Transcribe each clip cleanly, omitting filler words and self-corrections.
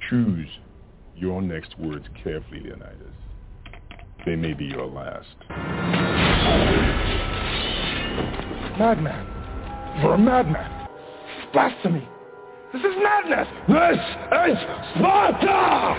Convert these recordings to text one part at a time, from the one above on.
Choose your next words carefully, Leonidas. They may be your last. Madman. You're a madman. Blasphemy. This is madness. This is Sparta!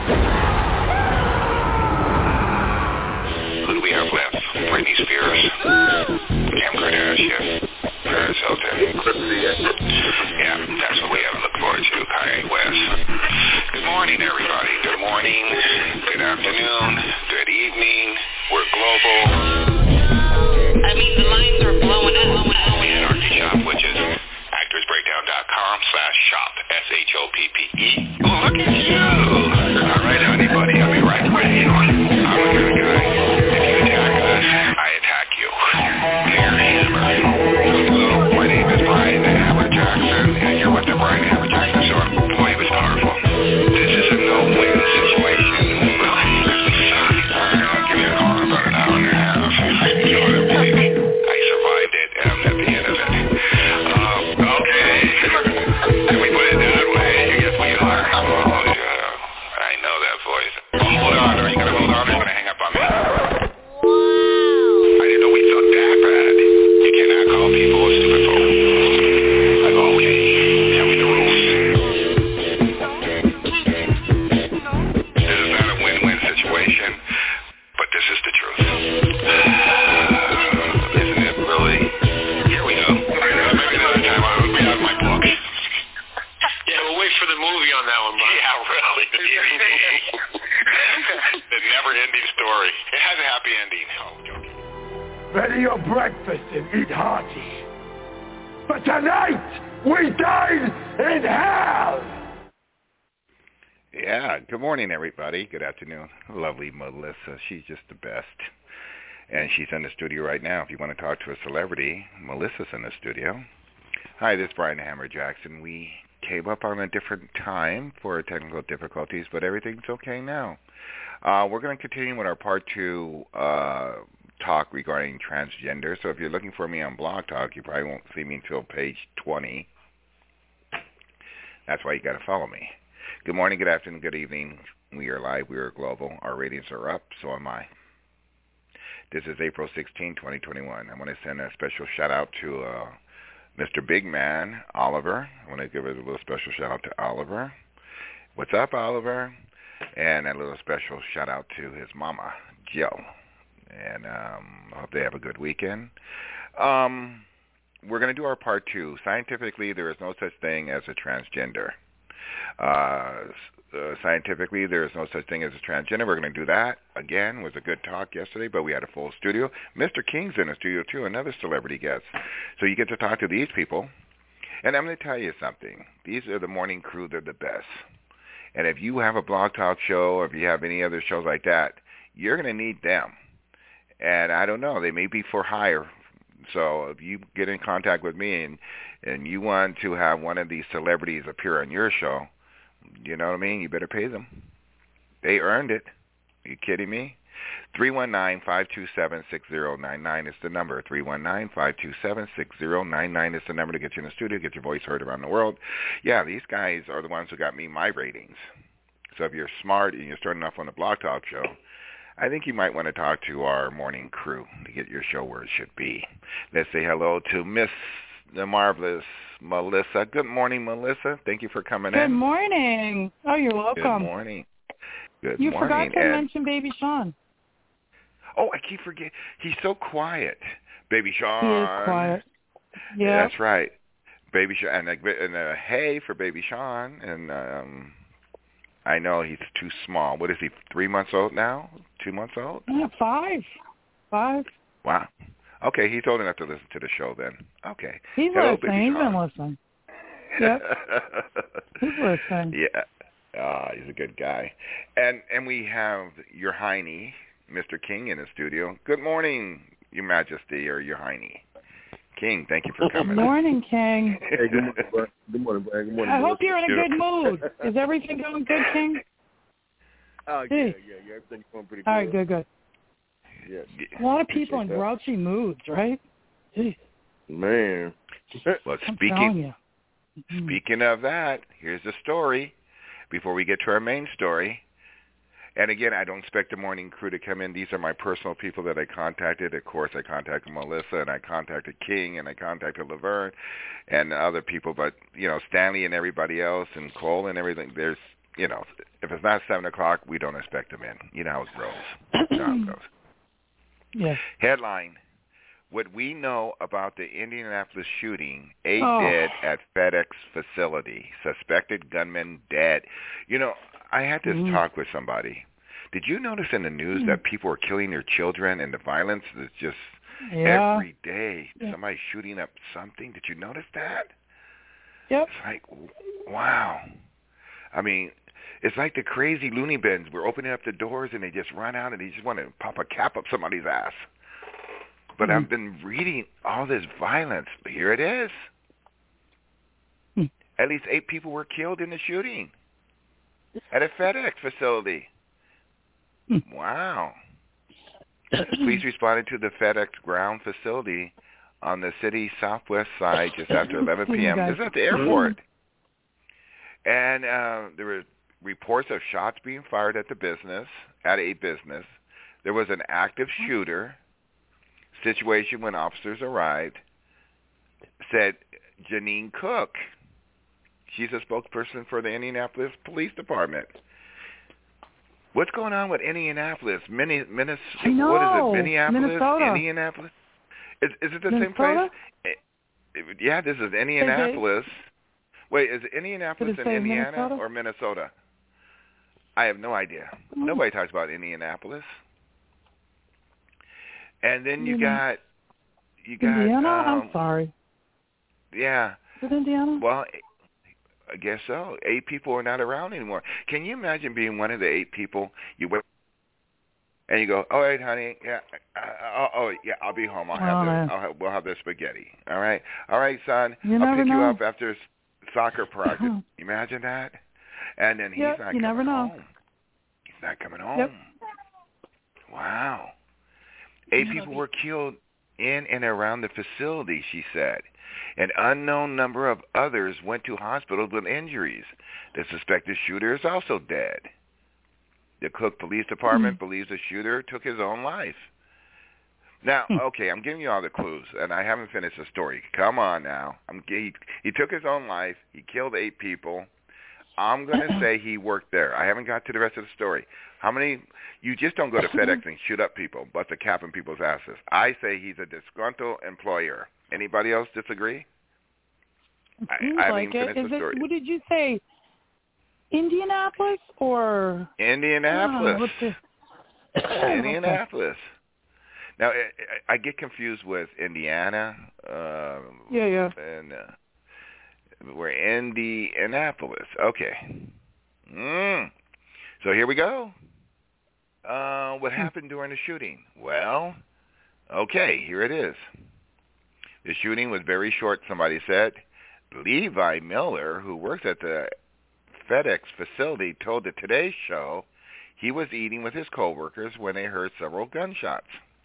Who do we have left? Britney Spears, Kim Kardashian, Paris Hilton. Yeah, that's what we have to look forward to. Kanye West. Good morning, everybody. Good morning. Good afternoon. Good evening. We're global. I mean, the lines are blowing up. Anarchy Shop, which is actorsbreakdown.com/shop, SHOPPE. Oh, look at you. All right, anybody, I'll be right with you. I'm a good guy. If you attack us, I attack you. Here, Hammer. Hello, my name is Brian Hammer Jackson, and you're with the Brian Hammer Jackson Show. Boy, it was powerful. This is a no-win situation. I'll give you a call in about an hour and a half. You ought to believe me. I survived it, and I'm at the end of it. Okay. Can we put it that way? Yes, we are. Oh, yeah. I know that voice. Hold on. Are you going to hold on or are you going to hang up on me? I didn't know we thought that bad. You cannot call people a stupid fool. I go, okay. Tell me the rules. This is not a win-win situation, but this is the truth. Isn't it really? Here we go. Maybe another time I'll be out of my book. Yeah, we'll wait for the movie on that one, Brian. Yeah, really. The never-ending story. It has a happy ending. Oh, joking. Ready your breakfast and eat hearty. But tonight, we dine in hell! Yeah, good morning, everybody. Good afternoon. Lovely Melissa. She's just the best. And she's in the studio right now. If you want to talk to a celebrity, Melissa's in the studio. Hi, this is Brian Hammer Jackson. We came up on a different time for technical difficulties, but everything's okay now. We're going to continue with our part 2 talk regarding transgender. So if you're looking for me on Blog Talk, you probably won't see me until page 20. That's why you got to follow me. Good morning, good afternoon, good evening. We are live. We are global. Our ratings are up. So am I. This is April 16, 2021. I want to send a special shout-out to Mr. Big Man, Oliver. I want to give a little special shout-out to Oliver. What's up, Oliver? And a little special shout-out to his mama, Jill. And I hope they have a good weekend. We're going to do our part 2. Scientifically, there is no such thing as a transgender. Scientifically, there is no such thing as a transgender. We're going to do that. Again, it was a good talk yesterday, but we had a full studio. Mr. King's in the studio, too, another celebrity guest. So you get to talk to these people. And I'm going to tell you something. These are the morning crew. They're the best. And if you have a Blog Talk show or if you have any other shows like that, you're going to need them. And I don't know. They may be for hire. So if you get in contact with me and you want to have one of these celebrities appear on your show, you know what I mean? You better pay them. They earned it. Are you kidding me? 319-527-6099 is the number. 319-527-6099 is the number to get you in the studio, get your voice heard around the world. Yeah, these guys are the ones who got me my ratings. So if you're smart and you're starting off on the Blog Talk show, I think you might want to talk to our morning crew to get your show where it should be. Let's say hello to Miss the Marvelous Melissa. Good morning, Melissa. Thank you for coming in. Good morning. Oh, you're welcome. Good morning. Good morning. You forgot to mention Baby Sean. Oh, I keep forgetting. He's so quiet. Baby Sean. He is quiet. Yeah. That's right. Baby Sean. And hey for Baby Sean. And I know he's too small. What is he, 3 months old now? 2 months old? Yeah, 5. Wow. Okay, he's old enough to listen to the show then. Okay. He's listening. He's been listening. Yep. He's listening. Yeah. He's a good guy. And we have Your Hiney, Mr. King, in the studio. Good morning, Your Majesty, or Your Hiney. King, thank you for coming. Good morning, King. Hey, good morning, Brian. Good morning, Brian. Good morning. I hope you're in a good mood. Is everything going good, King? Yeah, everything's going pretty good. All right, good. Yes. A lot of people in grouchy moods, right? Jeez. Man. Well, I'm telling you. Speaking of that, here's the story. before we get to our main story. And again, I don't expect the morning crew to come in. These are my personal people that I contacted. Of course, I contacted Melissa, and I contacted King, and I contacted Laverne, and other people. But, Stanley and everybody else, and Cole and everything, there's, if it's not 7 o'clock, we don't expect them in. You know how it goes. Yes. Headline: What we know about the Indianapolis shooting, 8 dead at FedEx facility. Suspected gunman dead. I had this talk with somebody. Did you notice in the news that people are killing their children and the violence is just every day? Somebody shooting up something. Did you notice that? Yep. It's like, wow. I mean, it's like the crazy loony bins. We're opening up the doors and they just run out and they just want to pop a cap up somebody's ass. But I've been reading all this violence. Here it is. At least 8 people were killed in the shooting at a FedEx facility. Wow. Police responded to the FedEx ground facility on the city's southwest side just after 11 p.m. This is at the airport. And there were reports of shots being fired at a business. There was an active shooter. Situation when officers arrived, said Janine Cook. She's a spokesperson for the Indianapolis Police Department. What's going on with Indianapolis? Minneapolis? Minnesota. Indianapolis? Is it the same place? Yeah, this is Indianapolis. Wait, is Indianapolis in Indiana Minnesota? or Minnesota? I have no idea. Nobody talks about Indianapolis. And then you got Indiana? I'm sorry. Yeah. Is it Indiana? Well, I guess so. 8 people are not around anymore. Can you imagine being one of the 8 people? You went and you go, "All right, honey, yeah, I'll be home. We'll have the spaghetti. All right, son, I'll pick you up after soccer practice." Imagine that. And then he's not coming home. He's not coming home. Yep. Wow. 8 people were killed in and around the facility, she said. An unknown number of others went to hospitals with injuries. The suspected shooter is also dead. The Cook Police Department believes the shooter took his own life. Now, okay, I'm giving you all the clues, and I haven't finished the story. Come on now. He took his own life. He killed 8 people. I'm going to say he worked there. I haven't got to the rest of the story. How many? You just don't go to FedEx and shoot up people, bust a cap in people's asses. I say he's a disgruntled employer. Anybody else disagree? I haven't even finished the story. What did you say? Indianapolis or? Indianapolis. Indianapolis. Now, I get confused with Indiana. And we're Indianapolis. Okay. So here we go. What happened during the shooting? Well, okay, here it is. The shooting was very short, somebody said. Levi Miller, who works at the FedEx facility, told the Today Show he was eating with his coworkers when they heard several gunshots.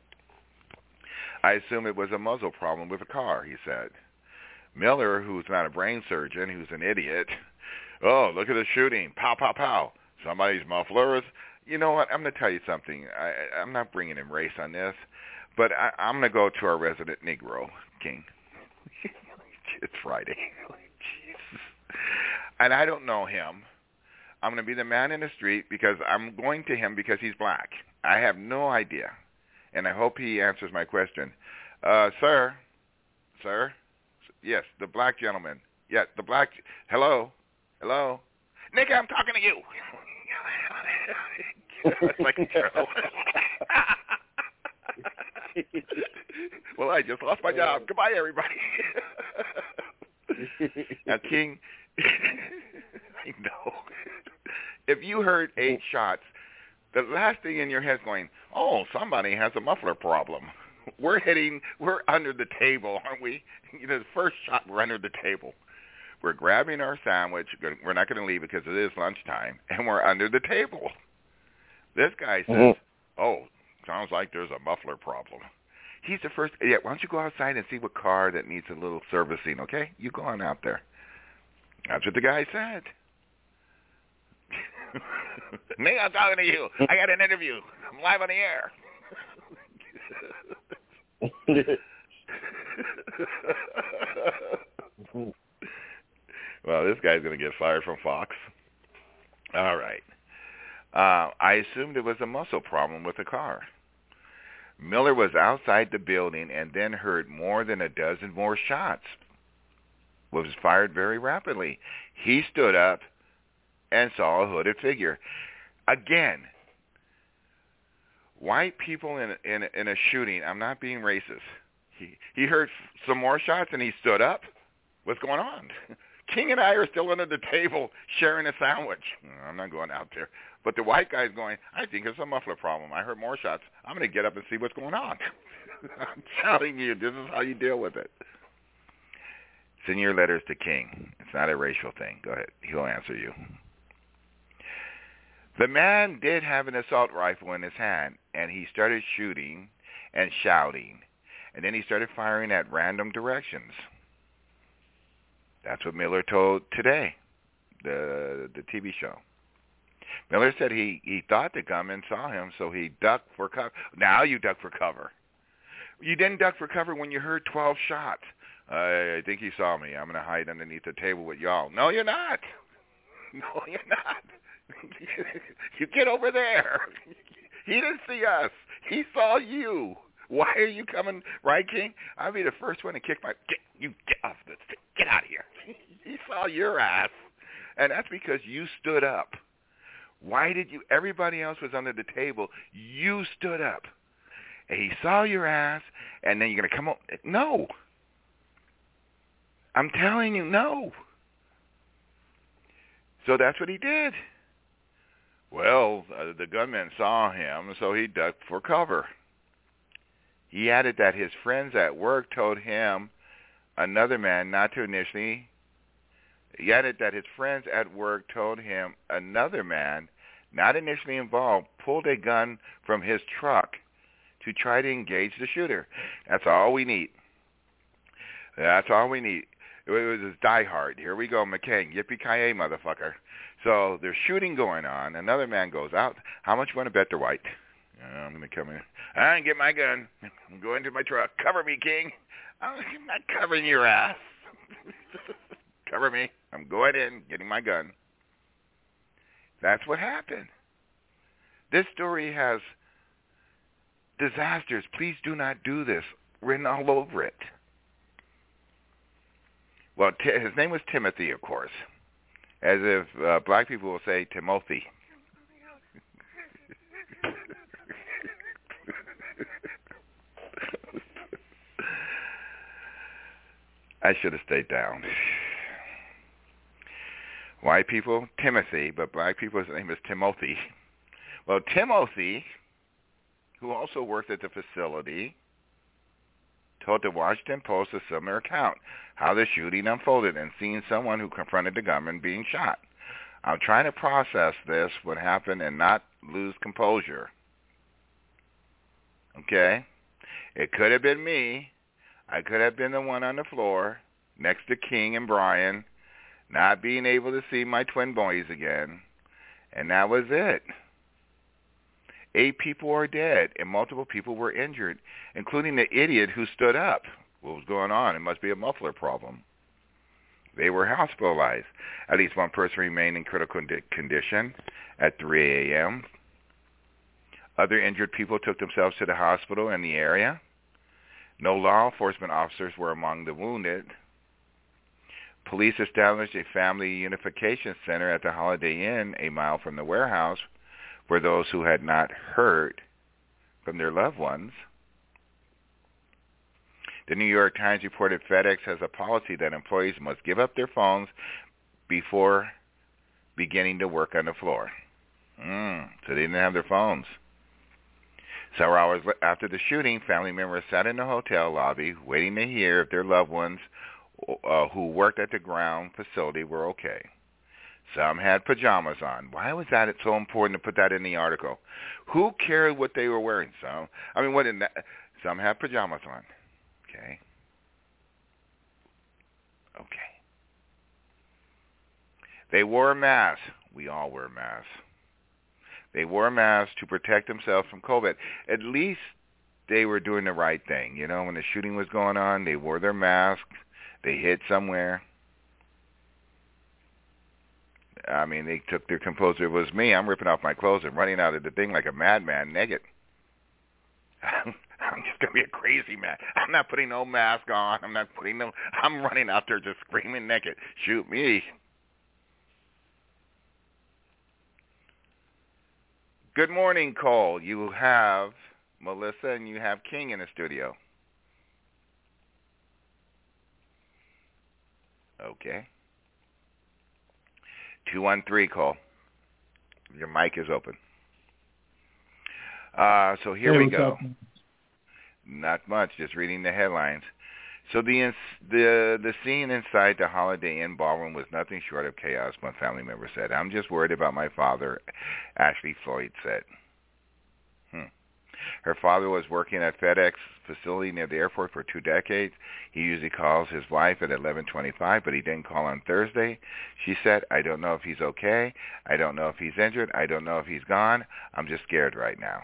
I assume it was a muzzle problem with a car, he said. Miller, who's not a brain surgeon, who's an idiot, "Oh, look at the shooting. Pow, pow, pow. Somebody's mufflers." You know what? I'm going to tell you something. I'm not bringing in race on this, but I'm going to go to our resident Negro, King. It's Friday. Jesus. And I don't know him. I'm going to be the man in the street because I'm going to him because he's black. I have no idea. And I hope he answers my question. Sir? Yes, the black gentleman. Yeah, the black. Hello? Nigga, I'm talking to you. It's like a joke. Well, I just lost my job. Goodbye, everybody. Now, King, I know. If you heard 8 shots, the last thing in your head is going, "Oh, somebody has a muffler problem." We're under the table, aren't we? The first shot, we're under the table. We're grabbing our sandwich. We're not going to leave because it is lunchtime, and we're under the table. This guy says, "Oh, sounds like there's a muffler problem." He's the first. Yeah, why don't you go outside and see what car that needs a little servicing, okay? You go on out there. That's what the guy said. Nate, I'm talking to you. I got an interview. I'm live on the air. Well, this guy's going to get fired from Fox. All right. I assumed it was a muscle problem with the car. Miller was outside the building and then heard more than a dozen more shots. Was fired very rapidly. He stood up and saw a hooded figure. Again, white people in a shooting, I'm not being racist. He heard some more shots and he stood up. What's going on? King and I are still under the table sharing a sandwich. I'm not going out there. But the white guy's going, I think it's a muffler problem. I heard more shots. I'm going to get up and see what's going on. I'm telling you, this is how you deal with it. Send your letters to King. It's not a racial thing. Go ahead. He'll answer you. The man did have an assault rifle in his hand, and he started shooting and shouting. And then he started firing at random directions. That's what Miller told Today, the TV show. Miller said he thought the gunman saw him, so he ducked for cover. Now you duck for cover. You didn't duck for cover when you heard 12 shots. I think he saw me. I'm going to hide underneath the table with y'all. No, you're not. No, you're not. You get over there. He didn't see us. He saw you. Why are you coming, right, King? I'll be the first one to kick my... Get off this. Get out of here. He saw your ass. And that's because you stood up. Why did you... Everybody else was under the table. You stood up. And he saw your ass, and then you're going to come up... No. I'm telling you, no. So that's what he did. Well, the gunman saw him, so he ducked for cover. He added that his friends at work told him another man not to initially... He added that his friends at work told him another man, not initially involved, pulled a gun from his truck to try to engage the shooter. That's all we need. That's all we need. It was Die Hard. Here we go, McCain. Yippee-ki-yay, motherfucker. So there's shooting going on. Another man goes out. How much you want to bet they're white? I'm going to come in. I can get my gun. I'm going to my truck. Cover me, King. I'm not covering your ass. Cover me. I'm going in, getting my gun. That's what happened. This story has disasters. Please do not do this. Written all over it. Well, his name was Timothy, of course. As if black people will say Timothy. I should have stayed down. White people, Timothy, but black people, his name is Timothy. Well, Timothy, who also worked at the facility, told the Washington Post a similar account, how the shooting unfolded and seeing someone who confronted the gunman being shot. I'm trying to process this, what happened, and not lose composure. Okay? It could have been me. I could have been the one on the floor next to King and Brian, not being able to see my twin boys again. And that was it. 8 people are dead, and multiple people were injured, including the idiot who stood up. What was going on? It must be a muffler problem. They were hospitalized. At least one person remained in critical condition at 3 a.m. Other injured people took themselves to the hospital in the area. No law enforcement officers were among the wounded. Police established a family unification center at the Holiday Inn, a mile from the warehouse, for those who had not heard from their loved ones. The New York Times reported FedEx has a policy that employees must give up their phones before beginning to work on the floor. So they didn't have their phones. Several hours after the shooting, family members sat in the hotel lobby waiting to hear if their loved ones who worked at the ground facility were okay. Some had pajamas on. Why was that so important to put that in the article? Who cared what they were wearing? Some had pajamas on. Okay. They wore a mask. We all wear masks. They wore masks to protect themselves from COVID. At least they were doing the right thing. You know, when the shooting was going on, they wore their masks. They hid somewhere. I mean, they took their composure. It was me. I'm ripping off my clothes and running out of the thing like a madman naked. I'm just going to be a crazy man. I'm not putting no mask on. I'm running out there just screaming naked. Shoot me. Good morning, Cole. You have Melissa and you have King in the studio. Okay. 213, Cole. Your mic is open. So here we go. Not much, just reading the headlines. So the scene inside the Holiday Inn ballroom was nothing short of chaos, one family member said. I'm just worried about my father, Ashley Floyd said. Her father was working at FedEx facility near the airport for 2 decades. He usually calls his wife at 11:25, but he didn't call on Thursday. She said, I don't know if he's okay. I don't know if he's injured. I don't know if he's gone. I'm just scared right now.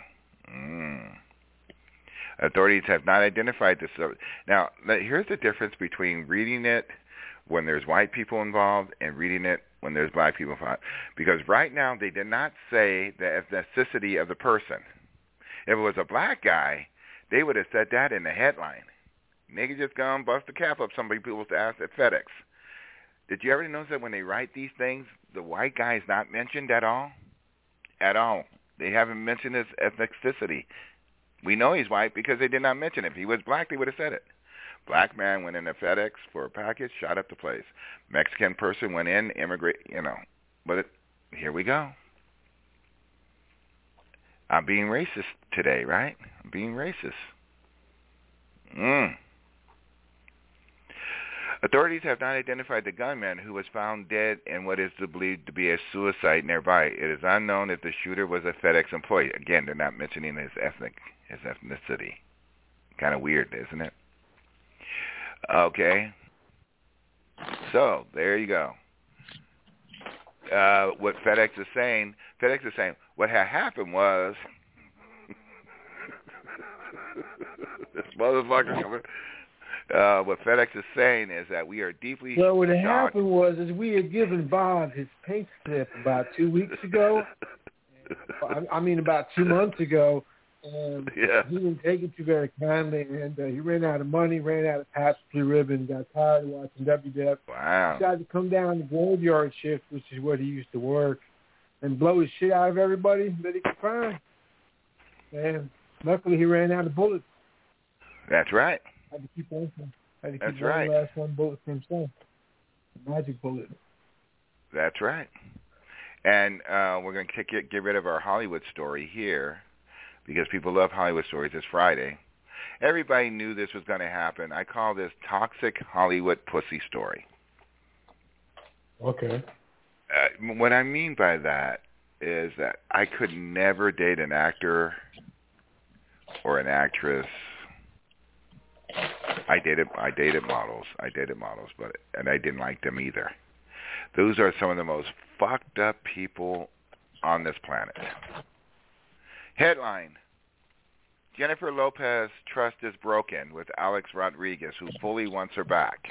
Authorities have not identified this. Now, here's the difference between reading it when there's white people involved and reading it when there's black people involved. Because right now they did not say the ethnicity of the person. If it was a black guy, they would have said that in the headline. Nigga just gone bust the cap up somebody people's ass at FedEx. Did you ever notice that when they write these things, the white guy is not mentioned at all? At all. They haven't mentioned his ethnicity. We know he's white because they did not mention it. If he was black, they would have said it. Black man went into FedEx for a package, shot up the place. Mexican person went in, But here we go. I'm being racist today, right? I'm being racist. Authorities have not identified the gunman who was found dead in what is believed to be a suicide nearby. It is unknown if the shooter was a FedEx employee. Again, they're not mentioning his ethnicity. Kind of weird, isn't it? Okay. So, there you go. What FedEx is saying, what had happened was, this motherfucker coming. What FedEx is saying is that we are deeply shocked. Well, what had happened was we had given Bob his pay slip about 2 weeks ago. About 2 months ago. And he didn't take it too very kindly, and he ran out of money, ran out of Pabst Blue Ribbon, got tired of watching WWF. Wow. Decided to come down the graveyard shift, which is what he used to work, and blow his shit out of everybody that he could find. And luckily he ran out of bullets. That's right. Had to keep one. That's right. Last one bullet for himself. A magic bullet. That's right. And we're going to get rid of our Hollywood story here because people love Hollywood stories. It's Friday. Everybody knew this was going to happen. I call this toxic Hollywood pussy story. Okay. What I mean by that is that I could never date an actor or an actress. I dated models, and I didn't like them either. Those are some of the most fucked up people on this planet. Headline: Jennifer Lopez trust is broken with Alex Rodriguez, who fully wants her back.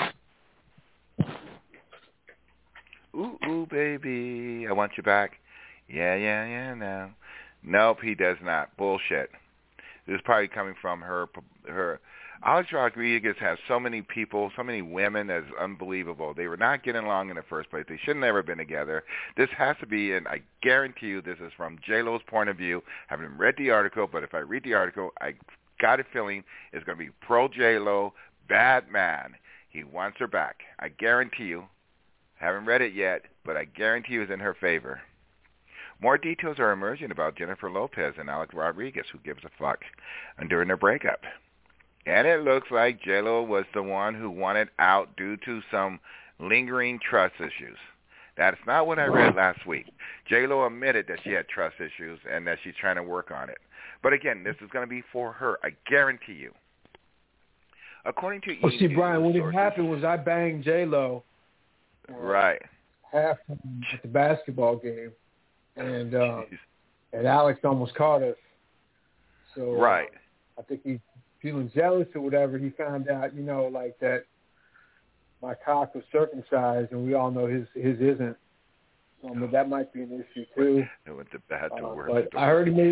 Ooh, baby, I want you back. Yeah, no. Nope, he does not. Bullshit. This is probably coming from her. Alex Rodriguez has so many people, so many women that's unbelievable. They were not getting along in the first place. They should have never been together. This has to be, and I guarantee you this is from J-Lo's point of view. I haven't read the article, but if I read the article, I got a feeling it's going to be pro J-Lo, bad man. He wants her back. I guarantee you. Haven't read it yet, but I guarantee you it's in her favor. More details are emerging about Jennifer Lopez and Alex Rodriguez, who gives a fuck, and during their breakup. And it looks like J-Lo was the one who wanted out due to some lingering trust issues. That's not what I read last week. J-Lo admitted that she had trust issues and that she's trying to work on it. But again, this is going to be for her. I guarantee you. According to see, Brian, what had happened was I banged J-Lo. Right. Halftime at the basketball game. And and Alex almost caught us. So right. I think he's feeling jealous or whatever. He found out, like that my cock was circumcised, and we all know his isn't. But that might be an issue too. It went to bad to worse. But I heard he made.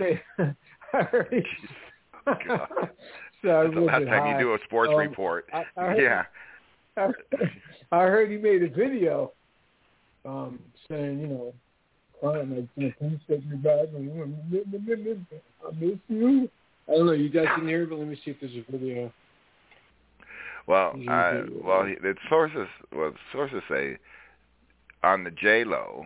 So that's the last time you do a sports report. I heard he made a video saying, crying like, please take me back. I miss you. I don't know. You guys didn't hear it, but let me see if there's a video. Well, the sources say on the J-Lo,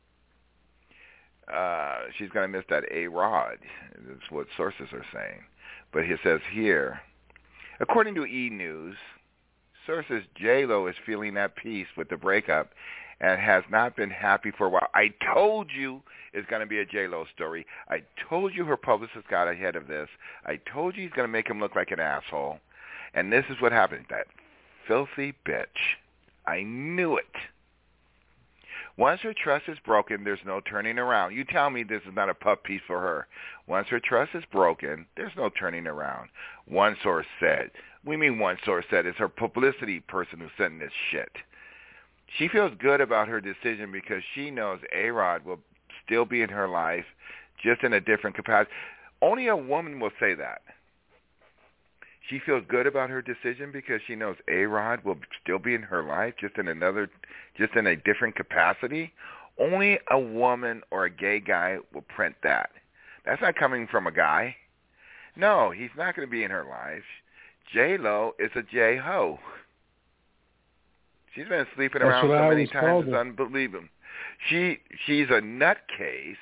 she's going to miss that A-Rod. That's what sources are saying. But he says here, according to E! News, sources J-Lo is feeling at peace with the breakup and has not been happy for a while. I told you it's going to be a J-Lo story. I told you her publicist got ahead of this. I told you he's going to make him look like an asshole. And this is what happened. That filthy bitch. I knew it. Once her trust is broken, there's no turning around. You tell me this is not a puff piece for her. Once her trust is broken, there's no turning around. One source said. We mean one source said. It's her publicity person who's sending this shit. She feels good about her decision because she knows A-Rod will still be in her life, just in a different capacity. Only a woman will say that. She feels good about her decision because she knows A-Rod will still be in her life, just in a different capacity. Only a woman or a gay guy will print that. That's not coming from a guy. No, he's not going to be in her life. J-Lo is a J-Ho. She's been sleeping around so many times, it's unbelievable. She's a nutcase.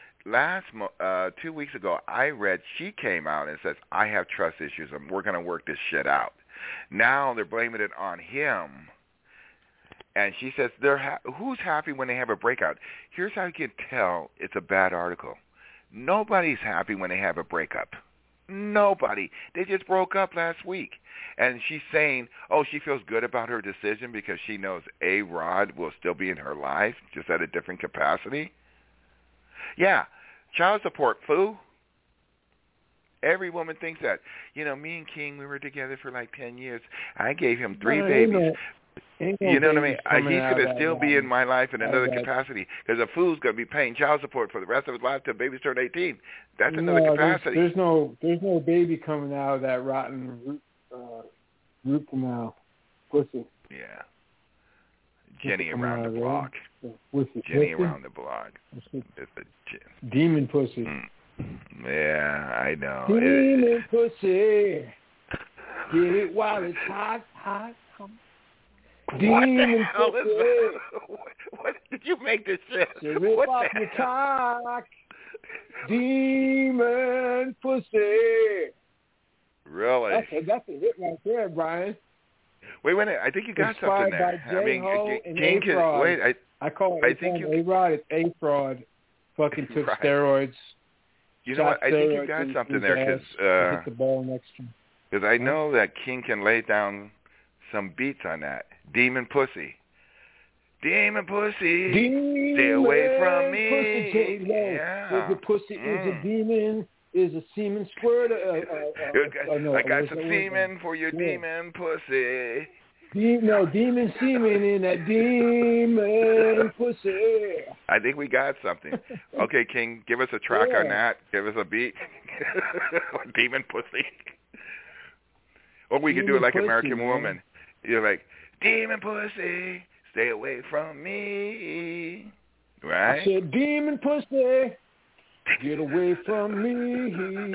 2 weeks ago, I read she came out and says, I have trust issues and we're going to work this shit out. Now they're blaming it on him. And she says, who's happy when they have a breakout? Here's how you can tell it's a bad article. Nobody's happy when they have a breakup. Nobody. They just broke up last week. And she's saying, she feels good about her decision because she knows A-Rod will still be in her life, just at a different capacity. Yeah, child support, fool. Every woman thinks that. Me and King, we were together for like 10 years. I gave him 3 babies. You know what I mean? He's going to still be in my life in another capacity because a fool's going to be paying child support for the rest of his life till babies turn 18. That's another capacity. There's no baby coming out of that rotten root canal. Pussy. Yeah. Jenny around the block. Jenny around the block. It's a demon pussy. Yeah, I know. Demon pussy. Get it while it's hot, hot. Demon what the hell pussy. Is that? What did you make this shit? Rip What off the your cock. Demon pussy. Really? That's a hit right there, Brian. Wait a minute. I think you got something there. I mean, King can wait. I call it A-Rod. It's A-Fraud. Fucking took steroids. You know what? I think you got something there because hit the ball next to him. Because I know that King can lay down some beats on that. Demon pussy. Demon pussy. Demon stay away from me. Pussy, yeah. If the pussy is a demon, is a semen squirt. I got some semen for your demon pussy. Demon semen in that demon pussy. I think we got something. Okay, King, give us a track on that. Give us a beat. Demon pussy. Or we could do it like American Woman. You're like, demon pussy, stay away from me. Right? I said, demon pussy, get away from me.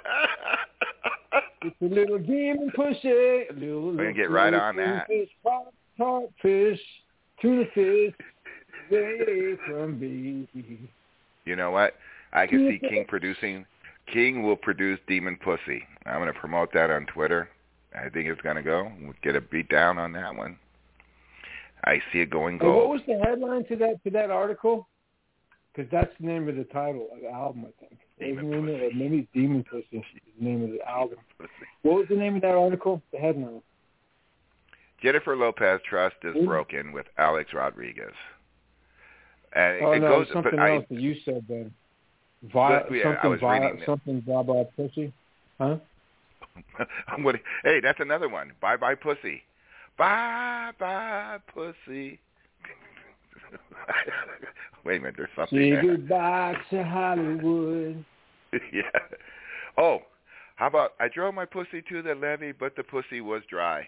It's a little demon pussy. We're going to get right on that. Fish, pot fish, tuna fish, away from me. You know what? I can see King producing. King will produce Demon Pussy. I'm going to promote that on Twitter. I think it's going to go. We'll get a beat down on that one. I see it going gold. What was the headline to that article? Because that's the name of the title of the album, I think. Demon Pussy. Maybe Demon Pussy is the name of the album. What was the name of that article? The headline. Jennifer Lopez trust is broken with Alex Rodriguez. And it goes something else that you said then. Something blah pussy, huh? Hey, that's another one. Bye bye pussy. Bye bye pussy. Wait a minute, there's something Say there. goodbye to Hollywood. Yeah. Oh, how about I drove my pussy to the levee, but the pussy was dry.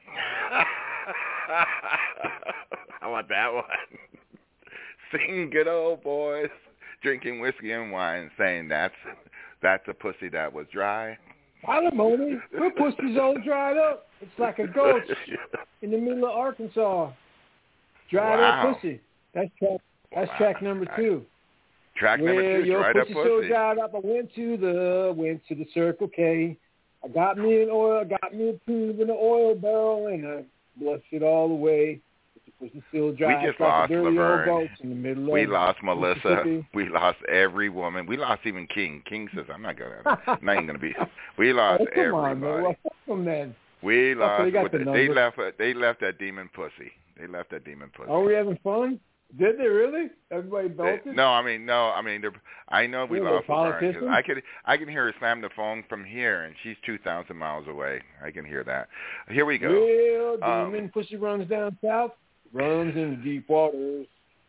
How about that one? Singing good old boys, drinking whiskey and wine, saying that's a pussy that was dry. Alimony, her pussy's all dried up. It's like a gulch in the middle of Arkansas. Dried up pussy. That's track number 2. Track number 2, dried up pussy. So dried up. I went to the Circle K. I got me an oil, got me a tube in an oil barrel, and I flushed it all away. The pussy still dry. We just lost Laverne. We lost Melissa. We lost every woman. We lost even King. King says, I'm not even going to be. We lost everybody. We lost. They left that demon pussy. Are we having fun? Did they really? Everybody belted? No. I know we lost Laverne because I can hear her slam the phone from here, and she's 2,000 miles away. I can hear that. Here we go. Real demon pussy runs down south, runs into deep waters.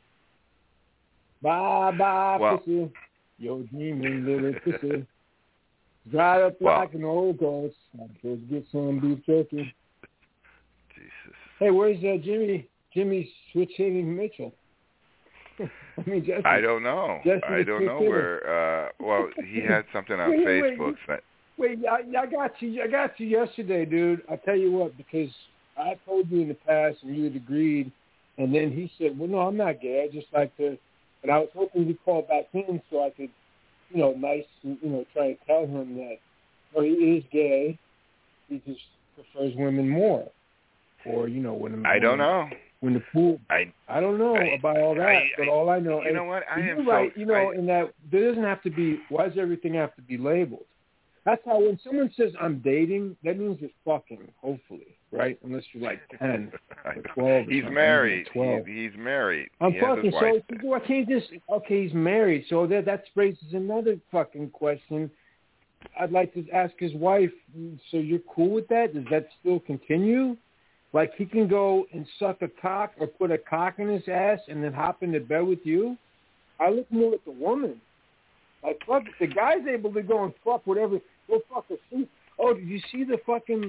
Bye bye pussy, your demon little pussy. Dried up like an old ghost. I'm supposed to get some beef jerky. Jesus. Hey, where's Jimmy switch-hitting Mitchell? I don't know. I don't know where. Well, he had something on Facebook. I got you yesterday, dude. I tell you what, because I told you in the past and you had agreed, and then he said, "Well, no, I'm not gay. I just like to." And I was hoping he'd call back in so I could, try to tell him that, he is gay. He just prefers women more, or when I don't know. When the pool, I don't know about all that, but all I know. You know what? You're right. In that there doesn't have to be. Why does everything have to be labeled? That's how when someone says I'm dating, that means you're fucking. Hopefully, right? Unless you're like 10 or 12. He's married. 12. He's married. I'm fucking. So I can't just. Okay, he's married. So that raises another fucking question. I'd like to ask his wife. So you're cool with that? Does that still continue? Like he can go and suck a cock or put a cock in his ass and then hop into bed with you? I look more at the woman. Like, fuck, if the guy's able to go and fuck whatever, go fuck a sheep. Oh, did you see the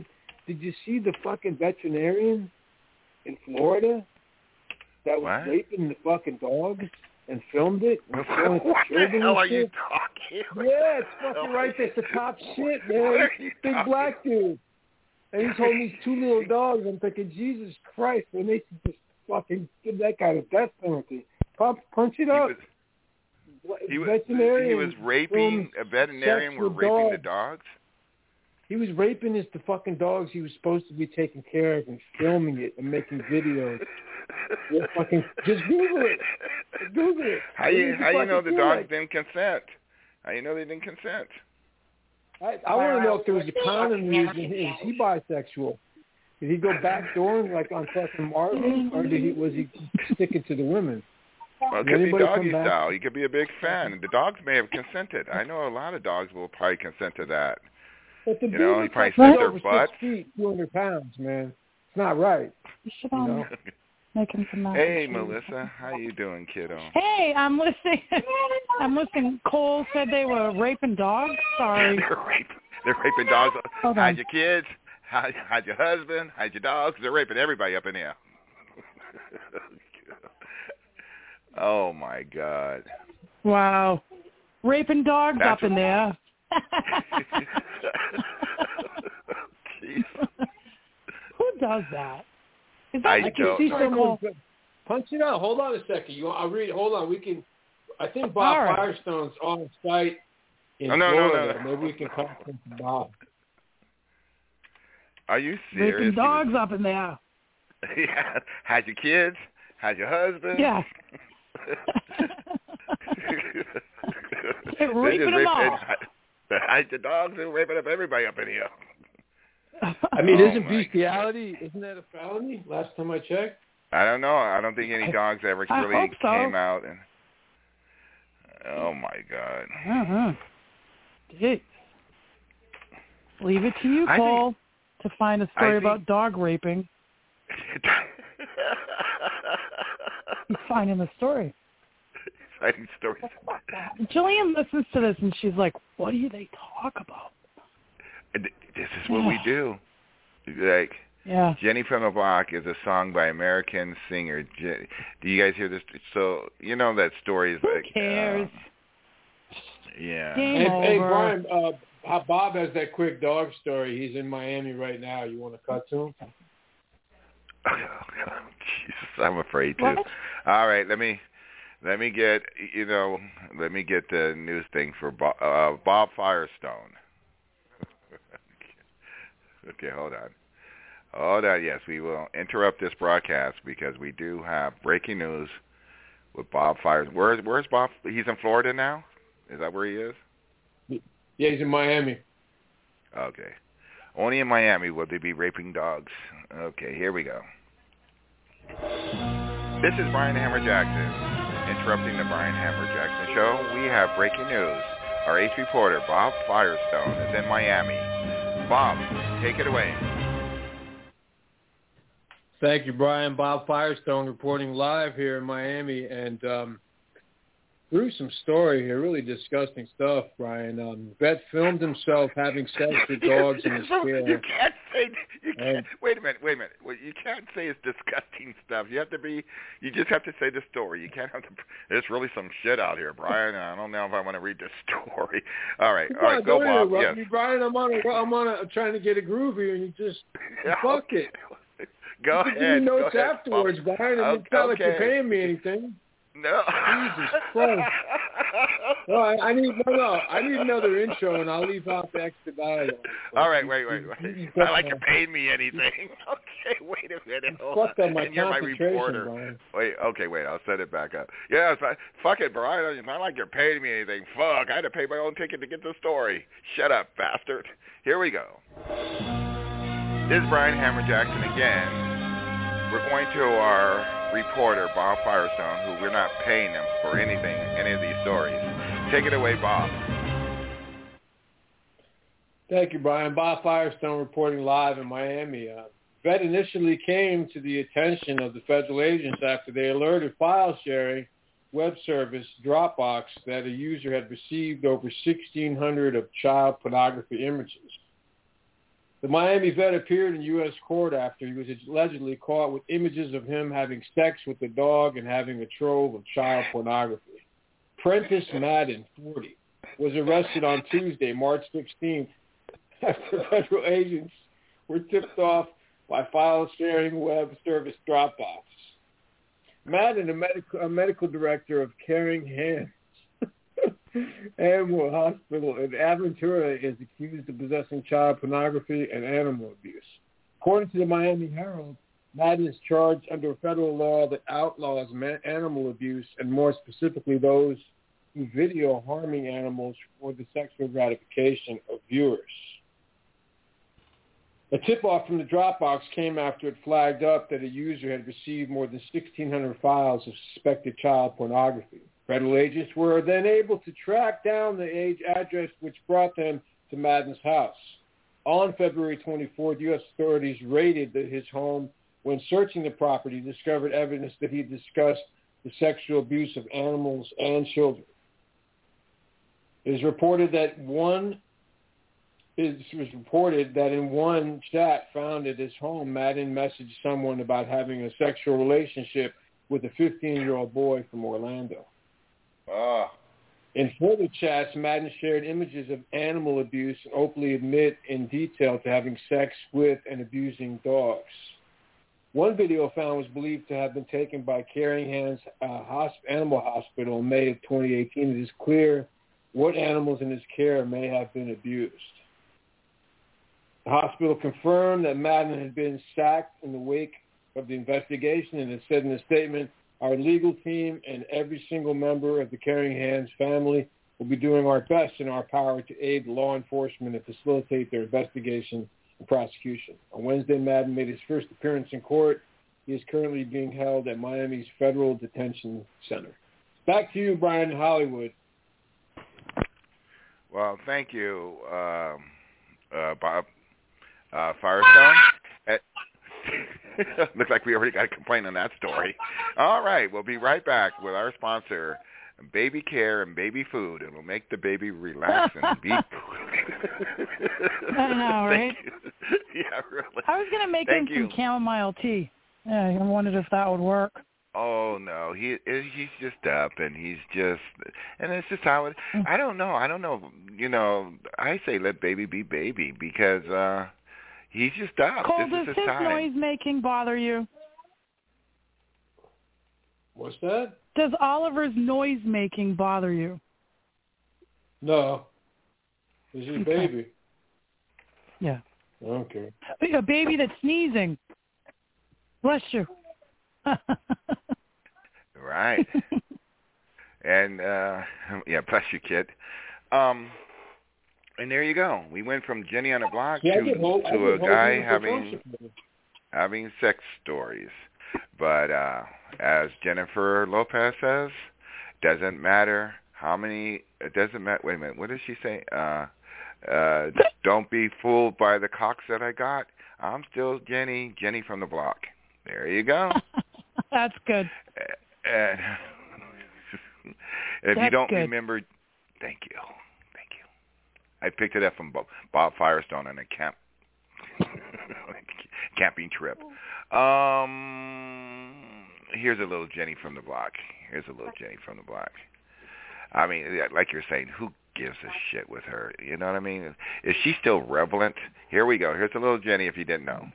fucking veterinarian in Florida that was raping the fucking dogs and filmed it? And what the hell are you talking about? Yeah, it's fucking right there. It's the top shit, man. Big black dude. And he's holding these 2 little dogs. I'm thinking, Jesus Christ, man, they should just fucking give that guy the death penalty. Punch it up. He was raping, a veterinarian were raping the dogs? He was raping the fucking dogs he was supposed to be taking care of and filming it and making videos. Just Google it. Google it. How you know the dogs didn't consent? How you know they didn't consent? I want to know if there was a condom used. Is he bisexual? Did he go backdooring like on fucking Martin, or was he sticking to the women? Well, it could be doggy style. He could be a big fan. The dogs may have consented. I know a lot of dogs will probably consent to that. But the he probably sent their butt. 6 feet, 200 pounds, man. It's not right. Make him some hey, Melissa, how you doing, kiddo? Hey, I'm listening. Cole said they were raping dogs. Sorry. They're raping dogs. Hide your kids. Hide your husband. Hide your dogs. They're raping everybody up in here. Oh my God. Wow. Raping dogs up in there. Who does that? I can see someone punch it out. Hold on a second. I'll read. Hold on. We can. I think Bob Firestone's on site in Florida. No. Maybe we can contact Bob. Are you serious? Raping dogs up in there. Yeah. Hide your kids. Hide your husband. Yeah. They're raping them all. Hide the dogs and raping up everybody up in here. I mean, isn't bestiality, isn't that a felony? Last time I checked. I don't know. I don't think any dogs ever really came out. And Oh, my God. Jeez. Leave it to you, Cole, to find a story about dog raping. He's finding the story. Finding stories. Jillian listens to this, and she's like, what do they talk about? This is what we do. Like, Jenny from the Block is a song by American singer. Do you guys hear this? So, you know that story is like... Who cares? Yeah. Hey, Brian, Bob has that quick dog story. He's in Miami right now. You want to cut to him? Jesus, I'm afraid to. What? All right, let me get the news thing for Bob Firestone. Okay, hold on. Yes, we will interrupt this broadcast because we do have breaking news with Bob Firestone. Where's Bob? He's in Florida now? Is that where he is? Yeah, he's in Miami. Okay. Only in Miami will they be raping dogs. Okay, here we go. This is Brian Hammer Jackson, interrupting the Brian Hammer Jackson Show. We have breaking news. Our ace reporter, Bob Firestone, is in Miami. Bob, take it away. Thank you, Brian. Bob Firestone reporting live here in Miami, and gruesome story here, really disgusting stuff, Brian. Vet filmed himself having sex with dogs in his care. You can't, wait a minute. Well, you can't say it's disgusting stuff. You just have to say the story. You can't have to, there's really some shit out here, Brian. I don't know if I want to read the story. All right, go, Bob. Yes. Me, Brian, I'm trying to get a groove here, and you just fuck it. Go ahead. Give me notes afterwards, Bob. Brian, and it's not like you're paying me anything. No. Jesus Christ. No, I need another intro, and I'll leave out the extra dialogue. All right, wait. Not like you're paying me anything. Okay, wait a minute. Fuck that, my you're my reporter. Brian. Wait, I'll set it back up. Yeah, fuck it, Brian. It's not like you're paying me anything. Fuck, I had to pay my own ticket to get the story. Shut up, bastard. Here we go. This is Brian Hammer Jackson again. We're going to our reporter, Bob Firestone, who we're not paying him for any of these stories. Take it away, Bob. Thank you, Brian. Bob Firestone reporting live in Miami. Vet initially came to the attention of the federal agents after they alerted file sharing web service Dropbox that a user had received over 1,600 of child pornography images. The Miami vet appeared in U.S. court after he was allegedly caught with images of him having sex with the dog and having a trove of child pornography. Prentice Madden, 40, was arrested on Tuesday, March 16th, after federal agents were tipped off by file-sharing web service Dropbox. Madden, a medical director of Caring Hands Animal Hospital in Aventura, is accused of possessing child pornography and animal abuse. According to the Miami Herald, Madden is charged under a federal law that outlaws animal abuse, and more specifically those who video harming animals for the sexual gratification of viewers. A tip-off from the Dropbox came after it flagged up that a user had received more than 1,600 files of suspected child pornography. Federal agents were then able to track down the address which brought them to Madden's house. On February 24th, U.S. authorities raided his home. When searching the property, discovered evidence that he discussed the sexual abuse of animals and children. It is reported that in one chat found at his home, Madden messaged someone about having a sexual relationship with a 15-year-old boy from Orlando. In further chats, Madden shared images of animal abuse and openly admit in detail to having sex with and abusing dogs. One video found was believed to have been taken by Caring Hands Animal Hospital in May of 2018. It is clear what animals in his care may have been abused. The hospital confirmed that Madden had been sacked in the wake of the investigation, and it said in a statement, "Our legal team and every single member of the Caring Hands family will be doing our best in our power to aid law enforcement and facilitate their investigation and prosecution." On Wednesday, Madden made his first appearance in court. He is currently being held at Miami's Federal Detention Center. Back to you, Brian, in Hollywood. Well, thank you, Bob Firestone. Looks like we already got a complaint on that story. All right, we'll be right back with our sponsor, Baby Care and Baby Food. It'll make the baby relax and be. I know, right? Yeah, really. I was going to make him some chamomile tea. Yeah, I wondered if that would work. Oh no, he's just up, and it's just how it. I don't know. You know, I say let baby be baby because he's just up. Cole, this does is his time. noise making bother you? What's that? Does Oliver's noise making bother you? No. Is he a baby? Yeah. Okay. A baby that's sneezing. Bless you. Right. And yeah, bless you, kid. And there you go. We went from Jenny on the block to a guy having sex stories. But as Jennifer Lopez says, doesn't matter how many. It doesn't matter. Wait a minute. What did she say? Don't be fooled by the cocks that I got. I'm still Jenny from the block. There you go. That's good. And if you don't remember, thank you. I picked it up from Bob Firestone on a camping trip. Here's a little Jenny from the block. I mean, like you're saying, who gives a shit with her? You know what I mean? Is she still relevant? Here we go. Here's a little Jenny if you didn't know.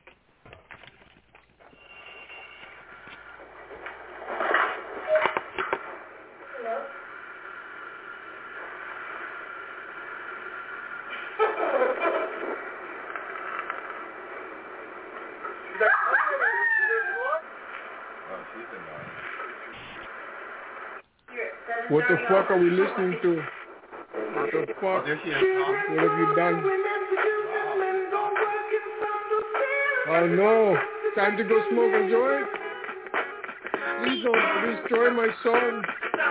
What the fuck are we listening to? What the fuck? What have you done? Oh no. Time to go smoke a joint? Please don't destroy my song.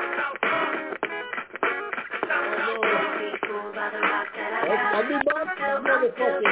Oh no. I'll be back, motherfucker.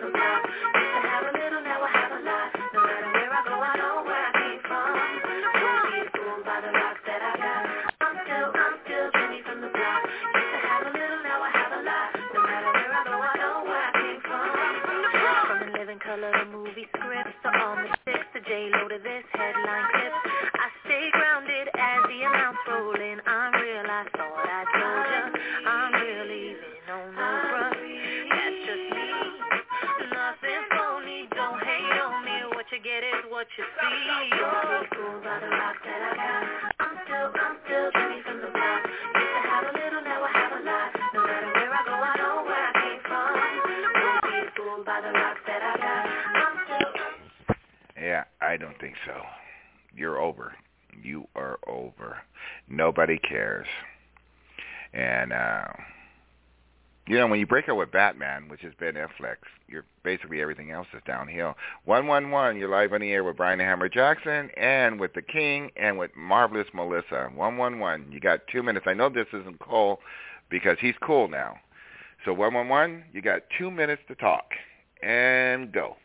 Yeah, I don't think so. You're over. You are over. Nobody cares. And, you know, when you break up with Batman, which has been Netflix, you're basically everything else is downhill. 111, you're live on the air with Brian the Hammer Jackson and with the King and with Marvelous Melissa. 111, you got 2 minutes. I know this isn't Cole because he's cool now. So 111, you got 2 minutes to talk. And go.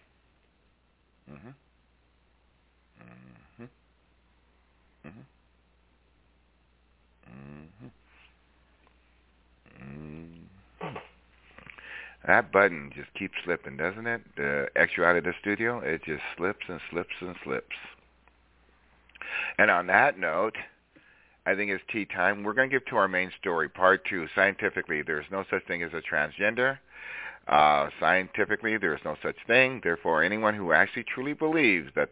That button just keeps slipping, doesn't it? The extra out of the studio, it just slips and slips and slips. And on that note, I think it's tea time. We're going to get to our main story, part 2. Scientifically, there's no such thing as a transgender. Scientifically, there is no such thing. Therefore, anyone who actually truly believes that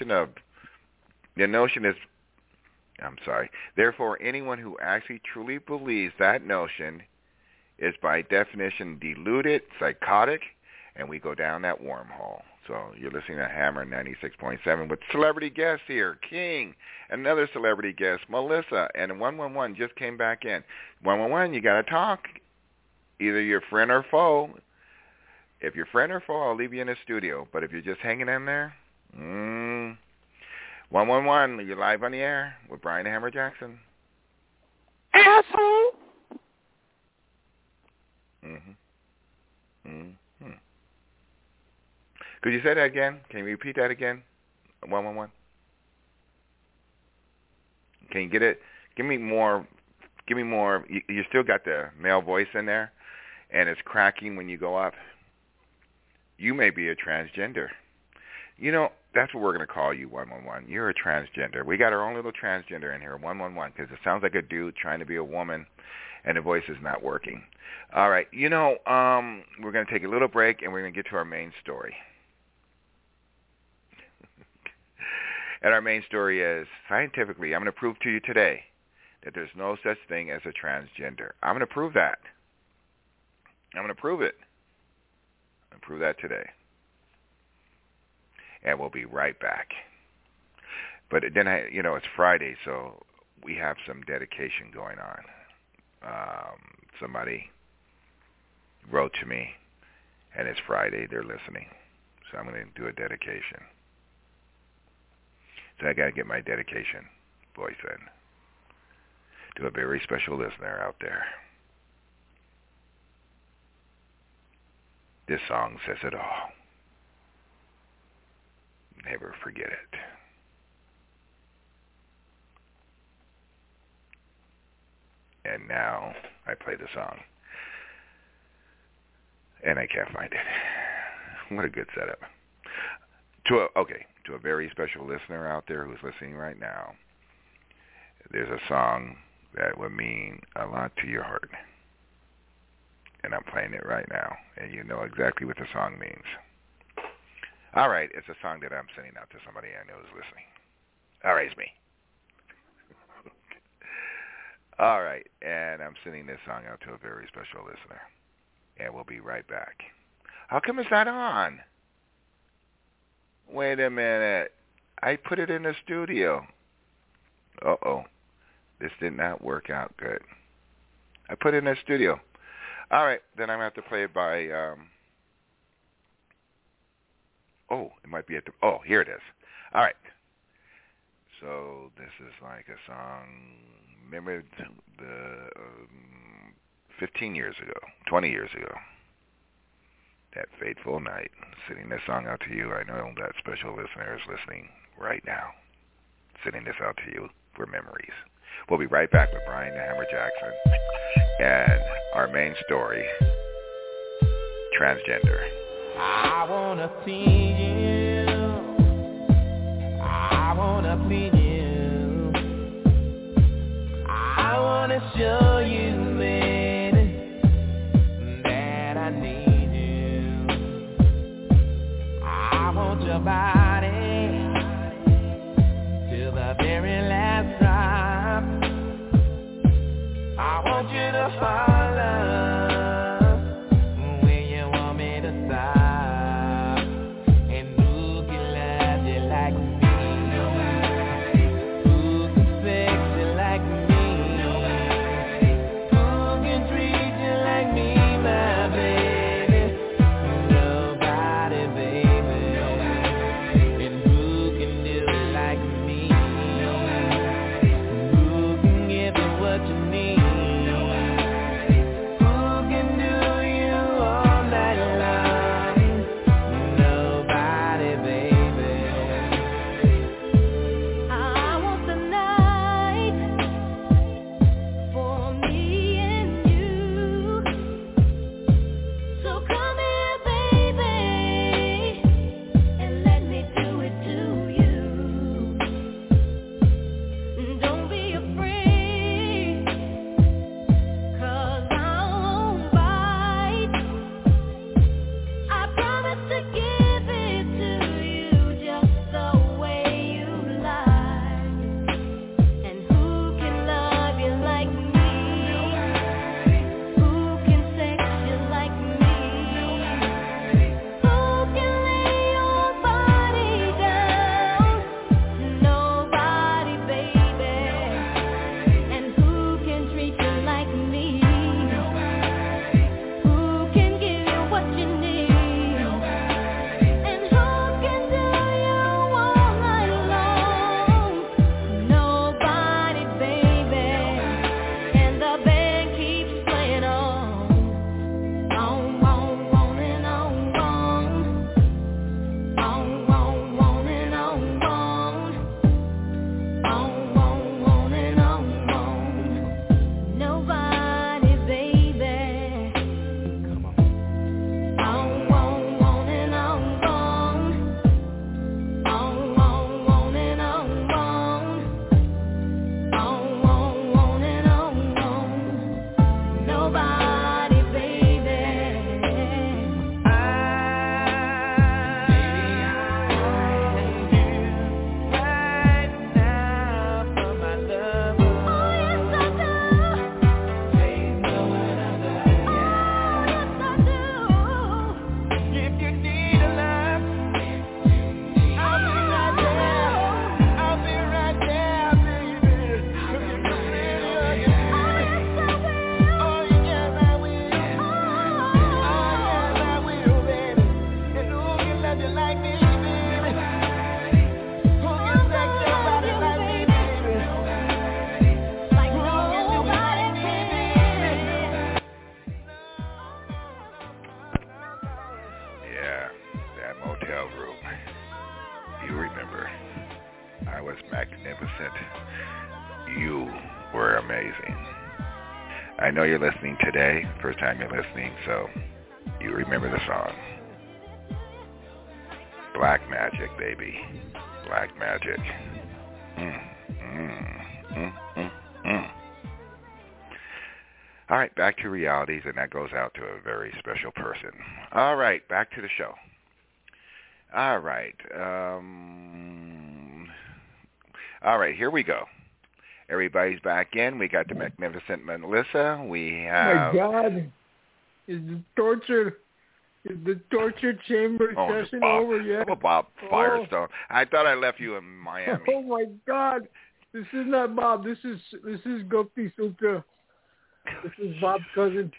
Therefore, anyone who actually truly believes that notion is by definition deluded, psychotic, and we go down that wormhole. So you're listening to Hammer 96.7 with celebrity guests here, King, another celebrity guest, Melissa, and 111 just came back in. 111, you got to talk. Either you're friend or foe. If you're friend or foe, I'll leave you in the studio. But if you're just hanging in there, 111, you're live on the air with Brian the Hammer Jackson. Asshole! Mm-hmm. Could you say that again? Can you repeat that again? 111. Can you get it? Give me more. You still got the male voice in there, and it's cracking when you go up. You may be a transgender. You know, that's what we're going to call you, 111. You're a transgender. We got our own little transgender in here, 111, because it sounds like a dude trying to be a woman, and the voice is not working. All right. You know, we're going to take a little break, and we're going to get to our main story. And our main story is, scientifically, I'm going to prove to you today that there's no such thing as a transgender. I'm going to prove that. I'm going to prove it. I'm going to prove that today. And we'll be right back. But then, it's Friday, so we have some dedication going on. Somebody wrote to me, and it's Friday. They're listening. So I'm going to do a dedication. So I got to get my dedication voice in to a very special listener out there. This song says it all. Never forget it. And now I play the song. And I can't find it. What a good setup. To a very special listener out there who's listening right now, there's a song that would mean a lot to your heart. And I'm playing it right now, and you know exactly what the song means. All right, it's a song that I'm sending out to somebody I know is listening. All right, it's me. All right, and I'm sending this song out to a very special listener, and we'll be right back. How come it's not on? Wait a minute. I put it in the studio. Uh-oh. This did not work out good. I put it in the studio. All right, then I'm going to have to play it by... it might be at the... Oh, here it is. All right. So this is like a song... Remember the 15 years ago, 20 years ago, that fateful night, sending this song out to you. I know that special listener is listening right now, sending this out to you for memories. We'll be right back with Brian the Hammer Jackson and our main story, transgender. I want to see you. I want to see you. I want to show you, baby, that I need you. I want your body till the very last drop. I want you to follow. magnificent. You were amazing. I know you're listening today, first time you're listening, so you remember the song. Black Magic, baby. Black Magic. All right, back to realities, and that goes out to a very special person. All right, back to the show. All right. All right, here we go. Everybody's back in. We got the magnificent Melissa. We have... Oh, my God. Is the torture chamber session over yet? Bob Firestone. I thought I left you in Miami. Oh, my God. This is not Bob. This is Gopti Sutra. This is Bob's cousin.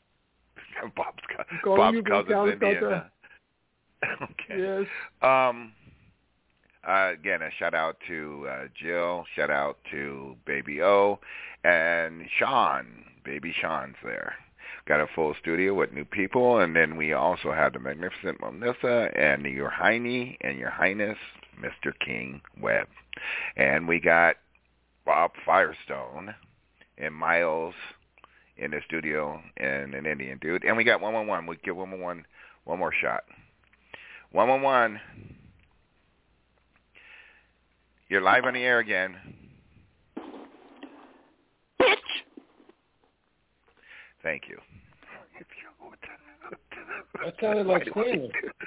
Bob's cousin's Indian. Okay. Yes. Again, a shout out to Jill. Shout out to Baby O and Sean. Baby Sean's there. Got a full studio with new people, and then we also have the magnificent Melissa and Your Hiney and Your Highness, Mr. King Webb. And we got Bob Firestone and Miles in the studio and an Indian dude. And we got 111. We'll give 111 one more shot. 111. You're live on the air again. Bitch! Thank you. That sounded like screaming.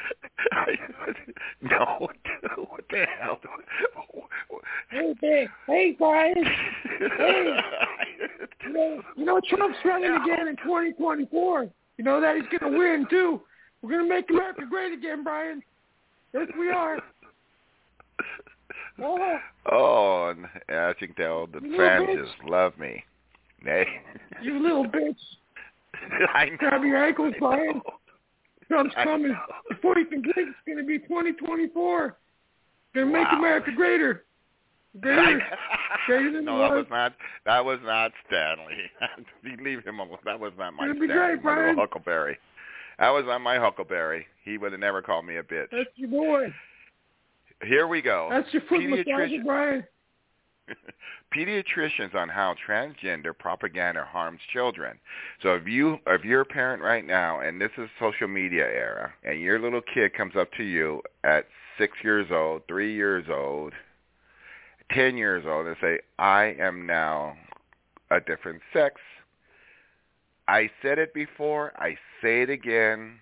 No, what the hell? Hey, Brian. Hey. You know Trump's running again in 2024. You know that he's going to win, too. We're going to make America great again, Brian. Yes, we are. Oh, and as you can tell, the fans just love me. Hey. You little bitch. I know. Grab your ankles, Brian. Trump's coming. Before you can blink, it's going to be 2024. Going to make America greater. Greater than no, that was not Stanley. Leave him alone. That was not my Stanley. Great, Brian. Huckleberry. That was not my Huckleberry. He would have never called me a bitch. That's your boy. Here we go. That's your foot massager, Brian. Pediatricians on how transgender propaganda harms children. So if you're a parent right now, and this is social media era, and your little kid comes up to you at 6 years old, 3 years old, 10 years old, and say, I am now a different sex. I said it before. I say it again.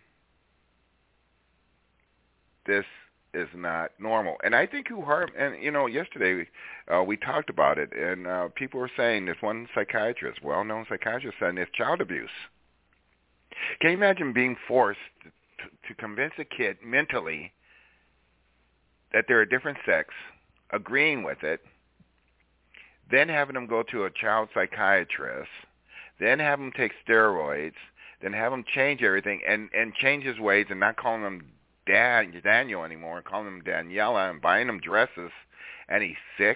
This is not normal. And I think yesterday we talked about it, and people were saying, this one psychiatrist, well-known psychiatrist, saying it's child abuse. Can you imagine being forced to convince a kid mentally that they're a different sex, agreeing with it, then having them go to a child psychiatrist, then have them take steroids, then have them change everything and change his ways and not calling him Daniel anymore, calling him Daniela and buying him dresses, and he's 6.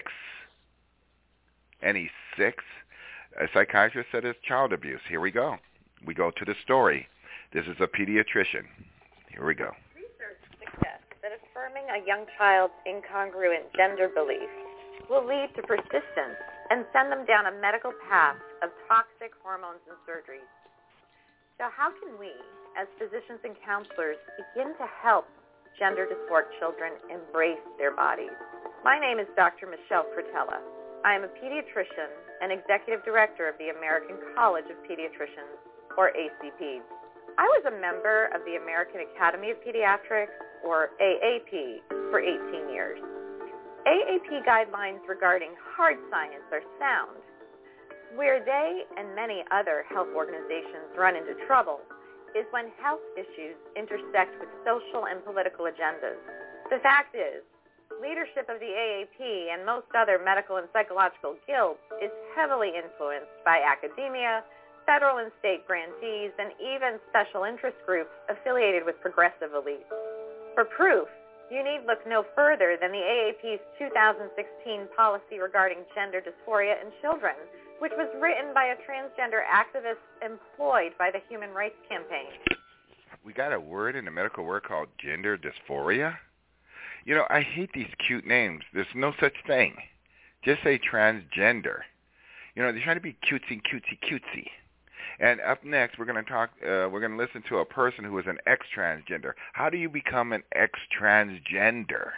A psychiatrist said it's child abuse. Here we go. We go to the story. This is a pediatrician. Here we go. Research suggests that affirming a young child's incongruent gender belief will lead to persistence and send them down a medical path of toxic hormones and surgeries. So how can we, as physicians and counselors, begin to help gender dysphoric children embrace their bodies? My name is Dr. Michelle Cretella. I am a pediatrician and executive director of the American College of Pediatricians, or ACP. I was a member of the American Academy of Pediatrics, or AAP, for 18 years. AAP guidelines regarding hard science are sound. Where they and many other health organizations run into trouble is when health issues intersect with social and political agendas. The fact is, leadership of the AAP and most other medical and psychological guilds is heavily influenced by academia, federal and state grantees, and even special interest groups affiliated with progressive elites. For proof, you need look no further than the AAP's 2016 policy regarding gender dysphoria in children, which was written by a transgender activist employed by the Human Rights Campaign. We got a word in the medical word called gender dysphoria? You know, I hate these cute names. There's no such thing. Just say transgender. You know, they're trying to be cutesy. And up next, we're going to talk. We're going to listen to a person who is an ex-transgender. How do you become an ex-transgender?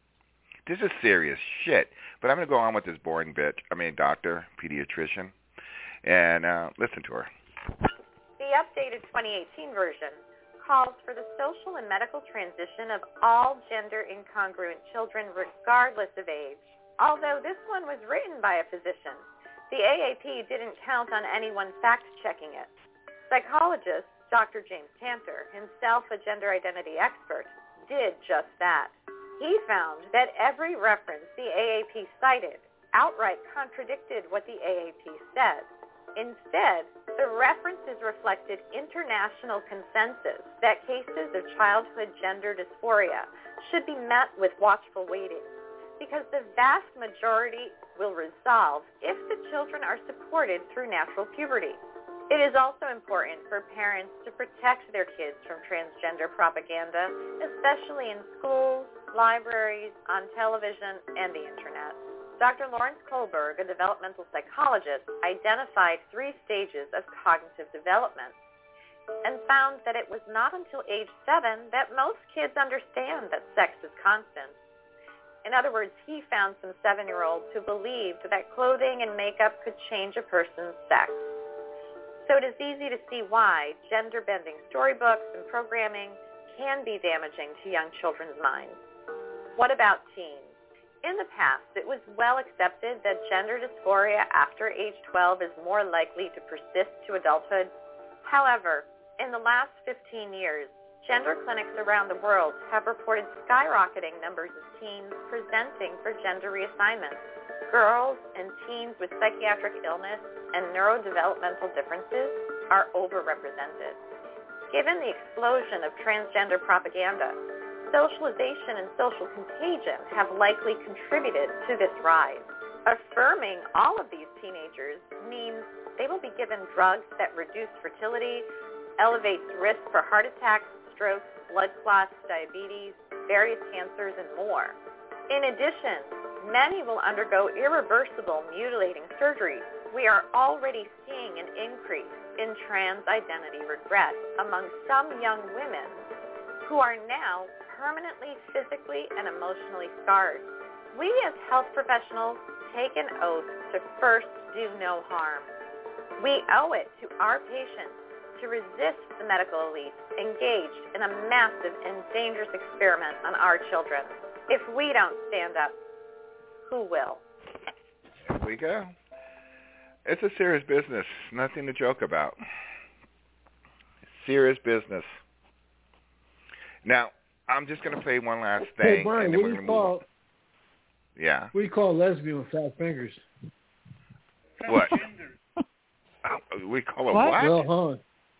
This is serious shit. But I'm going to go on with this boring doctor, pediatrician, and listen to her. The updated 2018 version calls for the social and medical transition of all gender-incongruent children regardless of age. Although this one was written by a physician, the AAP didn't count on anyone fact-checking it. Psychologist Dr. James Tanter, himself a gender identity expert, did just that. He found that every reference the AAP cited outright contradicted what the AAP said. Instead, the references reflected international consensus that cases of childhood gender dysphoria should be met with watchful waiting, because the vast majority will resolve if the children are supported through natural puberty. It is also important for parents to protect their kids from transgender propaganda, especially in schools, libraries, on television, and the internet. Dr. Lawrence Kohlberg, a developmental psychologist, identified 3 stages of cognitive development and found that it was not until age 7 that most kids understand that sex is constant. In other words, he found some 7-year-olds who believed that clothing and makeup could change a person's sex. So it is easy to see why gender-bending storybooks and programming can be damaging to young children's minds. What about teens? In the past, it was well accepted that gender dysphoria after age 12 is more likely to persist to adulthood. However, in the last 15 years, gender clinics around the world have reported skyrocketing numbers of teens presenting for gender reassignment. Girls and teens with psychiatric illness and neurodevelopmental differences are overrepresented. Given the explosion of transgender propaganda, socialization and social contagion have likely contributed to this rise. Affirming all of these teenagers means they will be given drugs that reduce fertility, elevates risk for heart attacks, strokes, blood clots, diabetes, various cancers, and more. In addition, many will undergo irreversible mutilating surgeries. We are already seeing an increase in trans identity regret among some young women who are now permanently physically and emotionally scarred. We as health professionals take an oath to first do no harm. We owe it to our patients to resist the medical elite engaged in a massive and dangerous experiment on our children. If we don't stand up, who will? There we go. It's a serious business. Nothing to joke about. Serious business. Now, I'm just going to play one last thing. Hey, Brian, and then we're going to move on. Yeah. What do you call a lesbian with fat fingers? What? We call it what? Well hung.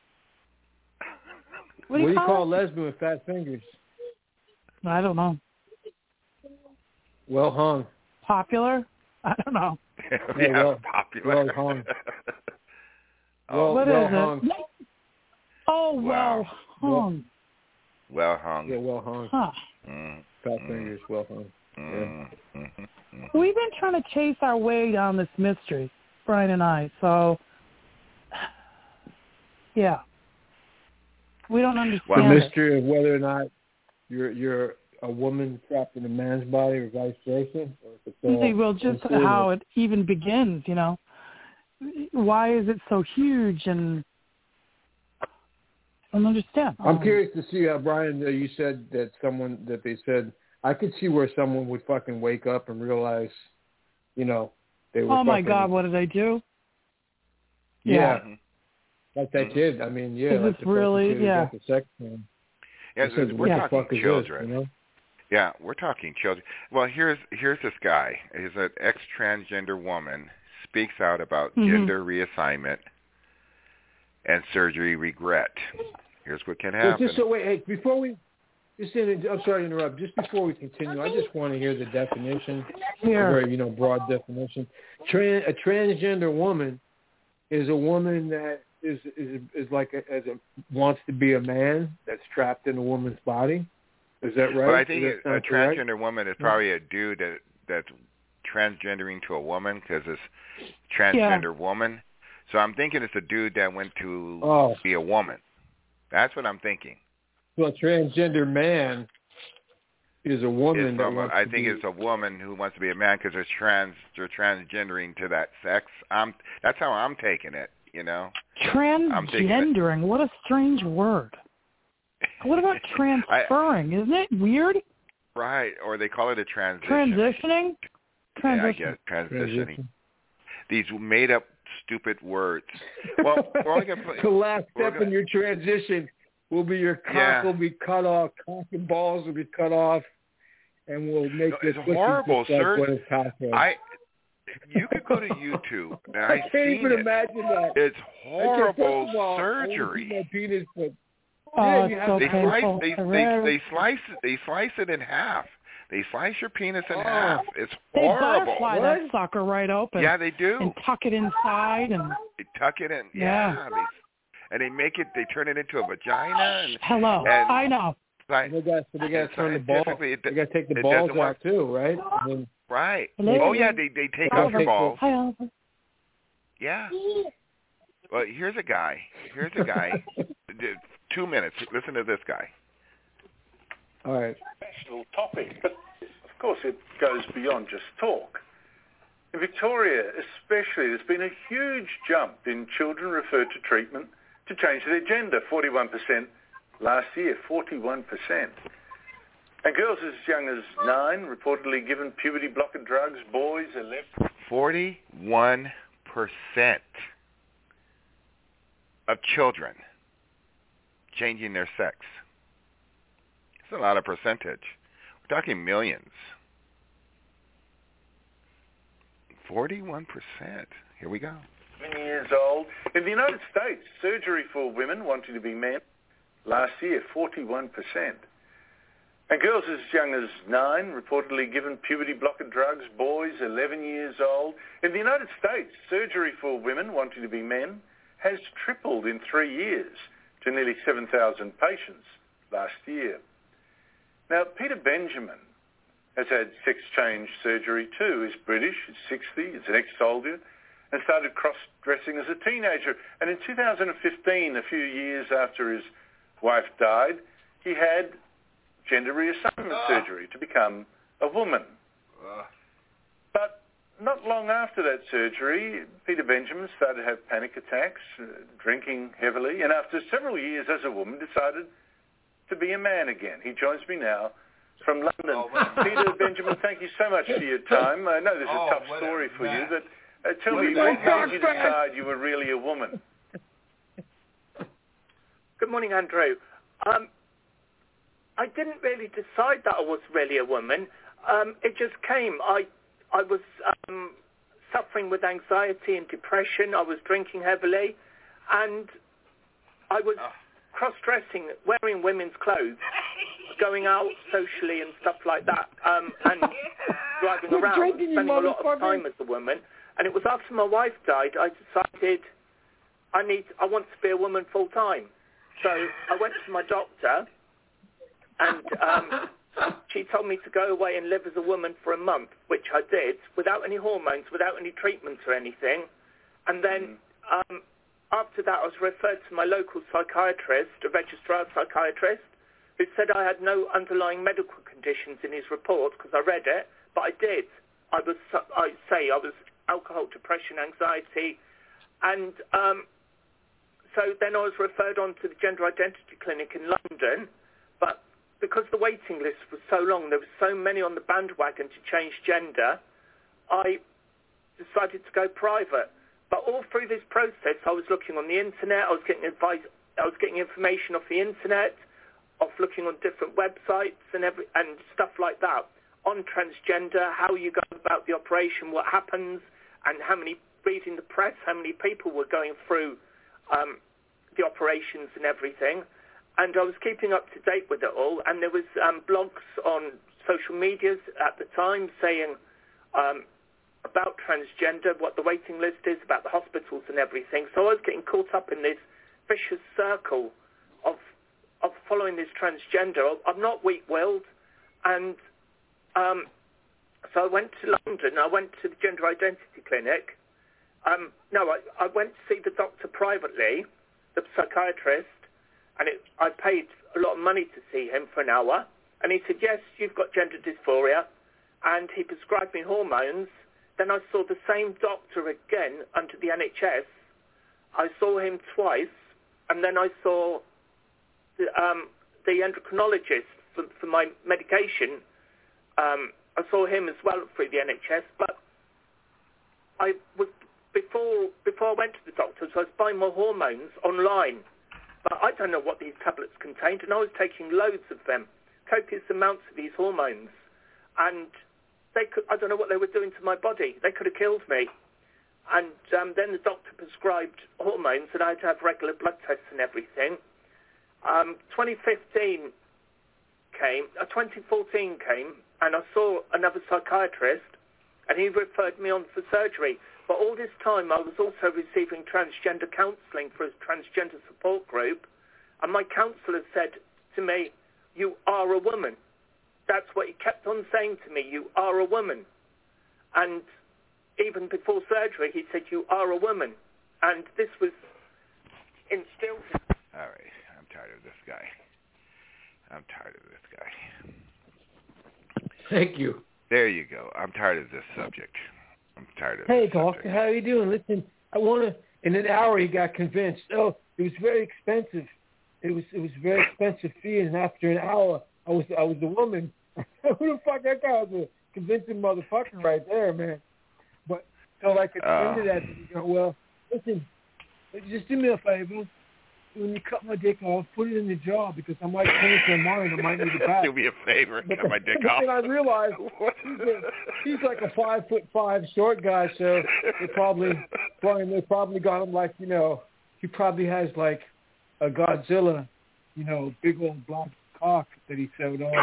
What do you call a lesbian with fat fingers? I don't know. Well hung. Popular? I don't know. Popular. Well hung. What is hung. it? Oh, well hung. Well hung. Yeah, well hung. Huh. Fat fingers, well hung. We've been trying to chase our way down this mystery, Brian and I. So, yeah, we don't understand the mystery of whether or not you're a woman trapped in a man's body, or vice versa. Well, just how it even begins. You know, why is it so huge? And I don't understand. I'm curious to see, Brian, you said that they said, I could see where someone would fucking wake up and realize, they were oh, my God, what did I do? Yeah. Like that kid. I mean, yeah. Is like this really? Yeah. The sex man. Yeah, we're talking children. This, Yeah, we're talking children. Well, here's this guy. He's an ex-transgender woman, speaks out about gender reassignment and surgery regret. Here's what can happen. Before we, I'm sorry to interrupt. Just before we continue, I just want to hear the definition, a very broad definition. A transgender woman is a woman that is wants to be a man that's trapped in a woman's body. Is that right? Well, I think a transgender woman is probably a dude that's transgendering to a woman because it's transgender woman. So I'm thinking it's a dude that went to be a woman. That's what I'm thinking. Well, transgender man is a woman. I think it's a woman who wants to be a man because they're transgendering to that sex. That's how I'm taking it. You know, transgendering. What a strange word. What about transferring? Isn't it weird? Right, or they call it a transition. Transitioning? Yeah, I guess transitioning. These made-up, stupid words. Well, we're only going to play. The last step in your transition will be your cock will be cut off, cock and balls will be cut off, and we'll make it's horrible, sir. You could go to YouTube. I can't even imagine that. It's horrible surgery. They slice it in half. They slice your penis in half. It's horrible. They butterfly that sucker right open. Yeah, they do. And tuck it inside and they tuck it in. Yeah. They make it. They turn it into a vagina. And, I know. They got to turn the ball. They got to take the balls out too, right? Right. Oh yeah, they take out your balls. Hi, Oliver. Yeah. Well, here's a guy. 2 minutes. Listen to this guy. All right. Professional topic, but of course it goes beyond just talk. In Victoria, especially, there's been a huge jump in children referred to treatment to change their gender. 41% last year. 41%. And girls as young as 9 reportedly given puberty blocker drugs. Boys 11. 41% of children changing their sex. It's a lot of percentage. We're talking millions. 41%. Here we go. 7 years old. In the United States, surgery for women wanting to be men. Last year, 41%. And girls as young as 9 reportedly given puberty blocker drugs. Boys 11 years old. In the United States, surgery for women wanting to be men has tripled in 3 years to nearly 7,000 patients last year. Now, Peter Benjamin has had sex change surgery too. He's British, he's 60, he's an ex-soldier, and started cross-dressing as a teenager. And in 2015, a few years after his wife died, he had gender reassignment surgery to become a woman. But not long after that surgery, Peter Benjamin started to have panic attacks, drinking heavily, and after several years as a woman decided to be a man again. He joins me now from London. Peter Benjamin, thank you so much for your time. I know this is a tough story for you, but tell me, when did you decide you were really a woman? Good morning, Andrew. I didn't really decide that I was really a woman. It just came. I was suffering with anxiety and depression. I was drinking heavily, and I was cross-dressing, wearing women's clothes, going out socially and stuff like that, and driving around, spending a lot of time as a woman. And it was after my wife died, I decided I want to be a woman full time. So I went to my doctor, and she told me to go away and live as a woman for a month, which I did, without any hormones, without any treatments or anything. And then after that, I was referred to my local psychiatrist, a registrar psychiatrist, who said I had no underlying medical conditions in his report, because I read it, but I did. I was alcohol, depression, anxiety, and so then I was referred on to the Gender Identity Clinic in London, but because the waiting list was so long, there were so many on the bandwagon to change gender, I decided to go private. But all through this process, I was looking on the internet, I was getting advice, I was getting information off the internet, off looking on different websites and stuff like that, on transgender, how you go about the operation, what happens, and reading the press, how many people were going through the operations and everything. And I was keeping up to date with it all, and there was blogs on social medias at the time saying about transgender, what the waiting list is, about the hospitals and everything. So I was getting caught up in this vicious circle of following this transgender. I'm not weak-willed, and So I went to London. I went to the Gender Identity Clinic. I went to see the doctor privately, the psychiatrist, and I paid a lot of money to see him for an hour. And he said, yes, you've got gender dysphoria. And he prescribed me hormones. Then I saw the same doctor again under the NHS. I saw him twice. And then I saw the endocrinologist for my medication. I saw him as well through the NHS. But I was before I went to the doctors, I was buying my hormones online. But I don't know what these tablets contained, and I was taking loads of them, copious amounts of these hormones. And I don't know what they were doing to my body. They could have killed me. And then the doctor prescribed hormones, and I had to have regular blood tests and everything. 2014 came, and I saw another psychiatrist, and he referred me on for surgery. But all this time, I was also receiving transgender counselling for a transgender support group, and my counsellor said to me, "You are a woman." That's what he kept on saying to me, "You are a woman." And even before surgery, he said, "You are a woman." And this was instilled. All right. I'm tired of this guy. Thank you. There you go. I'm tired of this subject. Hey, doctor, how are you doing? Listen, I want to. In an hour, he got convinced. Oh, it was very expensive. It was very expensive fee, and after an hour, I was a woman. Who the fuck? That guy was a convincing motherfucker right there, man. But so like at the end of that, you go, well, listen, just do me a favor. When you cut my dick off, put it in the jar because I might change my mind. I might need it back. Do me a favor and cut my dick off. And I realized he's like a 5'5" short guy, so they probably got him like, he probably has like a Godzilla, big old black cock that he sewed on.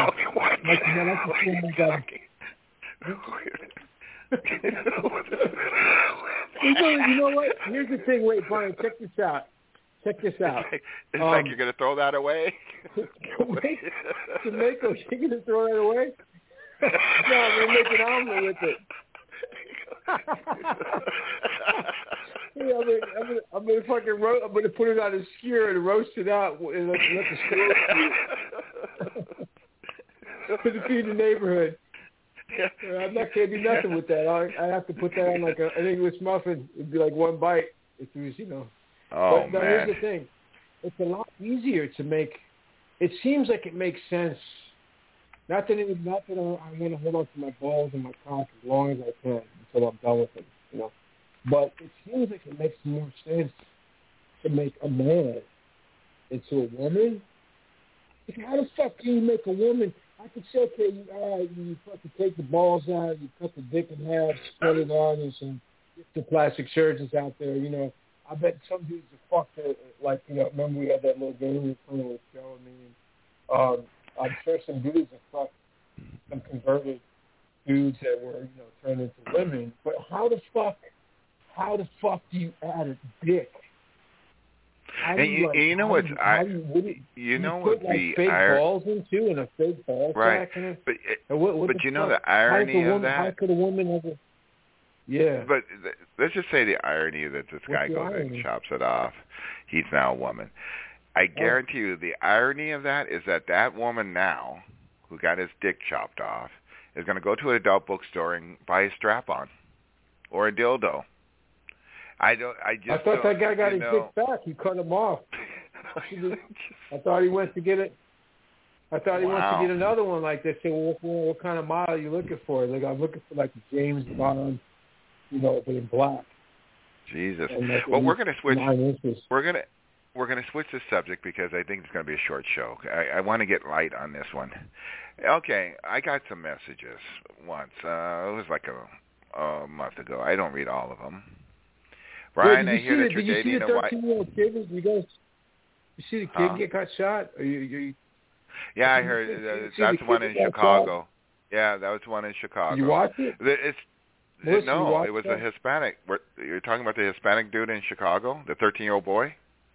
You know what? Here's the thing. Wait, Brian, check this out. It's like you're going to throw that away? Wait, Jamaica, you're going to throw that away? No, I'm going to make an omelet with it. I'm going to fucking I'm going to put it on a skewer and roast it out and let the skewer feed the neighborhood. I'm not going to do nothing with that. I have to put that on like an English muffin. It'd be like one bite if it was, Oh, but man. Here's the thing. It's a lot easier to make. It seems like it makes sense. Not that I want to hold on to my balls and my cock as long as I can until I'm done with them, But it seems like it makes more sense to make a man into a woman. Because how the fuck can you make a woman? I could say, okay, you fucking take the balls out, you cut the dick in half, spread it on, and some plastic surgeons out there, I bet some dudes are fucked it, like, remember we had that little game we were playing with Joe and me. I'm sure some dudes are fucked, some converted dudes that were, turned into women. But how the fuck do you add a dick? You know what's fake balls into and a fake ball right? Sack in it? But the the irony of that. How could a woman ever? Yeah. But let's just say the irony that this guy goes and chops it off. He's now a woman. I guarantee you the irony of that is that woman now, who got his dick chopped off, is going to go to an adult bookstore and buy a strap-on or a dildo. I thought that guy got his dick back. He cut him off. I thought he went to get it. I thought he wants to get another one like this. Say, well, what kind of model are you looking for? Like, I'm looking for like a James Bond, but in black. Jesus. Well, we're going to switch. We're going to switch the subject because I think it's going to be a short show. I want to get light on this one. Okay, I got some messages once. It was like a month ago. I don't read all of them. Brian, I hear that you're dating a wife. You see the kid got shot? Yeah, I heard. That's the one in Chicago. Yeah, that was the one in Chicago. You watch it? It was a Hispanic. You're talking about the Hispanic dude in Chicago, the 13-year-old boy?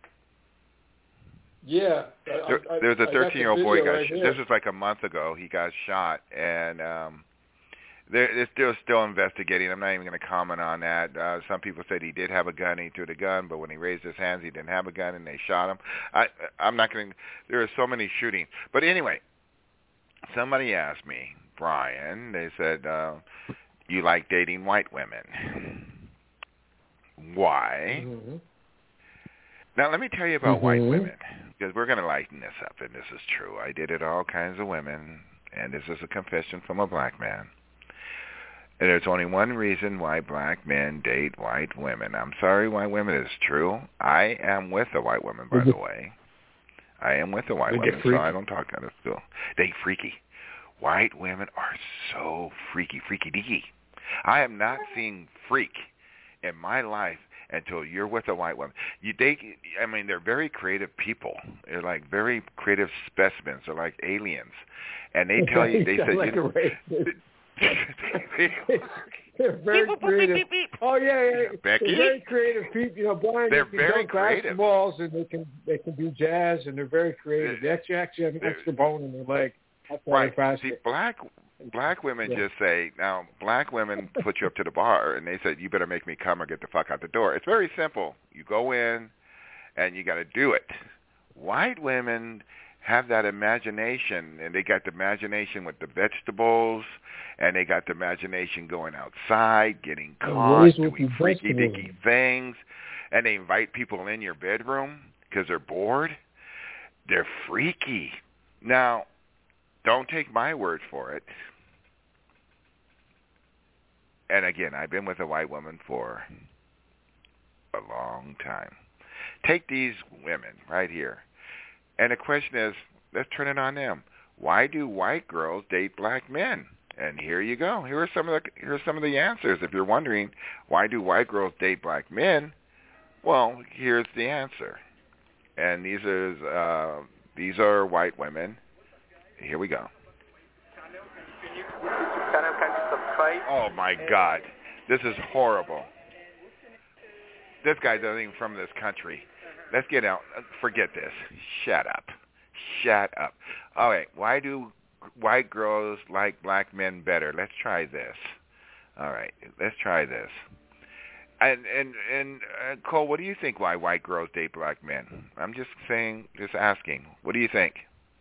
Yeah. There's a 13-year-old boy got shot. This was like a month ago. He got shot, and They're still investigating. I'm not even going to comment on that. Some people said he did have a gun, he threw the gun, but when he raised his hands, he didn't have a gun, and they shot him. I'm not going to. There are so many shootings. But anyway, somebody asked me, Brian, they said, you like dating white women. Why? Mm-hmm. Now, let me tell you about white women, because we're going to lighten this up, and this is true. I dated all kinds of women, and this is a confession from a black man. And there's only one reason why black men date white women. I'm sorry, white women, it's true. I am with a white woman, by the way. I am with a white woman, so I don't talk out of school. They freaky. White women are so freaky deaky. I have not seen freak in my life until you're with a white woman. They're very creative people. They're like very creative specimens. They're like aliens. And they tell you, they said, like they're very creative. Beep, beep, beep. Oh yeah. Becky? They're very creative people. Brian, they're very creative. Basketballs, and they can do jazz, and they're very creative. They actually have an extra bone in their leg. Right. See, black women just say, now, black women put you up to the bar, and they said, you better make me come or get the fuck out the door. It's very simple. You go in, and you got to do it. White women have that imagination, and they got the imagination with the vegetables, and they got the imagination going outside, getting caught, doing freaky-dicky things, and they invite people in your bedroom because they're bored. They're freaky. Now, don't take my word for it. And again, I've been with a white woman for a long time. Take these women right here. And the question is, let's turn it on them. Why do white girls date black men? And here you go. Here are some of the answers. If you're wondering, why do white girls date black men? Well, here's the answer. And these are white women. Here we go. Oh my God, this is horrible. This guy doesn't even from this country. Let's get out. Forget this. Shut up. All right. Why do white girls like black men better? Let's try this. All right. Let's try this. And Cole, what do you think why white girls date black men? I'm just asking. What do you think?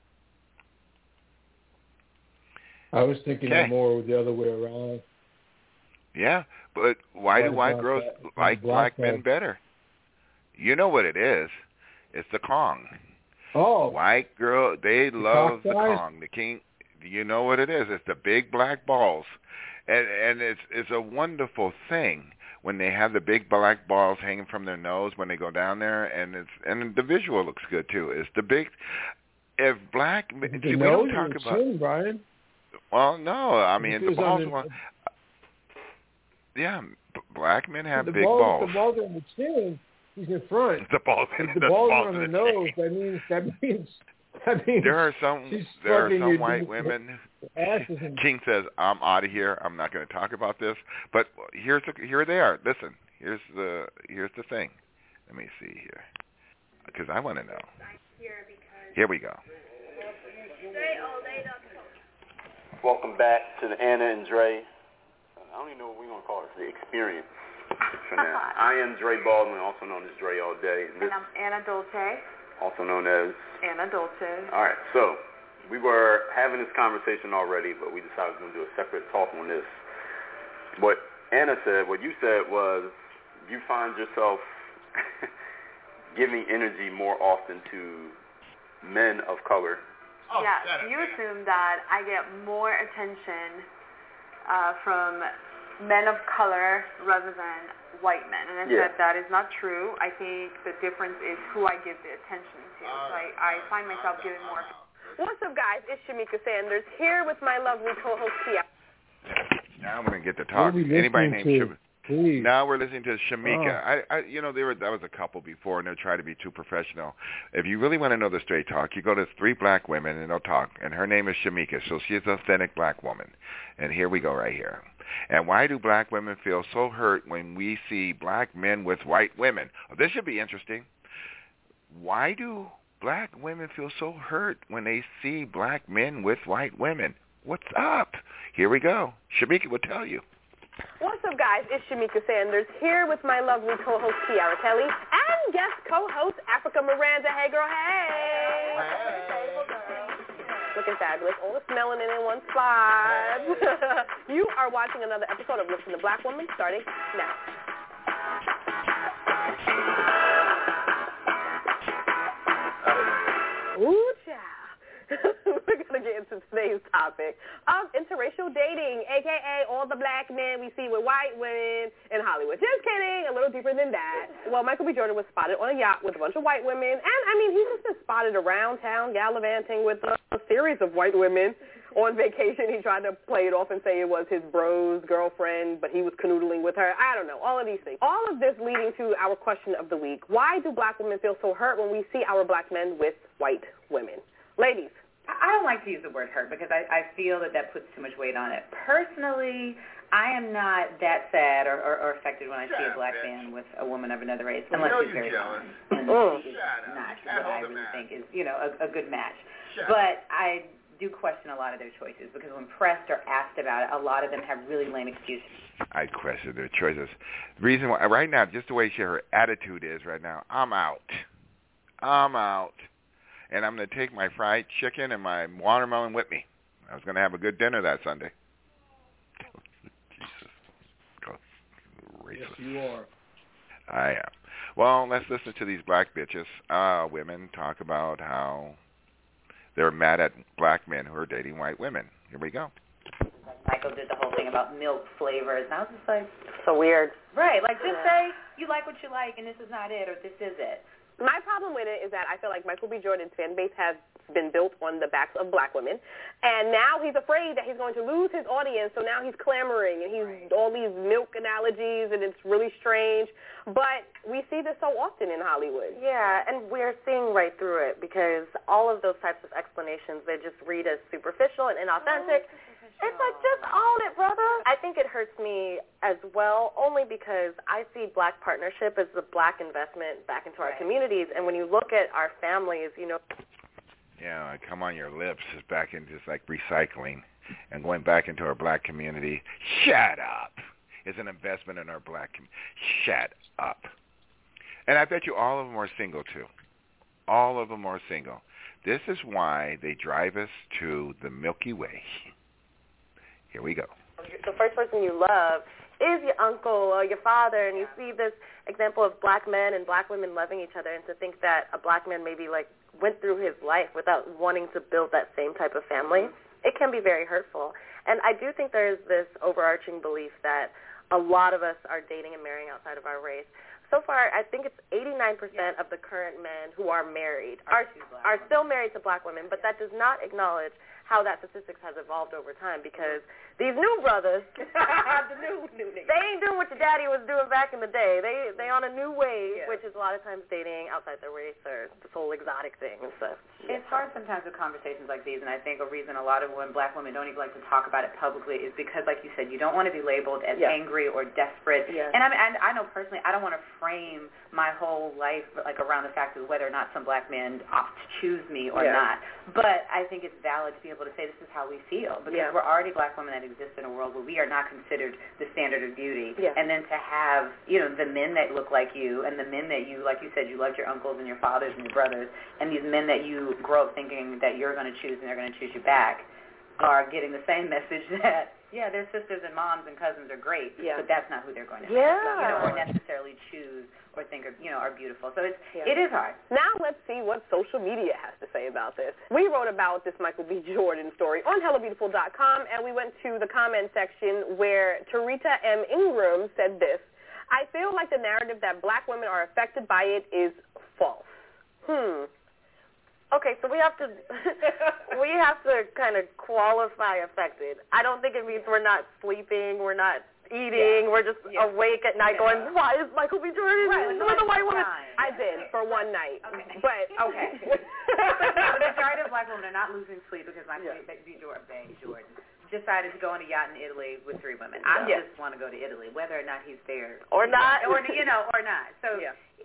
I was thinking more the other way around. Yeah, but why do white girls like black men better? You know what it is. It's the Kong. Oh. White girl, they love the Kong. The king, you know what it is. It's the big black balls. And it's a wonderful thing when they have the big black balls hanging from their nose when they go down there, and the visual looks good too. It's the big, if black, see, we don't talk about chin, Brian. Well, no, I mean the balls. Black men have big balls. The balls on the chin, he's in front. The balls on the nose. That means. There are some white women. King says, "I'm out of here. I'm not going to talk about this." But here they are. Listen, here's the thing. Let me see here, because I want to know. Here we go. Welcome back to the Anna and Dre. I don't even know what we're going to call it. The experience for now. I am Dre Baldwin, also known as Dre All Day. And I'm Anna Dolce. Also known as Anna Dolce. All right, so we were having this conversation already, but we decided we're going to do a separate talk on this. What Anna said, what you said was you find yourself giving energy more often to men of color. Oh, yeah, you assume that I get more attention from men of color rather than white men. And I said that is not true. I think the difference is who I give the attention to. So I find myself giving more. What's up, guys? It's Shamika Sanders here with my lovely co-host, Tia. Now I'm going to get to talk. Anybody named Shamika? Now we're listening to Shamika. That was a couple before, and they're trying to be too professional. If you really want to know the straight talk, you go to 3 black women, and they'll talk. And her name is Shamika, so she's an authentic black woman. And here we go right here. And why do black women feel so hurt when we see black men with white women? Oh, this should be interesting. Why do black women feel so hurt when they see black men with white women? What's up? Here we go. Shamika will tell you. What's up, guys? It's Shamika Sanders here with my lovely co-host, Kiara Kelly, and guest co-host, Africa Miranda. Hey, girl, hey. Looking fabulous. All the melanin in one spot. You are watching another episode of Listen to Black Woman, starting now. Ooh, child. We're going to get into today's topic of interracial dating, a.k.a. all the black men we see with white women in Hollywood. Just kidding, a little deeper than that. Well, Michael B. Jordan was spotted on a yacht with a bunch of white women, and, I mean, he's just been spotted around town gallivanting with a series of white women. On vacation, he tried to play it off and say it was his bro's girlfriend, but he was canoodling with her. I don't know, all of these things. All of this leading to our question of the week. Why do black women feel so hurt when we see our black men with white women? Ladies. I don't like to use the word hurt because I feel that puts too much weight on it. Personally, I am not that sad or affected when I see a black man with a woman of another race, unless he's very jealous. And he is not what I really think is, a good match. But I do question a lot of their choices because when pressed or asked about it, a lot of them have really lame excuses. I question their choices. The reason why, right now, just the way her attitude is right now, I'm out. And I'm going to take my fried chicken and my watermelon with me. I was going to have a good dinner that Sunday. Jesus. Racist. Yes, you are. I am. Well, let's listen to these black bitches, women, talk about how they're mad at black men who are dating white women. Here we go. Michael did the whole thing about milk flavors, and I was just like... So weird. Right, like just say you like what you like and this is not it or this is it. My problem with it is that I feel like Michael B. Jordan's fan base has been built on the backs of black women, and now he's afraid that he's going to lose his audience, so now he's clamoring, and he's all these milk analogies, and it's really strange. But we see this so often in Hollywood. Yeah, and we're seeing right through it because all of those types of explanations, they just read as superficial and inauthentic. It's like, just own it, brother. I think it hurts me as well, only because I see black partnership as the black investment back into our communities. And when you look at our families, Yeah, come on your lips is back in just like recycling and going back into our black community. Shut up. It's an investment in our black community. Shut up. And I bet you all of them are single, too. All of them are single. This is why they drive us to the Milky Way. Here we go. The first person you love is your uncle or your father, and you see this example of black men and black women loving each other, and to think that a black man maybe went through his life without wanting to build that same type of family, it can be very hurtful. And I do think there's this overarching belief that a lot of us are dating and marrying outside of our race. So far, I think it's 89% of the current men who are married are still married to black women, but that does not acknowledge how that statistics has evolved over time, because these new brothers, the new they ain't doing what your daddy was doing back in the day. They on a new wave, which is a lot of times dating outside their race or this whole exotic thing and stuff. It's hard sometimes with conversations like these, and I think a reason a lot of black women don't even like to talk about it publicly is because, like you said, you don't want to be labeled as angry or desperate. Yeah. And I know personally, I don't want to frame my whole life around the fact of whether or not some black men opt to choose me or not. But I think it's valid to be able to say this is how we feel, because we're already black women that exist in a world where we are not considered the standard of beauty. And then to have, the men that look like you and the men that you, like you said, you loved your uncles and your fathers and your brothers, and these men that you grow up thinking that you're going to choose and they're going to choose you back are getting the same message that, their sisters and moms and cousins are great, but that's not who they're going to or necessarily choose or think are beautiful. So it is hard. Now let's see what social media has to say about this. We wrote about this Michael B. Jordan story on HelloBeautiful.com, and we went to the comment section where Tarita M. Ingram said this: I feel like the narrative that black women are affected by it is false. Okay, so we have to kind of qualify affected. I don't think it means we're not sleeping, we're not eating, we're just awake at night going, why is Michael B. Jordan with a white woman? I did, for one night. Okay. But, The majority of black women are not losing sleep because Michael B. Jordan decided to go on a yacht in Italy with 3 women. I just want to go to Italy, whether or not he's there. Or not. Or not. So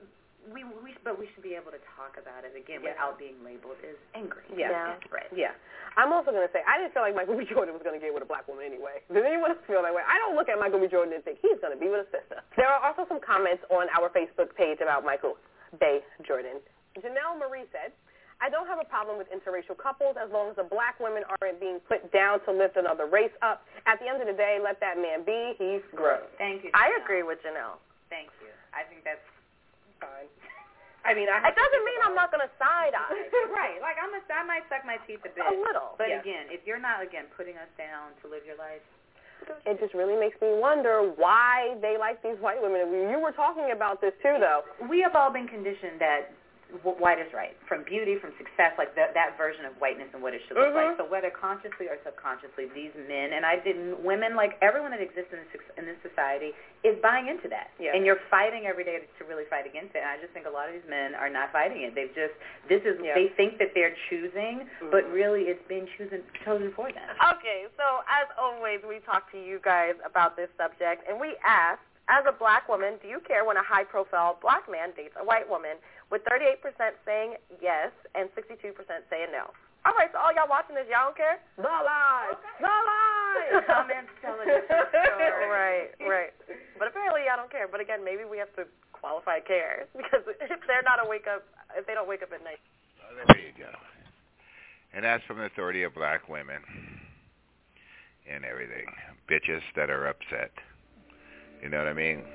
but we should be able to talk about it again without being labeled as angry. Yeah. Desperate. Yeah. I'm also going to say, I didn't feel like Michael B. Jordan was going to get with a black woman anyway. Did anyone else feel that way? I don't look at Michael B. Jordan and think he's going to be with a sister. There are also some comments on our Facebook page about Michael B. Jordan. Janelle Marie said, I don't have a problem with interracial couples as long as the black women aren't being put down to lift another race up. At the end of the day, let that man be. He's gross. Thank you, I Janelle. agree with Janelle. Thank you. I think that's fine. I mean, it doesn't mean I'm not going to side eye. Right. Like, I might suck my teeth a bit. A little. But again, if you're not, putting us down to live your life. It just really makes me wonder why they like these white women. You were talking about this, too, though. We have all been conditioned that white is right, from beauty, from success, like that version of whiteness and what it should look like. So whether consciously or subconsciously, these men, and women, like everyone that exists in this society is buying into that. Yeah. And you're fighting every day to really fight against it. And I just think a lot of these men are not fighting it. They think that they're choosing, but really it's being chosen for them. Okay, so as always, we talk to you guys about this subject, and we asked, as a black woman, do you care when a high-profile black man dates a white woman, with 38% saying yes and 62% saying no? All right, so all y'all watching this, y'all don't care? The lies! Okay. The lies! Comments tell a different story. Right. But apparently y'all don't care. But again, maybe we have to qualify care, because if they don't wake up at night. There you go. And that's from the authority of black women and everything. Bitches that are upset. You know what I mean?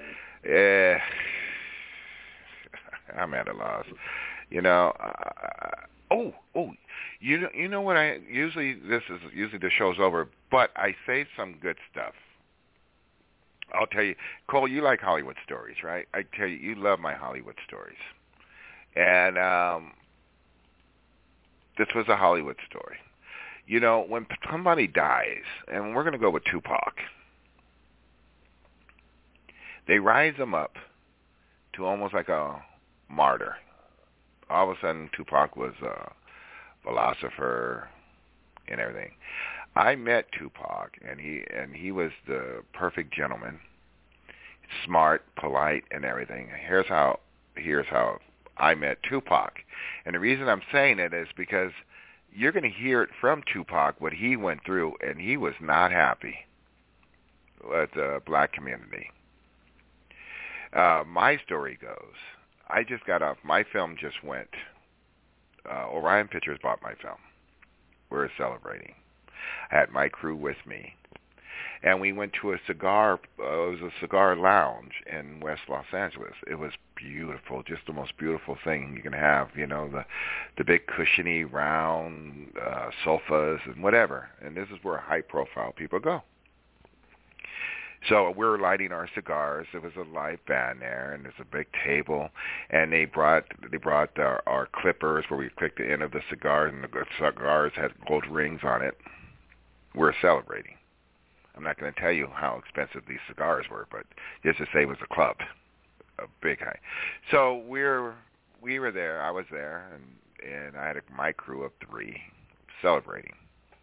I'm at a loss. You know. You know what? Usually the show's over, but I say some good stuff. I'll tell you, Cole. You like Hollywood stories, right? I tell you, you love my Hollywood stories, and this was a Hollywood story. You know, when somebody dies, and we're going to go with Tupac. They rise him up to almost like a martyr. All of a sudden, Tupac was a philosopher and everything. I met Tupac, and he was the perfect gentleman, smart, polite, and everything. Here's how I met Tupac, and the reason I'm saying it is because you're going to hear it from Tupac what he went through, and he was not happy with the black community. My story goes, I just got off, my film just went, Orion Pictures bought my film. We're celebrating. I had my crew with me. And we went to a cigar lounge in West Los Angeles. It was beautiful, just the most beautiful thing you can have, you know, the big cushiony round sofas and whatever. And this is where high-profile people go. So we were lighting our cigars. There was a live band there, and there's a big table. And they brought our clippers where we clicked the end of the cigar, and the cigars had gold rings on it. We're celebrating. I'm not going to tell you how expensive these cigars were, but just to say it was a club, a big high. So we were there. I was there, and I had my crew of 3 celebrating.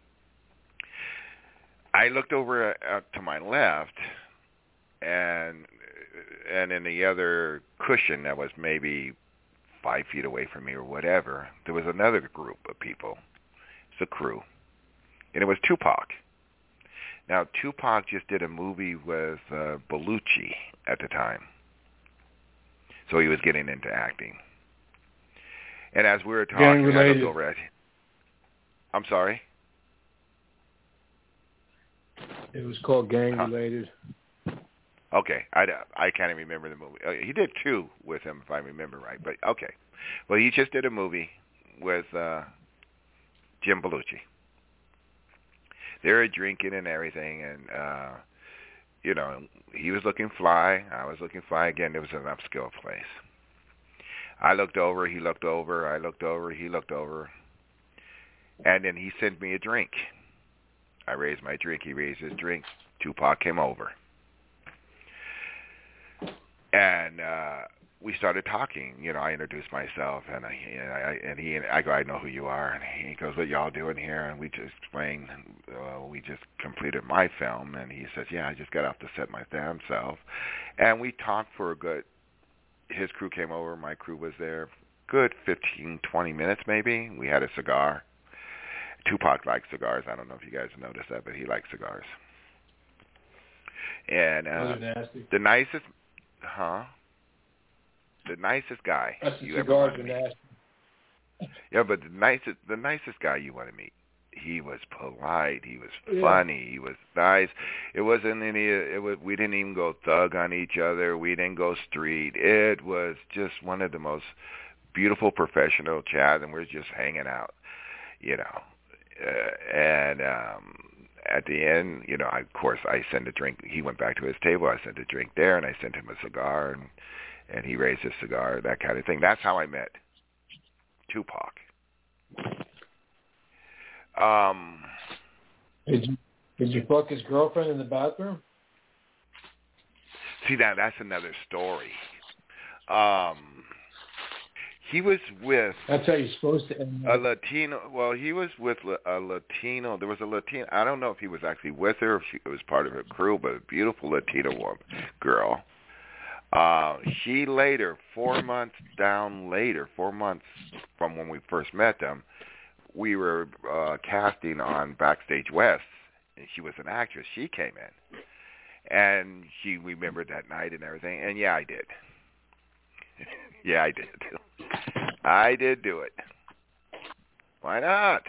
I looked over to my left, and in the other cushion that was maybe 5 feet away from me or whatever, there was another group of people. It's a crew, and it was Tupac. Now, Tupac just did a movie with Belushi at the time, so he was getting into acting. And as we were talking, I looked over at him. I'm sorry? It was called Gang Related. Okay, I can't even remember the movie. He did 2 with him, if I remember right. But okay, well, he just did a movie with Jim Belushi. They were drinking and everything, and you know, he was looking fly. I was looking fly. Again, it was an upscale place. I looked over. He looked over. I looked over. He looked over, and then he sent me a drink. I raised my drink. He raised his drink. Tupac came over. And we started talking. You know, I introduced myself, and I go, I know who you are. And he goes, what y'all doing here? And we just explained, we just completed my film. And he says, yeah, I just got off the set my damn self. And we talked for a good his crew came over. My crew was there. Good 15, 20 minutes maybe. We had a cigar. Tupac likes cigars. I don't know if you guys noticed that, but he likes cigars. And the nicest, the nicest guy you ever want to meet. Yeah, but the nicest guy you want to meet. He was polite. He was funny. He was nice. It wasn't we didn't even go thug on each other. We didn't go street. It was just one of the most beautiful professional chats, and we're just hanging out, and at the end, of course, I sent a drink. He went back to his table. I sent a drink there, and I sent him a cigar, and he raised his cigar, that kind of thing. That's how I met Tupac. Did you fuck his girlfriend in the bathroom? See, that's another story. He was with... That's how you're supposed to end a Latino... Well, he was with a Latino... There was a Latino... I don't know if he was actually with her, if it was part of her crew, but a beautiful Latino girl. She later, 4 months from when we first met them, we were casting on Backstage West, and she was an actress. She came in, and she remembered that night and everything, and I did. I did. I did do it. Why not?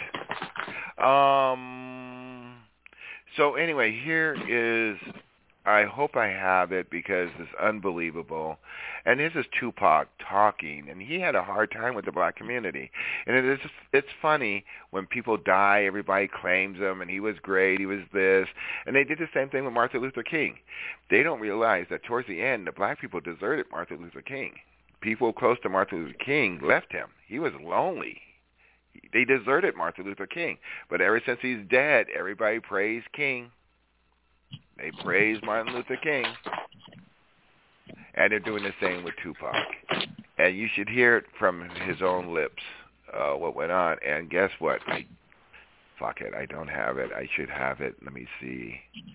So anyway, here is... I hope I have it because it's unbelievable. And this is Tupac talking, and he had a hard time with the black community. And it's funny when people die, everybody claims him, and he was great, he was this. And they did the same thing with Martin Luther King. They don't realize that towards the end, the black people deserted Martin Luther King. People close to Martin Luther King left him. He was lonely. They deserted Martin Luther King. But ever since he's dead, everybody praised King. They praise Martin Luther King. And they're doing the same with Tupac. And you should hear it from his own lips, what went on. And guess what? Fuck it, I don't have it. I should have it. Let me see.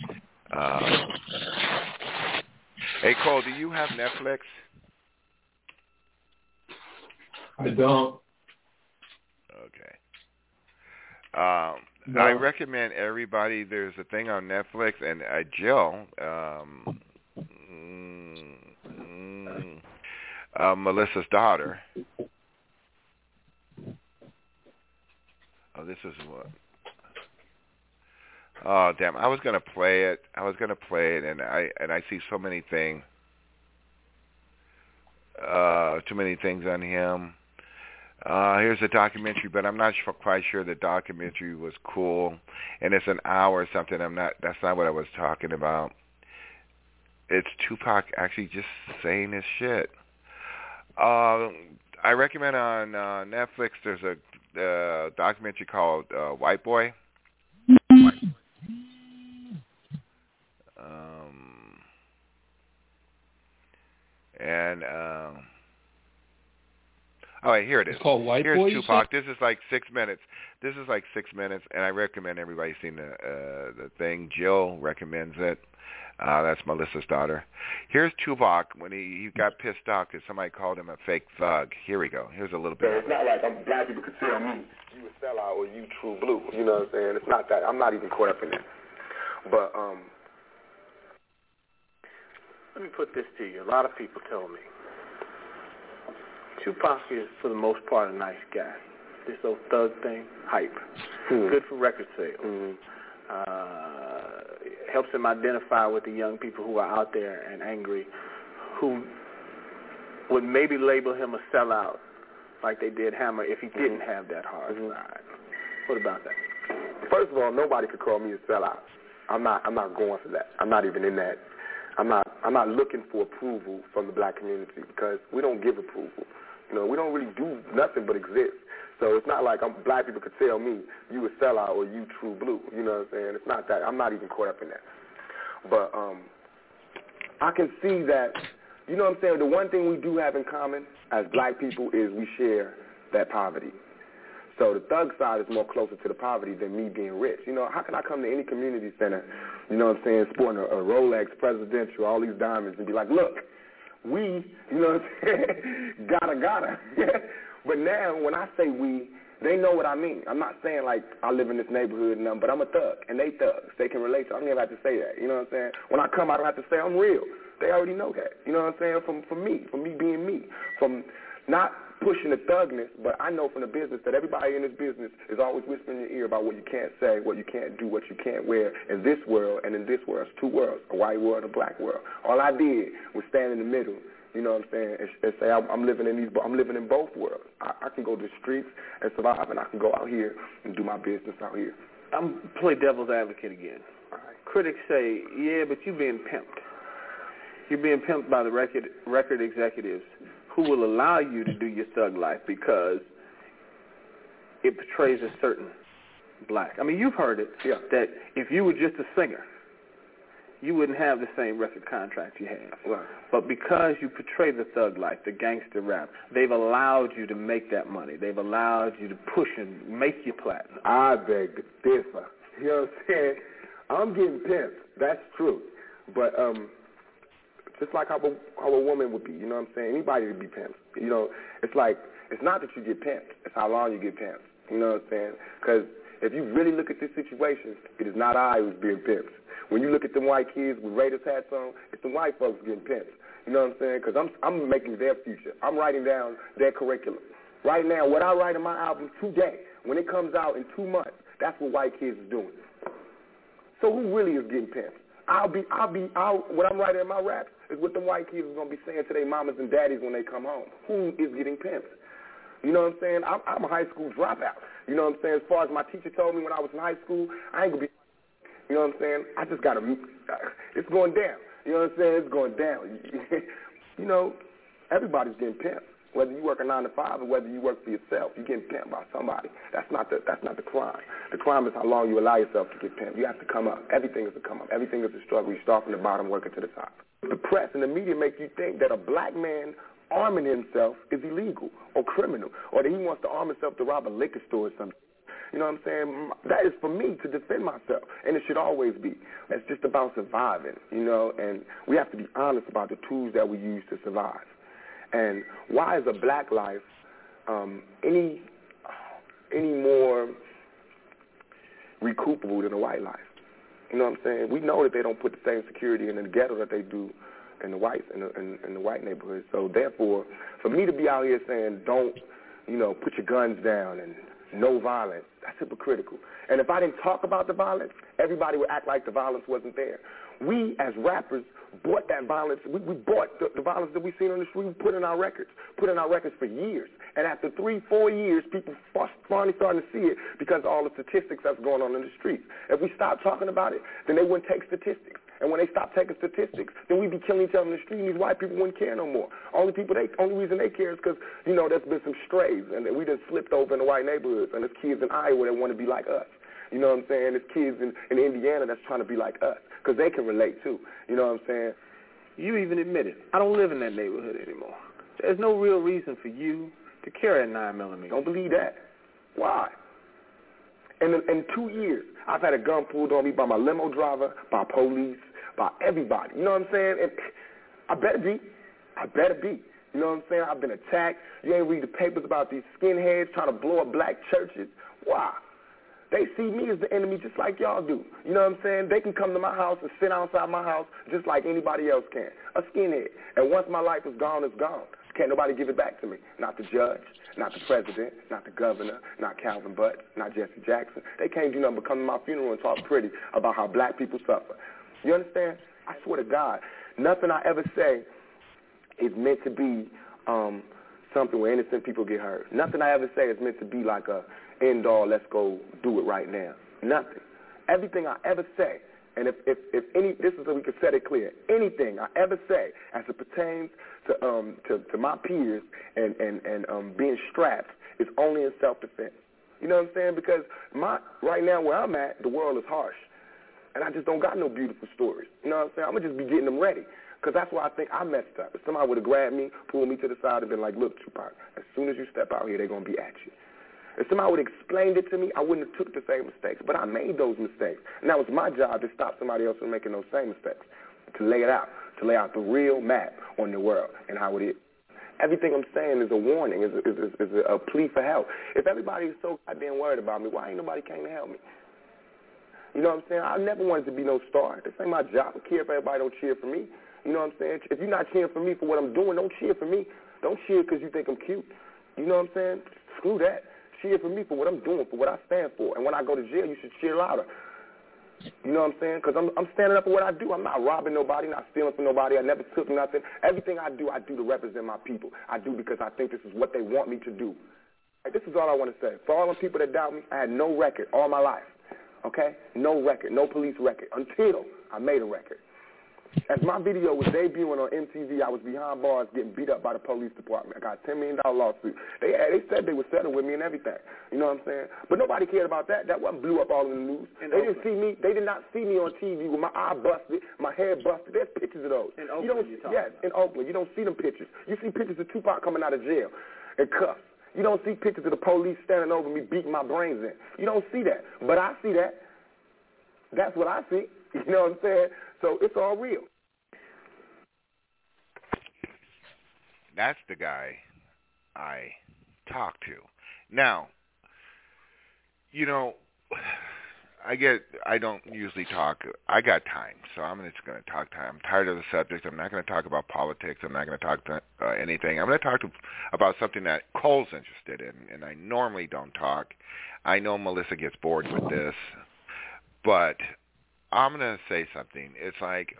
Hey, Cole, do you have Netflix? I don't. Okay. No. I recommend everybody. There's a thing on Netflix, and Jill, Melissa's daughter. Oh, this is what. Oh, damn! I was gonna play it. And I see so many things. Too many things on him. Here's a documentary, but I'm not quite sure the documentary was cool, and it's an hour or something. That's not what I was talking about. It's Tupac actually just saying his shit. I recommend on Netflix. There's a documentary called White Boy. Oh, wait, here it is. It's called White Here's Boy. Tupac. This is like 6 minutes. And I recommend everybody seen the thing. Jill recommends it. That's Melissa's daughter. Here's Tupac when he got pissed off because somebody called him a fake thug. Here we go. Here's a little bit. It's not like black people could tell me you a sellout or you true blue. You know what I'm saying? It's not that. I'm not even caught up in that. But let me put this to you. A lot of people tell me Tupac is, for the most part, a nice guy. This old thug thing, hype. Good for record sales. Helps him identify with the young people who are out there and angry, who would maybe label him a sellout like they did Hammer if he didn't have that hard side. What about that? First of all, nobody could call me a sellout. I'm not going for that. I'm not even in that. I'm not looking for approval from the black community because we don't give approval. You know, we don't really do nothing but exist. So it's not like black people could tell me you a sellout or you true blue. You know what I'm saying? It's not that. I'm not even caught up in that. But I can see that, you know what I'm saying, the one thing we do have in common as black people is we share that poverty. So the thug side is more closer to the poverty than me being rich. You know, how can I come to any community center, you know what I'm saying, sporting a Rolex, presidential, all these diamonds, and be like, look, we, you know what I'm saying, gotta. But now when I say we, they know what I mean. I'm not saying like I live in this neighborhood and but I'm a thug, and they thugs. They can relate to it. I don't even have to say that. You know what I'm saying? When I come, I don't have to say I'm real. They already know that. You know what I'm saying? From me being me, from not pushing the thugness, but I know from the business that everybody in this business is always whispering in your ear about what you can't say, what you can't do, what you can't wear in this world and in this world. It's two worlds, a white world and a black world. All I did was stand in the middle, you know what I'm saying, and say I'm living in both worlds. I can go to the streets and survive, and I can go out here and do my business out here. I'm play devil's advocate again. All right. Critics say, yeah, but you're being pimped. You're being pimped by the record executives who will allow you to do your thug life because it portrays a certain black. I mean, you've heard it, that if you were just a singer, you wouldn't have the same record contract you have. Right. But because you portray the thug life, the gangster rap, they've allowed you to make that money. They've allowed you to push and make your platinum. I beg to differ. You know what I'm saying? I'm getting pimped. That's true. But just like how a woman would be, you know what I'm saying? Anybody would be pimped. You know, it's like, it's not that you get pimped. It's how long you get pimped. You know what I'm saying? Because if you really look at this situation, it is not I who's being pimped. When you look at them white kids with Raiders hats on, it's the white folks getting pimped. You know what I'm saying? Because I'm making their future. I'm writing down their curriculum. Right now, what I write in my album today, when it comes out in 2 months, that's what white kids is doing. So who really is getting pimped? What I'm writing in my raps is what the white kids is going to be saying to their mamas and daddies when they come home. Who is getting pimped? You know what I'm saying? I'm a high school dropout. You know what I'm saying? As far as my teacher told me when I was in high school, I ain't going to be, you know what I'm saying? I just got to, it's going down. You know what I'm saying? It's going down. You know, everybody's getting pimped. Whether you work a 9 to 5 or whether you work for yourself, you're getting pimped by somebody. That's not the crime. The crime is how long you allow yourself to get pimped. You have to come up. Everything is a come up. Everything is a struggle. You start from the bottom, working to the top. The press and the media make you think that a black man arming himself is illegal or criminal, or that he wants to arm himself to rob a liquor store or something. You know what I'm saying? That is for me to defend myself, and it should always be. It's just about surviving, you know, and we have to be honest about the tools that we use to survive. And why is a black life any more recoupable than a white life? You know what I'm saying? We know that they don't put the same security in the ghetto that they do in the white in the white neighborhood. So therefore, for me to be out here saying don't, you know, put your guns down and no violence, that's hypocritical. And if I didn't talk about the violence, everybody would act like the violence wasn't there. We as rappers bought that violence. We bought the violence that we've seen on the street. We put in our records for years. And after 3-4 years, people finally starting to see it because of all the statistics that's going on in the streets. If we stop talking about it, then they wouldn't take statistics. And when they stop taking statistics, then we'd be killing each other in the street, and these white people wouldn't care no more. Only reason they care is because, you know, there's been some strays, and we just slipped over in the white neighborhoods, and there's kids in Iowa that want to be like us. You know what I'm saying? There's kids in Indiana that's trying to be like us because they can relate too. You know what I'm saying? You even admitted, I don't live in that neighborhood anymore. There's no real reason for you to carry a 9mm. Don't believe that. Why? In 2 years, I've had a gun pulled on me by my limo driver, by police, by everybody. You know what I'm saying? And I better be. You know what I'm saying? I've been attacked. You ain't read the papers about these skinheads trying to blow up black churches. Why? They see me as the enemy just like y'all do. You know what I'm saying? They can come to my house and sit outside my house just like anybody else can. A skinhead. And once my life is gone, it's gone. Can't nobody give it back to me. Not the judge, not the president, not the governor, not Calvin Butts, not Jesse Jackson. They can't do nothing but come to my funeral and talk pretty about how black people suffer. You understand? I swear to God, nothing I ever say is meant to be something where innocent people get hurt. Nothing I ever say is meant to be like a end all, let's go do it right now. Nothing. Everything I ever say, and if this is so we can set it clear, anything I ever say as it pertains to my peers and being strapped is only in self-defense. You know what I'm saying? Because right now where I'm at, the world is harsh. And I just don't got no beautiful stories. You know what I'm saying? I'm going to just be getting them ready. Because that's why I think I messed up. If somebody would have grabbed me, pulled me to the side and been like, look, Tupac, as soon as you step out here, they're going to be at you. If somebody would have explained it to me, I wouldn't have took the same mistakes. But I made those mistakes. And that was my job to stop somebody else from making those same mistakes, to lay it out, to lay out the real map on the world and how it is. Everything I'm saying is a warning, is a plea for help. If everybody is so goddamn worried about me, why ain't nobody came to help me? You know what I'm saying? I never wanted to be no star. This ain't my job. I care if everybody don't cheer for me. You know what I'm saying? If you're not cheering for me for what I'm doing, don't cheer for me. Don't cheer because you think I'm cute. You know what I'm saying? Screw that. Cheer for me for what I'm doing, for what I stand for. And when I go to jail, you should cheer louder. You know what I'm saying? Because I'm standing up for what I do. I'm not robbing nobody, not stealing from nobody. I never took nothing. Everything I do to represent my people. I do because I think this is what they want me to do. This is all I want to say. For all the people that doubt me, I had no record all my life. Okay? No record, no police record until I made a record. As my video was debuting on MTV, I was behind bars getting beat up by the police department. I got a $10 million lawsuit. They said they would settle with me and everything. You know what I'm saying? But nobody cared about that. That wasn't blew up all in the news. They did not see me on TV with my eye busted, my head busted. There's pictures of those. In Oakland, in Oakland. You don't see them pictures. You see pictures of Tupac coming out of jail in cuffs. You don't see pictures of the police standing over me beating my brains in. You don't see that. But I see that. That's what I see. You know what I'm saying? So it's all real. That's the guy I talk to. Now, you know, I don't usually talk. I got time, so I'm just going to talk time. I'm tired of the subject. I'm not going to talk about politics. I'm not going to talk anything. I'm going to talk about something that Cole's interested in, and I normally don't talk. I know Melissa gets bored with this, but I'm going to say something. It's like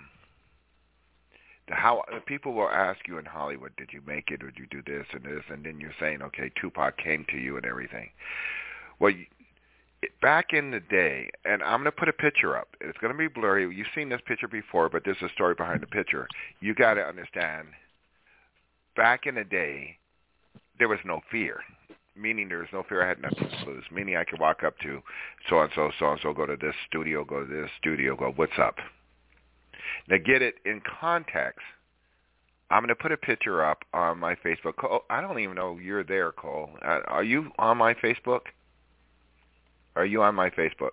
how people will ask you in Hollywood, did you make it or did you do this and this, and then you're saying, okay, Tupac came to you and everything. Well, back in the day, and I'm going to put a picture up. It's going to be blurry. You've seen this picture before, but there's a story behind the picture. You got to understand, back in the day, there was no fear. Meaning there was no fear. I had nothing to lose. Meaning I could walk up to so-and-so, go to this studio, go, what's up? Now get it in context. I'm going to put a picture up on my Facebook. Cole, I don't even know you're there, Cole. Are you on my Facebook? Are you on my Facebook?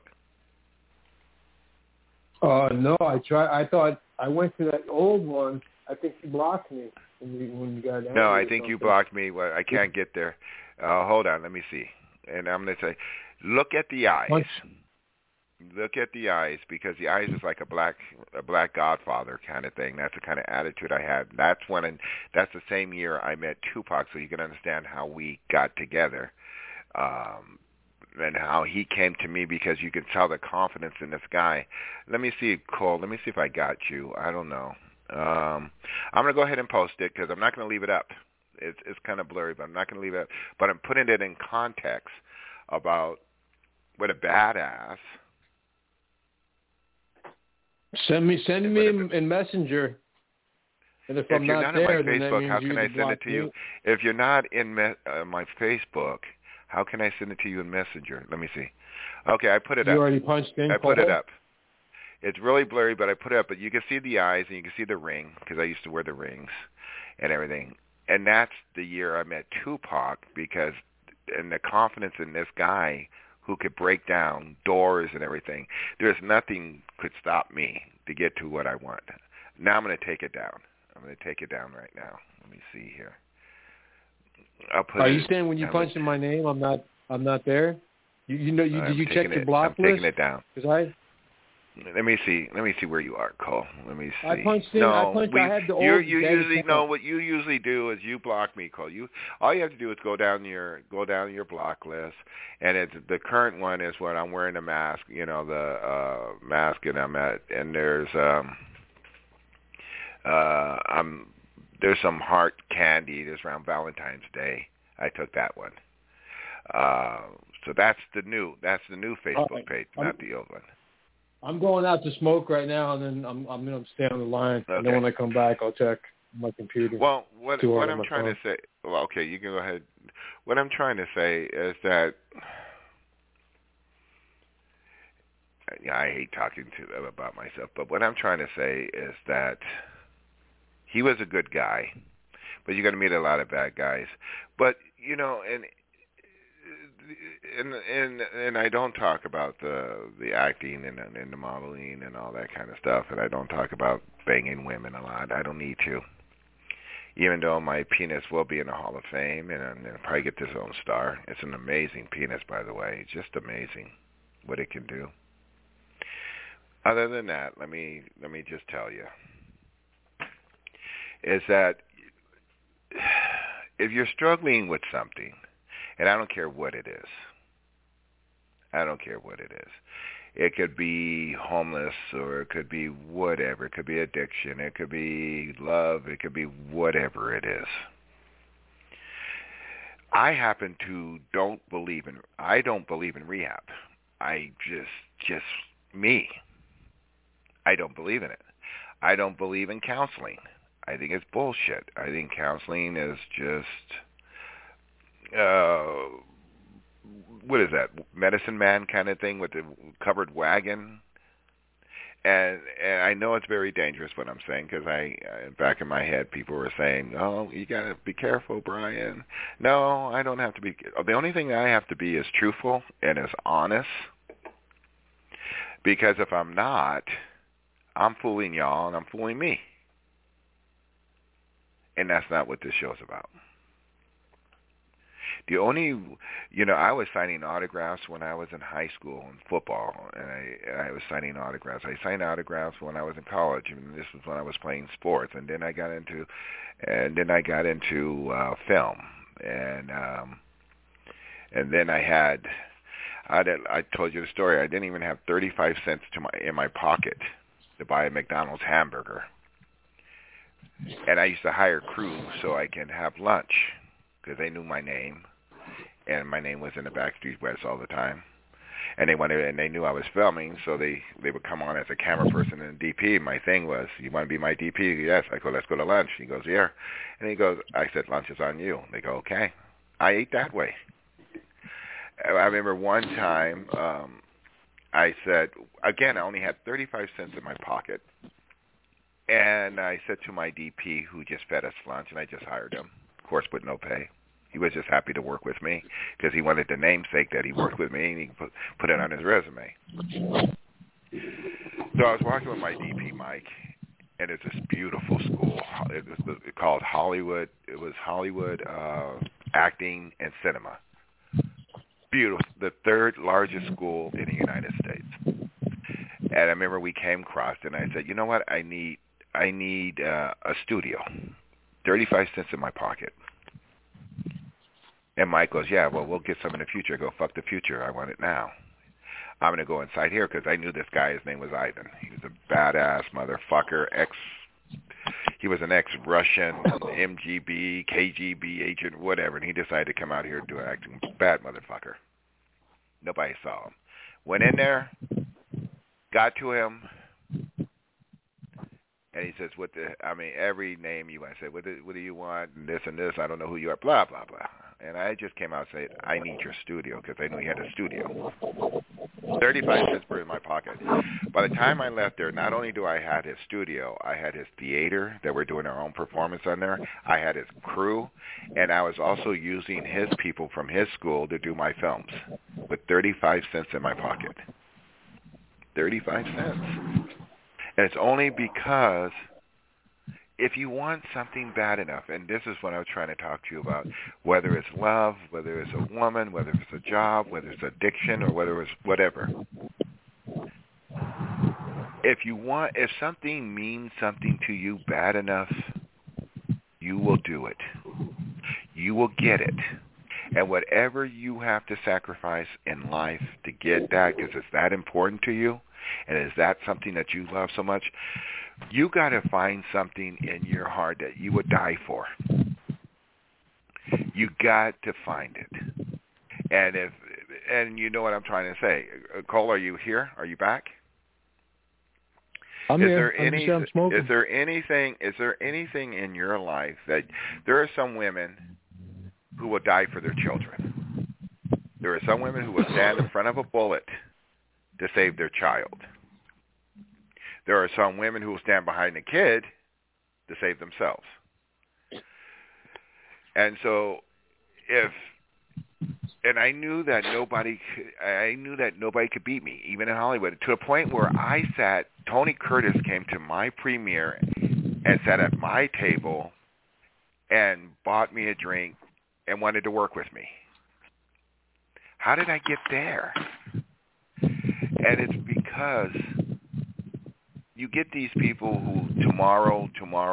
No, I thought I went to that old one. I think you blocked me when you got down. No, I think you blocked me. Well, I can't get there. Hold on, let me see. And I'm going to say, look at the eyes. Look at the eyes, because the eyes is like a black Godfather kind of thing. That's the kind of attitude I had. That's the same year I met Tupac, so you can understand how we got together. And how he came to me, because you can tell the confidence in this guy. Let me see, Cole. Let me see if I got you. I don't know. I'm going to go ahead and post it, because I'm not going to leave it up. It's kind of blurry, but I'm not going to leave it up. But I'm putting it in context about what a badass. Send me in Messenger. And if I'm you're not there, in my Facebook, how can I send it to you? Me. If you're not in my Facebook, how can I send it to you in Messenger? Let me see. Okay, I put it up. You already punched in? I put it up. It's really blurry, but I put it up. But you can see the eyes and you can see the ring, because I used to wear the rings and everything. And that's the year I met Tupac, and the confidence in this guy who could break down doors and everything. There's nothing could stop me to get to what I want. Now I'm going to take it down. I'm going to take it down right now. Let me see here. Are you saying when you punch in my name, I'm not there? Did you check your block list? I'm taking it down. Let me see where you are, Cole. Let me see. I punched in. I had the old. You usually know what you usually do is you block me, Cole. All you have to do is go down your block list, and the current one is what I'm wearing a mask. You know, the mask, and I'm at, and there's there's some heart candy. There's around Valentine's Day. I took that one. So that's the new Facebook page, not the old one. I'm going out to smoke right now, and then I'm going to stay on the line. Okay. And then when I come back, I'll check my computer. Well, what I'm trying to say, well, okay, you can go ahead. What I'm trying to say is that, I hate talking to them about myself, but what I'm trying to say is that he was a good guy, but you're going to meet a lot of bad guys. But, and and I don't talk about the acting and the modeling and all that kind of stuff, and I don't talk about banging women a lot. I don't need to. Even though my penis will be in the Hall of Fame and it'll probably get its own star. It's an amazing penis, by the way. It's just amazing what it can do. Other than that, let me just tell you, is that if you're struggling with something, and I don't care what it is, it could be homeless, or it could be whatever. It could be addiction. It could be love. It could be whatever it is. I don't believe in rehab. Me. I don't believe in it. I don't believe in counseling. I think it's bullshit. I think counseling is just, what is that, medicine man kind of thing with the covered wagon? And I know it's very dangerous what I'm saying, because back in my head, people were saying, oh, you got to be careful, Brian. No, I don't have to be. The only thing I have to be is truthful and is honest, because if I'm not, I'm fooling y'all and I'm fooling me. And that's not what this show's about. The only, I was signing autographs when I was in high school in football, and I was signing autographs. I signed autographs when I was in college, and this was when I was playing sports. And then I got into film, and then I told you the story. I didn't even have 35 cents in my pocket to buy a McDonald's hamburger. And I used to hire crew so I can have lunch, because they knew my name, and my name was in the Backstreet West all the time. And they knew I was filming, so they would come on as a camera person and DP. My thing was, you want to be my DP? Yes. I go, let's go to lunch. He goes, yeah. And he goes, I said, lunch is on you. They go, okay. I ate that way. I remember one time, I said, again, I only had 35 cents in my pocket. And I said to my DP, who just fed us lunch, and I just hired him, of course, with no pay. He was just happy to work with me because he wanted the namesake that he worked with me, and he put it on his resume. So I was walking with my DP, Mike, and it's this beautiful school. It was called Hollywood. It was Hollywood Acting and Cinema. Beautiful. The third largest school in the United States. And I remember we came across, and I said, you know what, I need a studio. 35 cents in my pocket. And Mike goes, yeah, well, we'll get some in the future. I go, fuck the future. I want it now. I'm going to go inside here, because I knew this guy. His name was Ivan. He was a badass motherfucker. He was an ex-Russian, MGB, KGB agent, whatever. And he decided to come out here and do acting. Bad motherfucker. Nobody saw him. Went in there, got to him, and he says, every name you want. I said, what do you want? And this, I don't know who you are, blah, blah, blah. And I just came out and said, I need your studio, because I knew he had a studio. 35 cents per in my pocket. By the time I left there, not only do I have his studio, I had his theater that we're doing our own performance on there. I had his crew, and I was also using his people from his school to do my films with 35 cents in my pocket. 35 cents. And it's only because if you want something bad enough, and this is what I was trying to talk to you about, whether it's love, whether it's a woman, whether it's a job, whether it's addiction, or whether it's whatever. If something means something to you bad enough, you will do it. You will get it. And whatever you have to sacrifice in life to get that, because it's that important to you, and is that something that you love so much, you got to find something in your heart that you would die for. You got to find it. And you know what I'm trying to say. Cole, are you here? Are you back? I'm here. I'm smoking. Is there anything in your life that there are some women who will die for their children? There are some women who will stand in front of a bullet to save their child. There are some women who will stand behind a kid to save themselves. And so if And I knew that nobody could beat me, even in Hollywood, to a point where Tony Curtis came to my premiere and sat at my table and bought me a drink and wanted to work with me. How did I get there? And it's because you get these people who tomorrow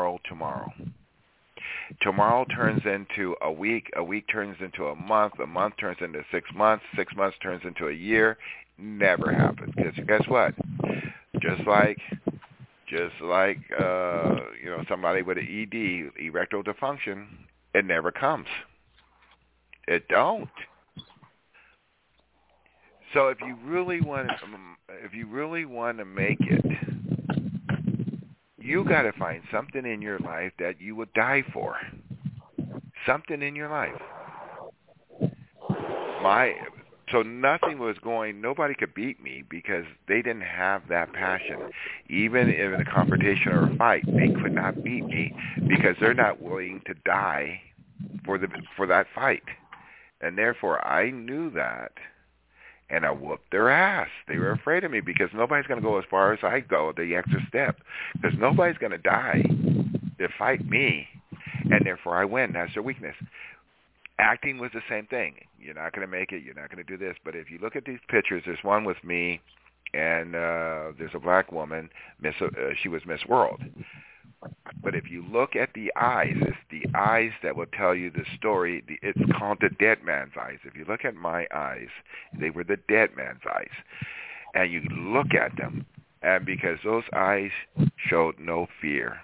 turns into a week turns into a month turns into 6 months, 6 months turns into a year. Never happens. Because guess what? Just like somebody with an ED, erectile dysfunction, it never comes. It don't. So if you really want to make it, you got to find something in your life that you would die for. Something in your life. So nobody could beat me because they didn't have that passion. Even in a confrontation or a fight, they could not beat me because they're not willing to die for that fight. And therefore, I knew that, and I whooped their ass. They were afraid of me because nobody's going to go as far as I go, the extra step, because nobody's going to die to fight me, and therefore I win. That's their weakness. Acting was the same thing. You're not going to make it. You're not going to do this. But if you look at these pictures, there's one with me, and there's a black woman. She was Miss World. But if you look at the eyes, it's the eyes that will tell you the story. It's called the dead man's eyes. If you look at my eyes, they were the dead man's eyes. And you look at them, and because those eyes showed no fear.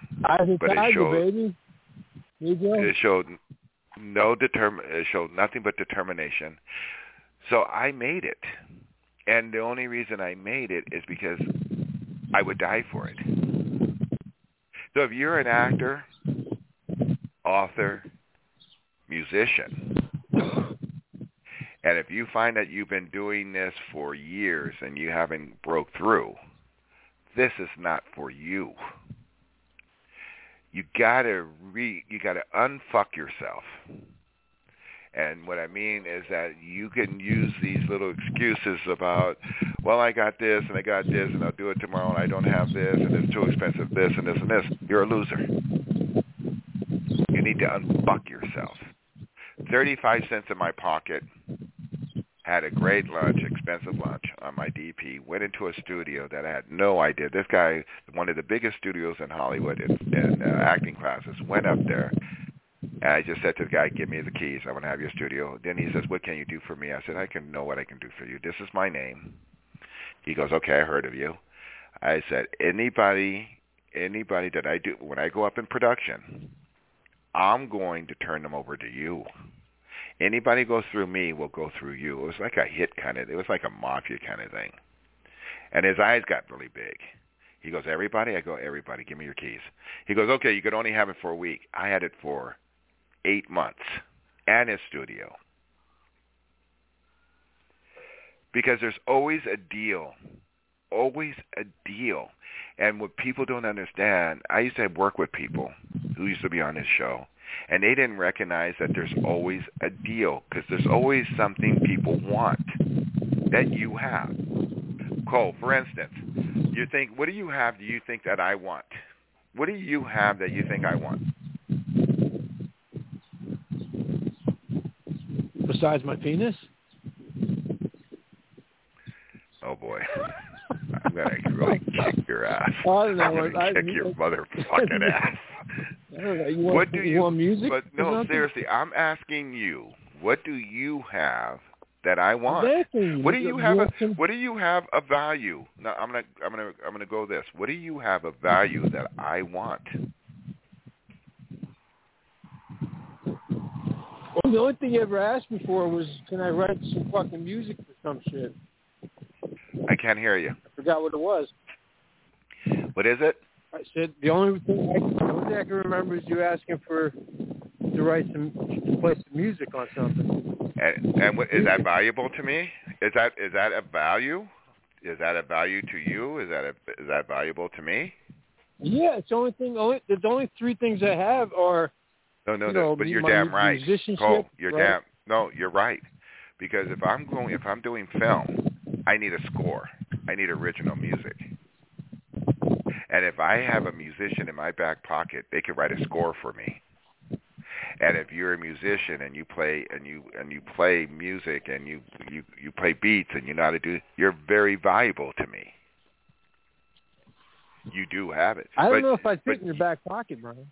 It showed it showed nothing but determination. So I made it. And the only reason I made it is because I would die for it. So if you're an actor, author, musician, and if you find that you've been doing this for years and you haven't broke through, this is not for you. You gotta unfuck yourself. And what I mean is that you can use these little excuses about, well, I got this and I got this and I'll do it tomorrow and I don't have this and it's too expensive, this and this and this. You're a loser. You need to unfuck yourself. 35 cents in my pocket, had a great lunch, expensive lunch on my DP, went into a studio that I had no idea. This guy, one of the biggest studios in Hollywood in acting classes, went up there. And I just said to the guy, give me the keys. I want to have your studio. Then he says, what can you do for me? I said, I can know what I can do for you. This is my name. He goes, okay, I heard of you. I said, anybody that I do, when I go up in production, I'm going to turn them over to you. Anybody goes through me will go through you. It was like a hit kind of, it was like a mafia kind of thing. And his eyes got really big. He goes, everybody? I go, everybody, give me your keys. He goes, okay, you could only have it for a week. I had it for 8 months and his studio. Because there's always a deal. Always a deal. And what people don't understand, I used to work with people who used to be on this show, and they didn't recognize that there's always a deal, because there's always something people want that you have. Cole, for instance, you think, what do you have do you think that I want? What do you have that you think I want? Besides my penis? Oh, boy. I'm going to really kick your ass. I don't know. I'm going to kick your motherfucking ass. I don't know. You want music? But no, seriously, I'm asking you, what do you have that I want? What do you have? What do you have a value? No, I'm gonna go this. What do you have a value that I want? Well, the only thing you ever asked me for was, can I write some fucking music for some shit? I can't hear you. I forgot what it was. What is it? I said the only thing I can remember is you asking to play some music on something. And what, is that valuable to me? Is that a value? Is that a value to you? Is that valuable to me? Yeah, it's the only thing. The only three things I have are no. But you're damn right. Musicianship, Cole, you're right? you're right. Because if I'm doing film, I need a score. I need original music. And if I have a musician in my back pocket, they can write a score for me. And if you're a musician and you play music and you play beats and you know how to do, you're very valuable to me. You do have it. I don't know if I'd fit in your back pocket, Brian.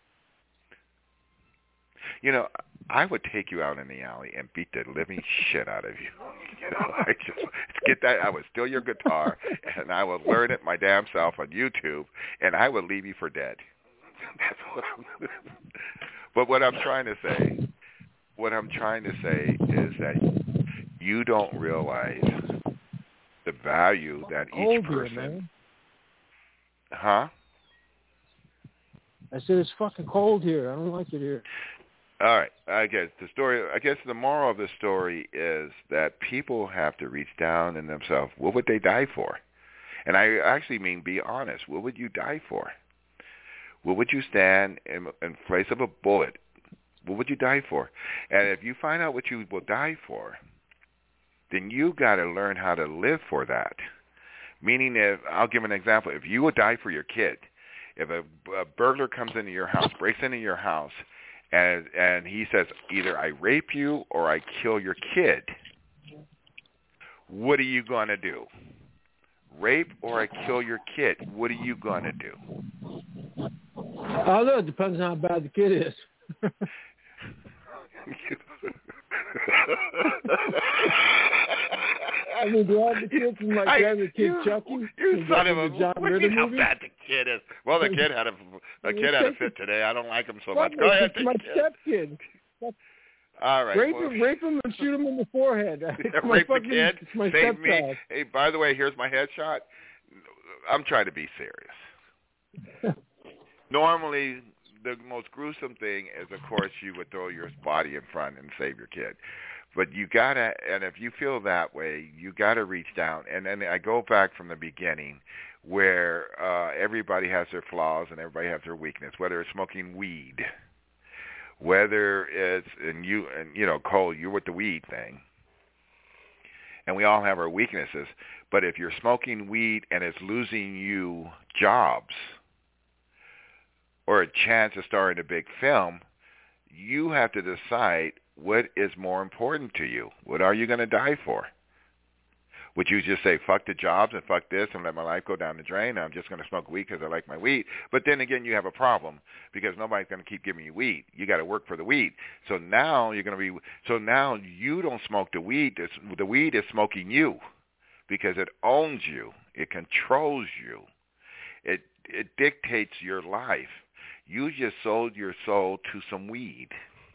You know, I would take you out in the alley and beat the living shit out of you. You know, I just get that. I would steal your guitar and I would learn it my damn self on YouTube, and I would leave you for dead. That's what But what I'm trying to say is that you don't realize the value that each person. Here, man. Huh? I said it's fucking cold here. I don't like it here. All right. I guess the moral of the story is that people have to reach down in themselves. What would they die for? And I actually mean be honest. What would you die for? What would you stand in place of a bullet? What would you die for? And if you find out what you will die for, then you got to learn how to live for that. Meaning, I'll give an example. If you would die for your kid, if a burglar comes into your house, breaks into your house, and he says, either I rape you or I kill your kid, what are you going to do? Rape or I kill your kid, what are you going to do? I don't know. It depends on how bad the kid is. I mean, do all the kids from my favorite kid, Chucky? You son of a... John Ritter how movie? bad the kid is. Well, the kid had a fit today. I don't like him so much. Go ahead. It's my stepkid. All right. Rape him and shoot him in the forehead. Rape the kid. It's my Save me. stepchild. Hey, by the way, here's my headshot. I'm trying to be serious. Normally, the most gruesome thing is, of course, you would throw your body in front and save your kid. But you gotta, and if you feel that way, you gotta reach down. And then I go back from the beginning, where everybody has their flaws and everybody has their weakness. Whether it's smoking weed, whether it's Cole, you're with the weed thing, and we all have our weaknesses. But if you're smoking weed and it's losing you jobs or a chance to star in a big film, you have to decide what is more important to you. What are you going to die for? Would you just say, fuck the jobs and fuck this and let my life go down the drain? I'm just going to smoke weed because I like my weed. But then again, you have a problem because nobody's going to keep giving you weed. You got to work for the weed. So now you don't smoke the weed. The weed is smoking you because it owns you. It controls you. It dictates your life. You just sold your soul to some weed.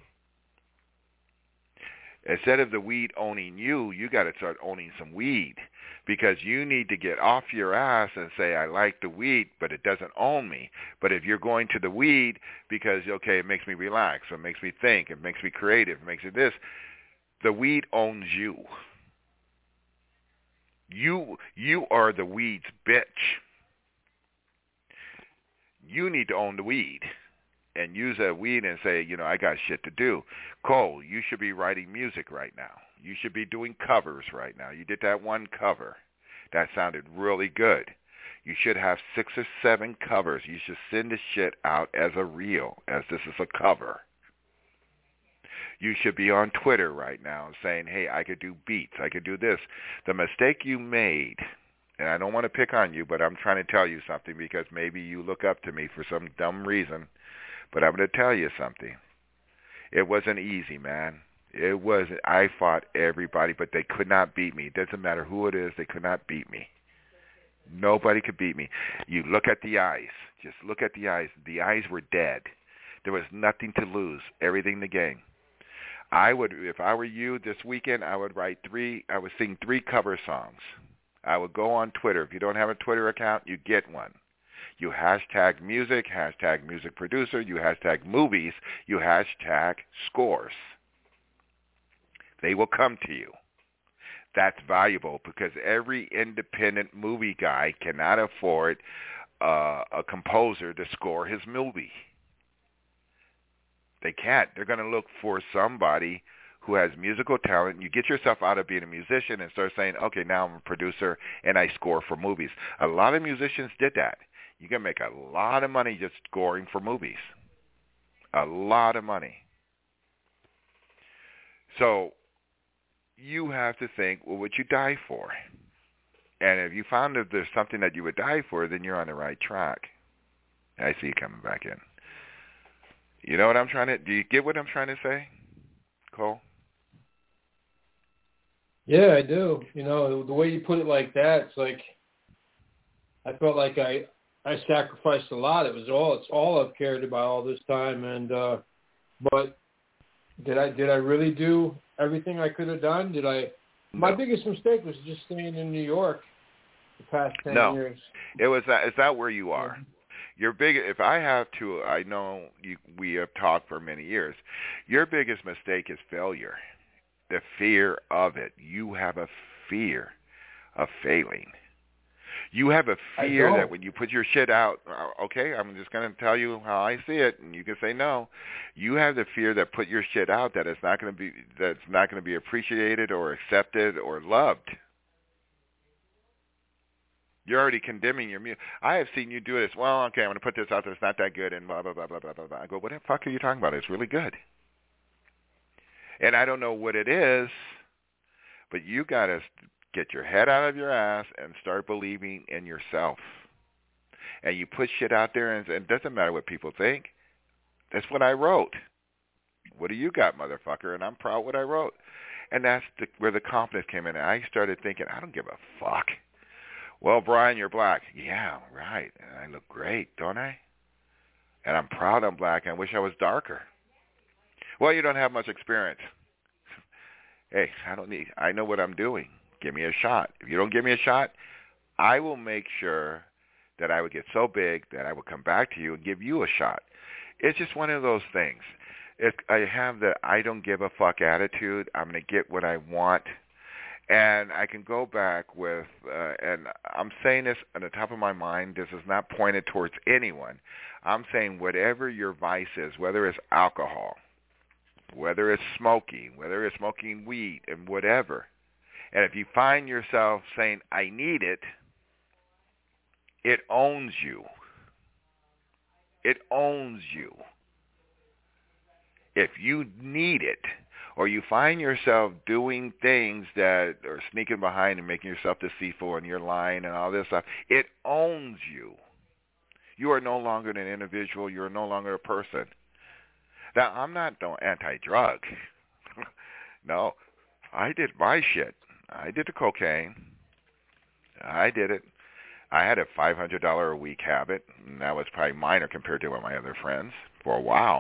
Instead of the weed owning you, you got to start owning some weed, because you need to get off your ass and say, I like the weed, but it doesn't own me. But if you're going to the weed because, okay, it makes me relax, or it makes me think, it makes me creative, it makes me this, the weed owns you. You are the weed's bitch. You need to own the weed and use that weed and say, I got shit to do. Cole, you should be writing music right now. You should be doing covers right now. You did that one cover. That sounded really good. You should have 6 or 7 covers. You should send this shit out as a reel, as this is a cover. You should be on Twitter right now saying, hey, I could do beats. I could do this. The mistake you made, and I don't want to pick on you, but I'm trying to tell you something because maybe you look up to me for some dumb reason. But I'm going to tell you something. It wasn't easy, man. It wasn't. I fought everybody, but they could not beat me. It doesn't matter who it is. They could not beat me. Nobody could beat me. You look at the eyes. Just look at the eyes. The eyes were dead. There was nothing to lose. Everything to gain. If I were you this weekend, I would sing 3 cover songs. I would go on Twitter. If you don't have a Twitter account, you get one. You hashtag music producer, you hashtag movies, you hashtag scores. They will come to you. That's valuable because every independent movie guy cannot afford a composer to score his movie. They can't. They're going to look for somebody who has musical talent. You get yourself out of being a musician and start saying, okay, now I'm a producer and I score for movies. A lot of musicians did that. You can make a lot of money just scoring for movies. A lot of money. So you have to think, well, what you die for? And if you found that there's something that you would die for, then you're on the right track. I see you coming back in. You know what I'm trying to, do you get what I'm trying to say, Cole? Yeah, I do. You know, the way you put it like that, it's like, I felt like I sacrificed a lot. It's all I've cared about all this time. And, but did I really do everything I could have done? My biggest mistake was just staying in New York the past 10 years. It was that. Is that where you are? Your big. If I have to, I know we have talked for many years. Your biggest mistake is failure. The fear of it. You have a fear of failing. You have a fear that when you put your shit out, okay, I'm just going to tell you how I see it, and you can say no. You have the fear that put your shit out that it's not going to be appreciated or accepted or loved. You're already condemning your music. I have seen you do this. Well, okay, I'm going to put this out there. It's not that good, and blah, blah, blah, blah, blah, blah, blah. I go, what the fuck are you talking about? It's really good. And I don't know what it is, but you got to get your head out of your ass and start believing in yourself. And you put shit out there, and it doesn't matter what people think. That's what I wrote. What do you got, motherfucker? And I'm proud of what I wrote. And that's where the confidence came in. And I started thinking, I don't give a fuck. Well, Brian, you're black. Yeah, right. And I look great, don't I? And I'm proud I'm black. I wish I was darker. Well, you don't have much experience. Hey, I know what I'm doing. Give me a shot. If you don't give me a shot, I will make sure that I would get so big that I would come back to you and give you a shot. It's just one of those things. I have the I don't give a fuck attitude. I'm going to get what I want. And I can go back with, and I'm saying this on the top of my mind. This is not pointed towards anyone. I'm saying whatever your vice is, whether it's alcohol, whether it's smoking weed, and whatever. And if you find yourself saying, I need it, it owns you. It owns you. If you need it, or you find yourself doing things that are sneaking behind and making yourself deceitful and you're lying and all this stuff, it owns you. You are no longer an individual. You're no longer a person. Now, I'm not anti-drug. No, I did my shit. I did the cocaine. I did it. I had a $500 a week habit, and that was probably minor compared to my other friends for a while.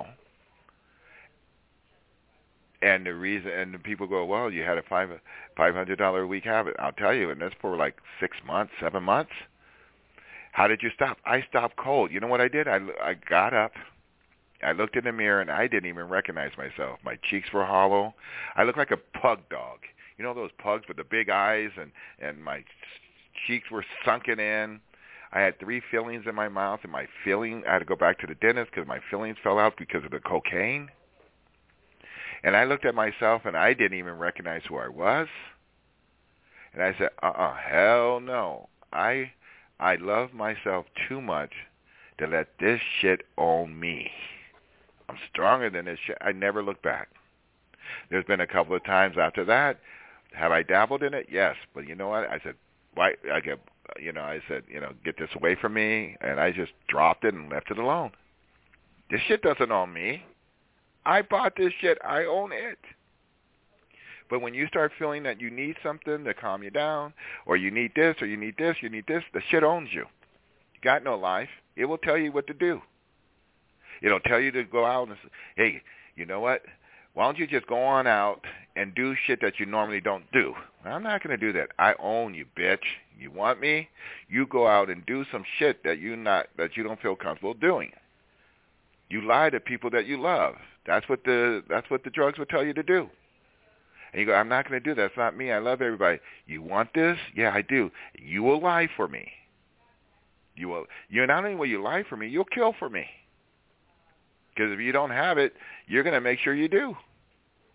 And the people go, well, you had a $500 a week habit. I'll tell you, and that's for like 6 months, 7 months. How did you stop? I stopped cold. You know what I did? I got up. I looked in the mirror, and I didn't even recognize myself. My cheeks were hollow. I looked like a pug dog. You know those pugs with the big eyes, and my cheeks were sunken in. I had 3 fillings in my mouth, and I had to go back to the dentist because my fillings fell out because of the cocaine. And I looked at myself, and I didn't even recognize who I was. And I said, hell no. I love myself too much to let this shit own me. I'm stronger than this shit. I never looked back. There's been a couple of times after that. Have I dabbled in it? Yes. But you know what? I said, why? get this away from me. And I just dropped it and left it alone. This shit doesn't own me. I bought this shit. I own it. But when you start feeling that you need something to calm you down, or you need this, or you need this, the shit owns you. You got no life. It will tell you what to do. It'll tell you to go out and say, hey, you know what? Why don't you just go on out and do shit that you normally don't do? I'm not going to do that. I own you, bitch. You want me? You go out and do some shit that you don't feel comfortable doing. You lie to people that you love. That's what the drugs would tell you to do. And you go, I'm not going to do that. It's not me. I love everybody. You want this? Yeah, I do. You will lie for me. You not only will you lie for me, you'll kill for me. Because if you don't have it, you're going to make sure you do.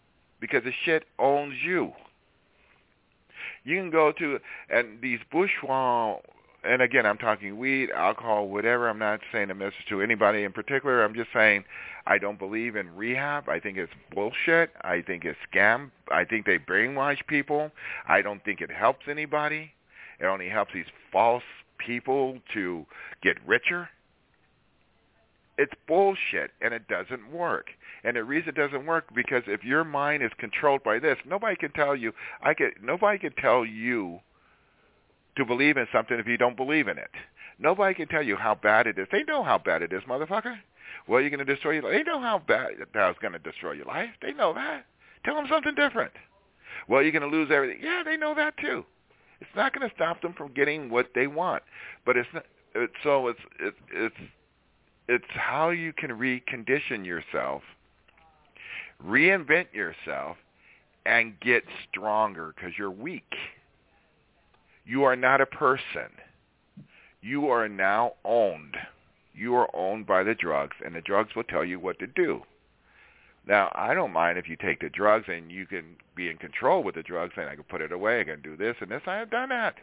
because the shit owns you. You can go to, and these bourgeois, and again, I'm talking weed, alcohol, whatever. I'm not saying a message to anybody in particular. I'm just saying I don't believe in rehab. I think it's bullshit. I think it's scam. I think they brainwash people. I don't think it helps anybody. It only helps these false people to get richer. It's bullshit, and it doesn't work. And the reason it doesn't work because if your mind is controlled by this, nobody can tell you. Nobody can tell you to believe in something if you don't believe in it. Nobody can tell you how bad it is. They know how bad it is, motherfucker. Well, you're going to destroy your life. They know how bad that's going to destroy your life. They know that. Tell them something different. Well, you're going to lose everything. Yeah, they know that too. It's not going to stop them from getting what they want. But it's not. It's how you can recondition yourself, reinvent yourself, and get stronger because you're weak. You are not a person. You are now owned. You are owned by the drugs, and the drugs will tell you what to do. Now, I don't mind if you take the drugs and you can be in control with the drugs, and I can put it away, I can do this and this. I have done that.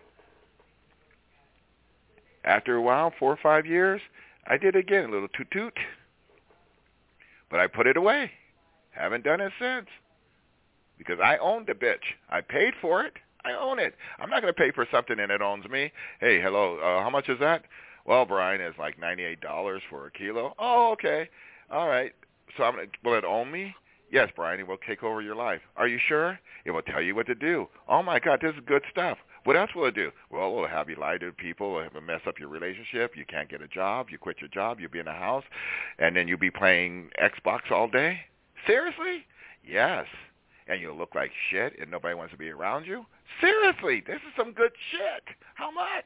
After a while, 4 or 5 years, I did it again, a little toot-toot. But I put it away. Haven't done it since. Because I owned the bitch. I paid for it. I own it. I'm not going to pay for something and it owns me. Hey, hello, how much is that? Well, Brian, it's like $98 for a kilo. Oh, okay. All right. So will it own me? Yes, Brian, it will take over your life. Are you sure? It will tell you what to do. Oh, my God, this is good stuff. What else will it do? Well, it will have you lie to people, it will mess up your relationship, you can't get a job, you quit your job, you'll be in a house, and then you'll be playing Xbox all day? Seriously? Yes. And you'll look like shit and nobody wants to be around you? Seriously, this is some good shit. How much?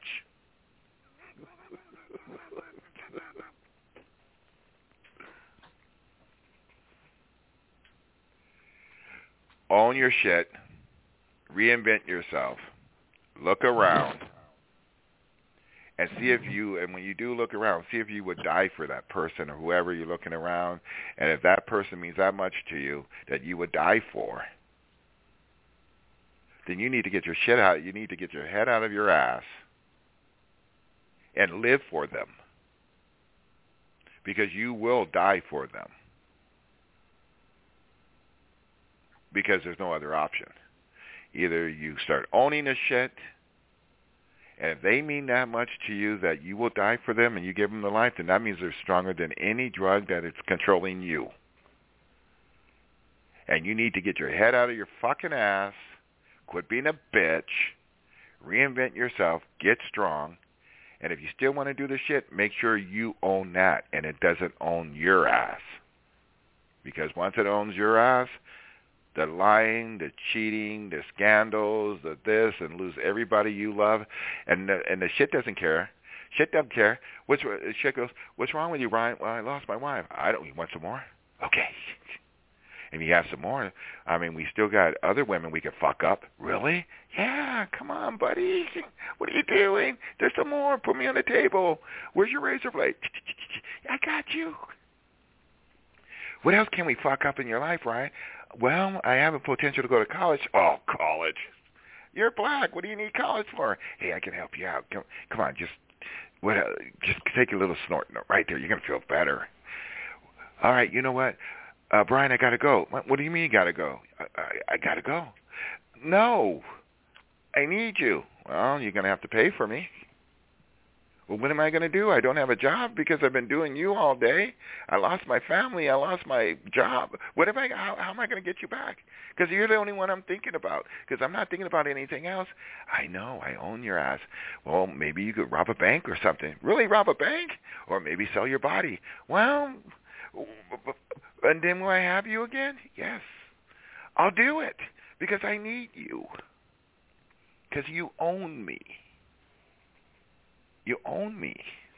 Own your shit. Reinvent yourself. Look around. And see if you, and when you do look around, see if you would die for that person or whoever you're looking around. And if that person means that much to you that you would die for, then you need to get your shit out. You need to get your head out of your ass and live for them. Because you will die for them. Because there's no other option. Either you start owning the shit, and if they mean that much to you that you will die for them and you give them the life, then that means they're stronger than any drug that is controlling you. And you need to get your head out of your fucking ass, quit being a bitch, reinvent yourself, get strong, and if you still want to do the shit, make sure you own that and it doesn't own your ass. Because once it owns your ass, the lying, the cheating, the scandals, the this, and lose everybody you love, and the shit doesn't care. Shit doesn't care. Shit goes, what's wrong with you, Brian? Well, I lost my wife. You want some more? Okay. And you have some more. I mean, we still got other women we could fuck up. Really? Yeah, come on, buddy. What are you doing? There's some more. Put me on the table. Where's your razor blade? I got you. What else can we fuck up in your life, Ryan? Well, I have a potential to go to college. Oh, college. You're black. What do you need college for? Hey, I can help you out. Come on, just take a little snort right there. You're going to feel better. All right, you know what? Brian, I got to go. What do you mean you got to go? I got to go. No, I need you. Well, you're going to have to pay for me. Well, what am I going to do? I don't have a job because I've been doing you all day. I lost my family. I lost my job. How am I going to get you back? Because you're the only one I'm thinking about. Because I'm not thinking about anything else. I know. I own your ass. Well, maybe you could rob a bank or something. Really, rob a bank? Or maybe sell your body. Well, and then will I have you again? Yes. I'll do it because I need you. Because you own me. You own me.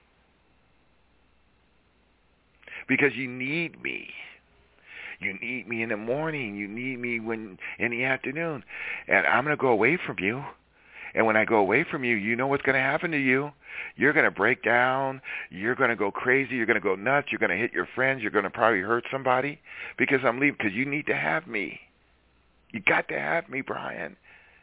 Because you need me. You need me in the morning. You need me in the afternoon. And I'm going to go away from you. And when I go away from you, you know what's going to happen to you. You're going to break down. You're going to go crazy. You're going to go nuts. You're going to hit your friends. You're going to probably hurt somebody because I'm leaving. Because you need to have me. You got to have me, Brian.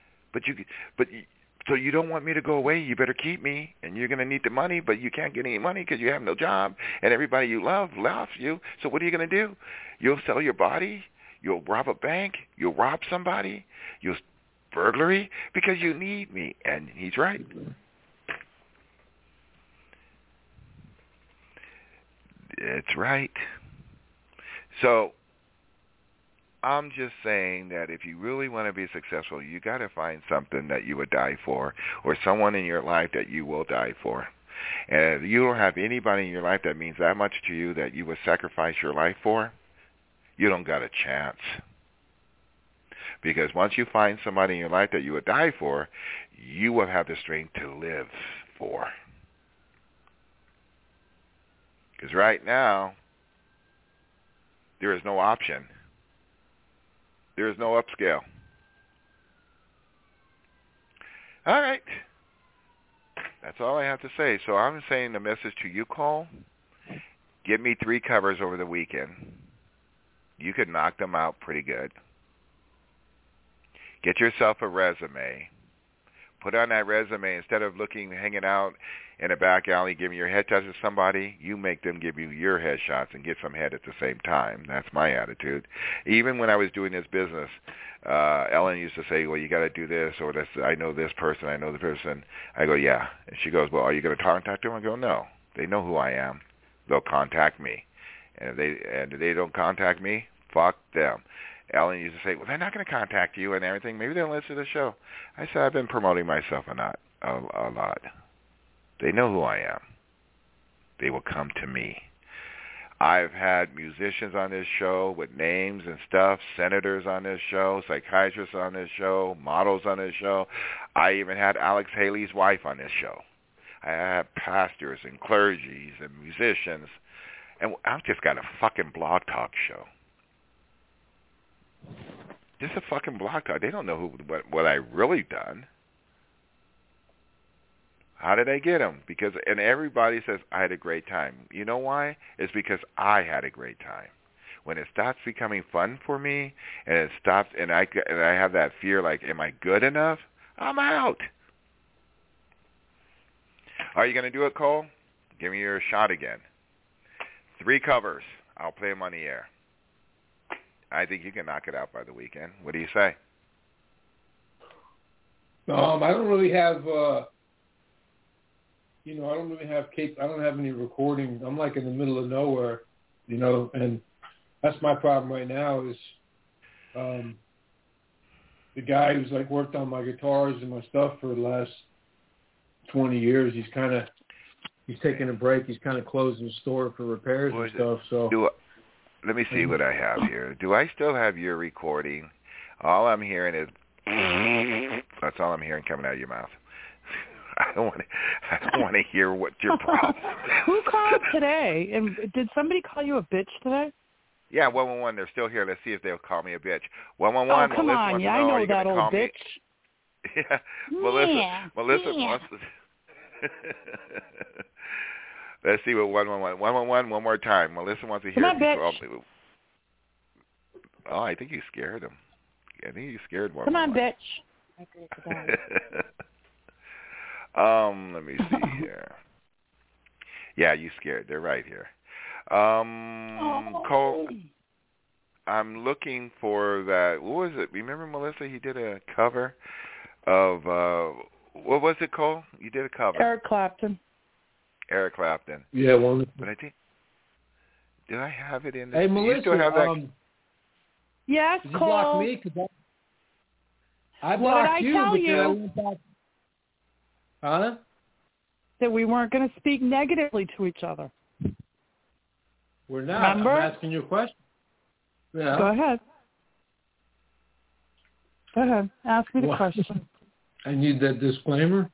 So you don't want me to go away. You better keep me, and you're going to need the money, but you can't get any money because you have no job, and everybody you love loves you. So what are you going to do? You'll sell your body? You'll rob a bank? You'll rob somebody? You'll burglary? Because you need me. And he's right. It's right. So I'm just saying that if you really want to be successful, you got to find something that you would die for, or someone in your life that you will die for. And if you don't have anybody in your life that means that much to you that you would sacrifice your life for, you don't got a chance. Because once you find somebody in your life that you would die for, you will have the strength to live for. Because right now, there is no option. There is no upscale. All right. That's all I have to say. So I'm saying the message to you, Cole, get me 3 covers over the weekend. You could knock them out pretty good. Get yourself a resume. Put on that resume, instead of hanging out in a back alley giving your headshots to somebody, you make them give you your headshots and get some head at the same time. That's my attitude. Even when I was doing this business, Ellen used to say, well, you got to do this, or this, I know this person, I know the person. I go, yeah. And she goes, well, are you going to contact them? I go, no. They know who I am. They'll contact me. And if they don't contact me, fuck them. Ellen used to say, well, they're not going to contact you and everything. Maybe they'll listen to the show. I said, I've been promoting myself a lot. They know who I am. They will come to me. I've had musicians on this show with names and stuff, senators on this show, psychiatrists on this show, models on this show. I even had Alex Haley's wife on this show. I have pastors and clergies and musicians. And I've just got a fucking blog talk show. Just a fucking blog talk. They don't know what I really done. How did I get them? And everybody says I had a great time. You know why? It's because I had a great time. When it stops becoming fun for me, and it stops, and I have that fear, like, am I good enough? I'm out. Are you going to do it, Cole? Give me your shot again. 3 covers. I'll play them on the air. I think you can knock it out by the weekend. What do you say? I don't really have, I don't really have I don't have any recording. I'm like in the middle of nowhere, and that's my problem right now is the guy who's like worked on my guitars and my stuff for the last 20 years. He's taking a break. He's kind of closing the store for repairs and stuff. So. Let me see what I have here. Do I still have your recording? All I'm hearing is that's all I'm hearing coming out of your mouth. I don't want to hear what your problem is. Who called today? And did somebody call you a bitch today? Yeah, 111. They're still here. Let's see if they'll call me a bitch. 111. Oh, come on. Yeah, I know that old bitch. Yeah. Melissa wants to. Let's see what 111. 111, one more time. Melissa wants to hear. Come on, bitch. Oh, I think you scared him. I think you scared 111. Come on, bitch. Let me see here. Yeah, you scared. They're right here. Cole, I'm looking for that. What was it? Remember, Melissa? He did a cover of what was it, Cole? You did a cover. Eric Clapton. Yeah, well, but I think did I have it in? Hey, Melissa, you still have that? Yes, did you Cole. block me? I blocked you, tell but you? then I went back. Huh? That we weren't going to speak negatively to each other. We're not. Remember? I'm asking you a question. Yeah. Go ahead. Ask me the question. I need that disclaimer.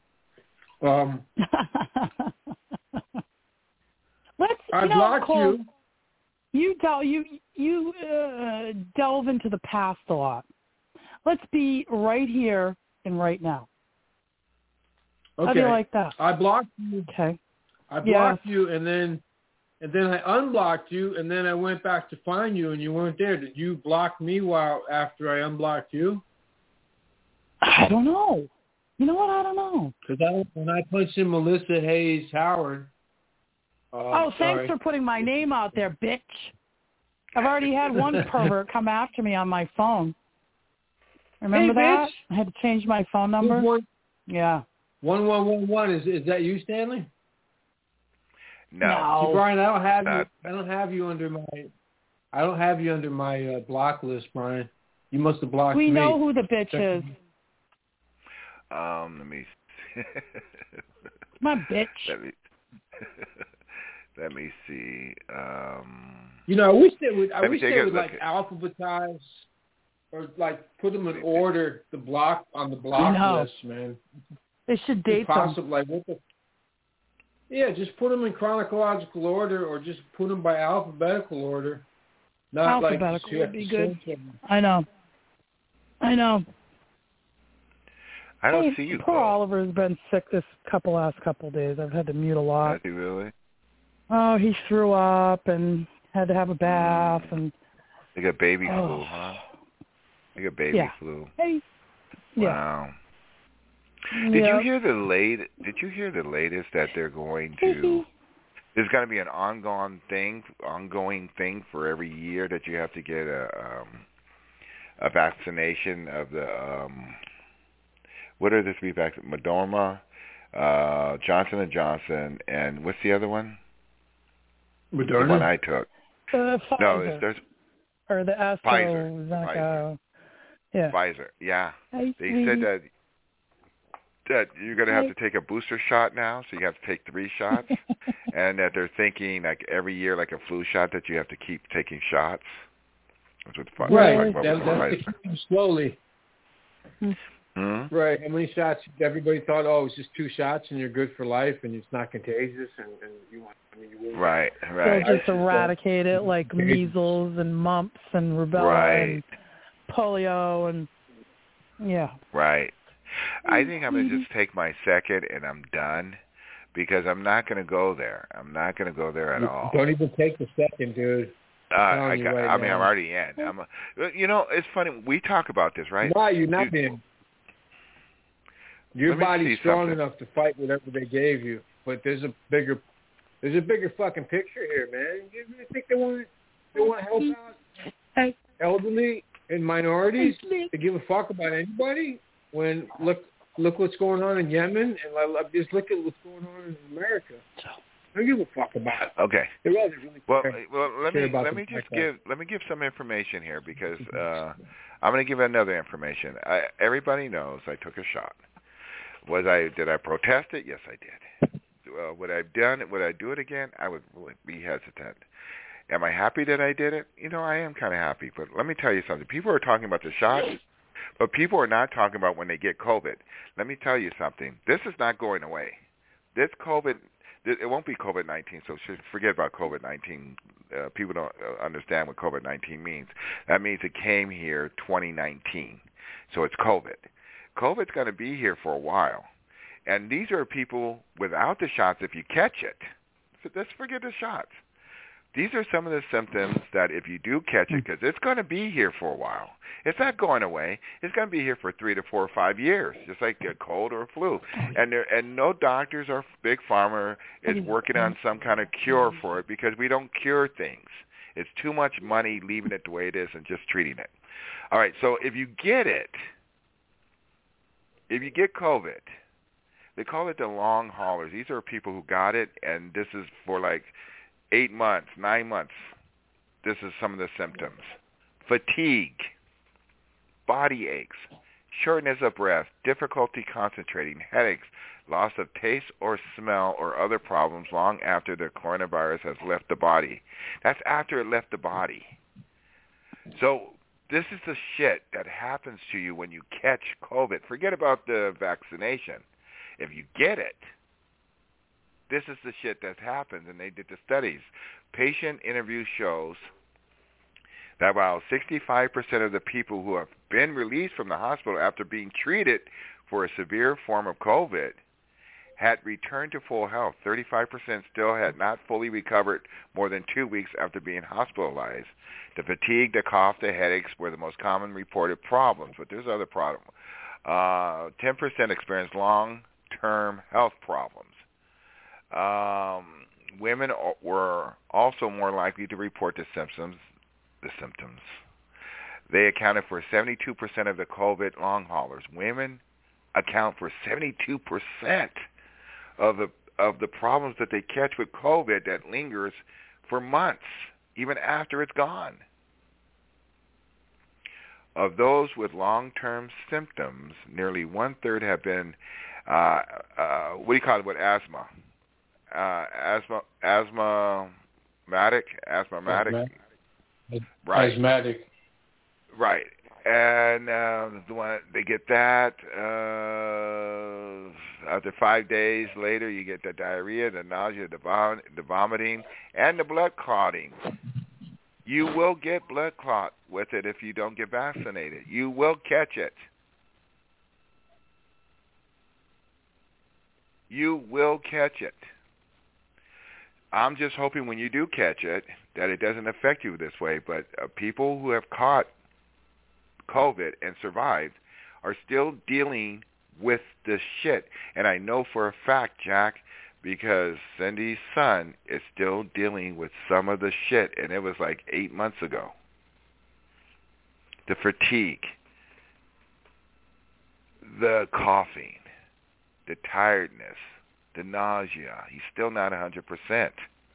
I blocked Cole, you. You delve into the past a lot. Let's be right here and right now. Okay. How do you like that? I blocked you. Okay. I blocked you, and then and then I unblocked you, and then I went back to find you, and you weren't there. Did you block me after I unblocked you? I don't know. You know what? I don't know. Because when I punched in Melissa Hayes Howard. Thanks for putting my name out there, bitch. I've already had one pervert come after me on my phone. Remember that? I had to change my phone number. Yeah. 1111. Is that you, Stanley? No. See, Brian, I don't have you under my block list, Brian. You must have blocked me. We know who the bitch is. Let me see. Come on, bitch. Let me see. I wish they would like alphabetize or like put them in order on the block list, man. They should date them. Like just put them in chronological order or just put them by alphabetical order. Not alphabetical would be good. I know. I don't see you. Poor Oliver has been sick this last couple of days. I've had to mute a lot. Has he really? Oh, he threw up and had to have a bath and. They got baby flu, huh? They got baby flu. Hey. Wow. Did you hear the latest that they're going to? There's going to be an ongoing thing for every year that you have to get a vaccination of the what are the three vaccines? Moderna, Johnson & Johnson, and what's the other one? Moderna? The one I took. Pfizer. No, there's or the Pfizer. Yeah. Pfizer. Yeah. They said that you're going to have to take a booster shot now, so you have to take 3 shots, and that they're thinking like every year, like a flu shot, that you have to keep taking shots. That's what Pfizer. Right. That's slowly. Mm-hmm. Right. How many shots? Everybody thought, it's just 2 shots and you're good for life and it's not contagious and you want. Right. They'll just eradicate it like measles and mumps and rubella and polio and Right. I think I'm going to just take my second and I'm done because I'm not going to go there. I'm not going to go there at all. Don't even take the second, dude. I'm already in. It's funny. We talk about this, right? No, you're not in. Your body's strong enough to fight whatever they gave you, but there's a bigger fucking picture here, man. You really think they want to help out elderly and minorities to give a fuck about anybody? When look what's going on in Yemen, and just look at what's going on in America. I don't give a fuck about it. Okay. They really well, let me give some information here because I'm going to give another information. Everybody knows I took a shot. Did I protest it? Yes, I did. Would I do it again? I would be hesitant. Am I happy that I did it? I am kind of happy. But let me tell you something. People are talking about the shots, but people are not talking about when they get COVID. Let me tell you something. This is not going away. This COVID, it won't be COVID-19, so forget about COVID-19. People don't understand what COVID-19 means. That means it came here 2019, so it's COVID. COVID's going to be here for a while. And these are people without the shots if you catch it. So let's forget the shots. These are some of the symptoms that if you do catch it, because it's going to be here for a while. It's not going away. It's going to be here for 3 to 4 or 5 years, just like a cold or a flu. And no doctors or big pharma is working on some kind of cure for it because we don't cure things. It's too much money leaving it the way it is and just treating it. All right, so if you get it, if you get COVID, they call it the long haulers. These are people who got it, and this is for like 8 months, 9 months. This is some of the symptoms. Fatigue, body aches, shortness of breath, difficulty concentrating, headaches, loss of taste or smell or other problems long after the coronavirus has left the body. That's after it left the body. So this is the shit that happens to you when you catch COVID. Forget about the vaccination. If you get it, this is the shit that happens, and they did the studies. Patient interview shows that about 65% of the people who have been released from the hospital after being treated for a severe form of COVID had returned to full health. 35% still had not fully recovered more than 2 weeks after being hospitalized. The fatigue, the cough, the headaches were the most common reported problems, but there's other problems. 10% experienced long-term health problems. Women were also more likely to report the symptoms. They accounted for 72% of the COVID long haulers. Women account for 72% of the problems that they catch with COVID that lingers for months, even after it's gone. Of those with long-term symptoms, nearly one-third have been, what do you call it with asthma? Asthmatic. Right. Asthmatic. Right. And they get that. After 5 days later, you get the diarrhea, the nausea, the vomiting, and the blood clotting. You will get blood clot with it if you don't get vaccinated. You will catch it. You will catch it. I'm just hoping when you do catch it that it doesn't affect you this way. But people who have caught COVID and survived are still dealing with this shit. And I know for a fact, Jack, because Cindy's son is still dealing with some of the shit, and it was like 8 months ago. The fatigue, the coughing, the tiredness, the nausea. He's still not 100%.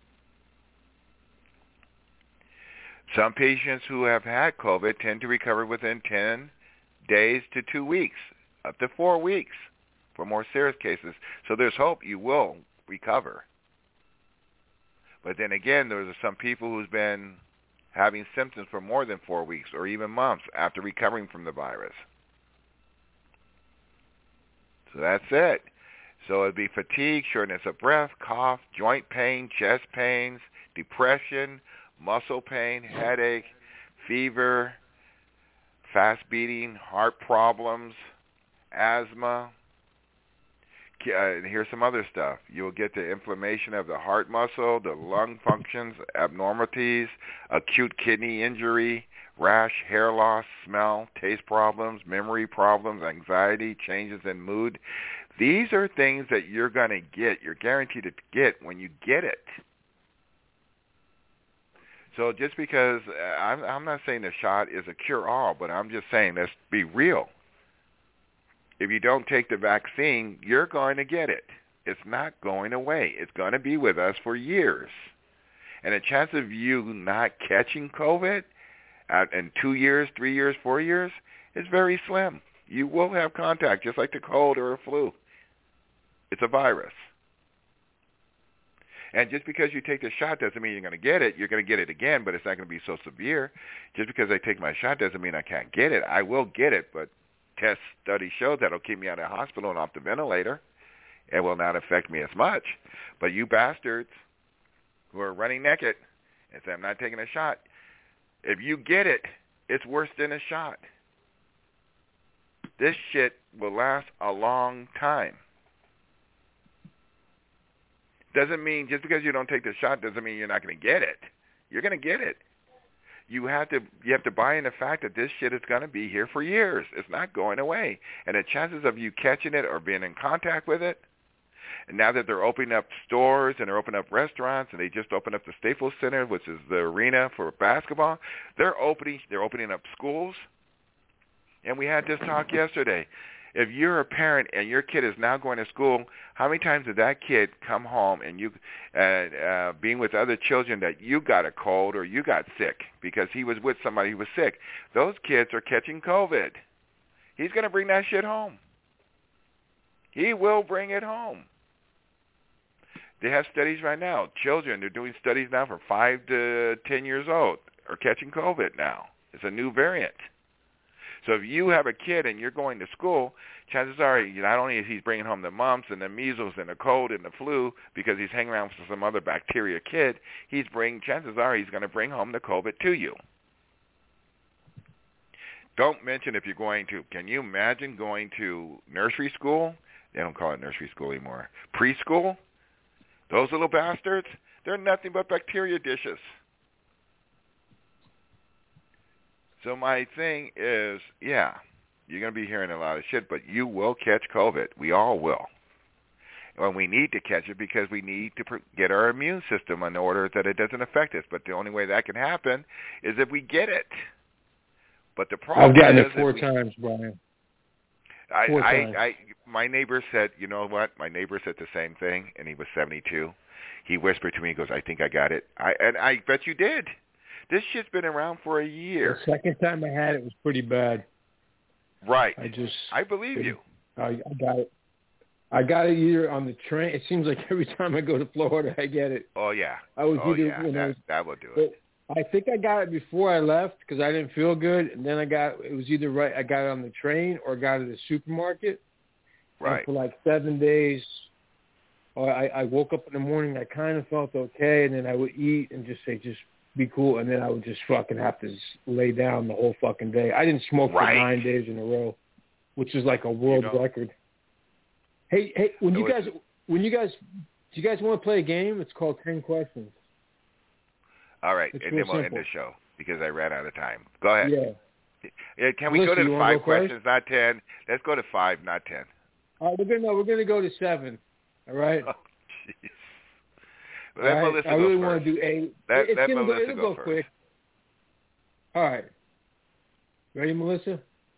Some patients who have had COVID tend to recover within 10 days to 2 weeks, up to 4 weeks for more serious cases. So there's hope you will recover. But then again, there's some people who's been having symptoms for more than 4 weeks or even months after recovering from the virus. So that's it. So it'd be fatigue, shortness of breath, cough, joint pain, chest pains, depression, muscle pain, headache, fever, fast beating, heart problems, asthma. Here's some other stuff. You'll get the inflammation of the heart muscle, the lung functions, abnormalities, acute kidney injury, rash, hair loss, smell, taste problems, memory problems, anxiety, changes in mood. These are things that you're going to get. You're guaranteed to get when you get it. So just because I'm not saying the shot is a cure-all, but I'm just saying let's be real. If you don't take the vaccine, you're going to get it. It's not going away. It's going to be with us for years. And the chance of you not catching COVID in 2 years, 3 years, 4 years is very slim. You will have contact, just like the cold or a flu. It's a virus. And just because you take the shot doesn't mean you're going to get it. You're going to get it again, but it's not going to be so severe. Just because I take my shot doesn't mean I can't get it. I will get it, but test studies show that it'll keep me out of the hospital and off the ventilator. It will not affect me as much. But you bastards who are running naked and say, I'm not taking a shot, if you get it, it's worse than a shot. This shit will last a long time. Doesn't mean just because you don't take the shot doesn't mean you're not going to get it. You're going to get it. You have to buy in the fact that this shit is going to be here for years. It's not going away. And the chances of you catching it or being in contact with it, and now that they're opening up stores and they're opening up restaurants and they just opened up the Staples Center, which is the arena for basketball, they're opening up schools. And we had this talk yesterday. If you're a parent and your kid is now going to school, how many times did that kid come home and you, being with other children, that you got a cold or you got sick because he was with somebody who was sick? Those kids are catching COVID. He's going to bring that shit home. He will bring it home. They have studies right now. Children, they're doing studies now from 5 to 10 years old are catching COVID now. It's a new variant. So if you have a kid and you're going to school, chances are not only is he bringing home the mumps and the measles and the cold and the flu because he's hanging around with some other bacteria kid, chances are he's going to bring home the COVID to you. Don't mention if you're going to, can you imagine going to nursery school They don't call it nursery school anymore. Preschool? Those little bastards? They're nothing but bacteria dishes. So my thing is, yeah, you're going to be hearing a lot of shit, but you will catch COVID. We all will. And we need to catch it because we need to get our immune system in order that it doesn't affect us. But the only way that can happen is if we get it. But the problem I've gotten is it 4 times, Brian. My neighbor said, you know what? My neighbor said the same thing, and he was 72. He whispered to me, he goes, I think I got it. And I bet you did. This shit's been around for a year. The second time I had it was pretty bad. Right. I believe you. I got it. I got it either on the train. It seems like every time I go to Florida, I get it. Oh, yeah. That will do it. I think I got it before I left because I didn't feel good, and then I got it on the train or got it at the supermarket. Right. And for like 7 days, I woke up in the morning, I kind of felt okay, and then I would eat and just be cool, and then I would just fucking have to lay down the whole fucking day. I didn't smoke for 9 days in a row, which is like a world record. Hey, do you guys want to play a game? It's called 10 Questions. All right, and then we'll end the show because I ran out of time. Go ahead. Yeah. Can we go to 5 questions, not 10? Let's go to 5, not 10. All right, we're gonna go to 7. All right. Oh, jeez. Let Melissa I really go want first. to do 8. Let Melissa it'll go first. quick. All right. Ready, Melissa?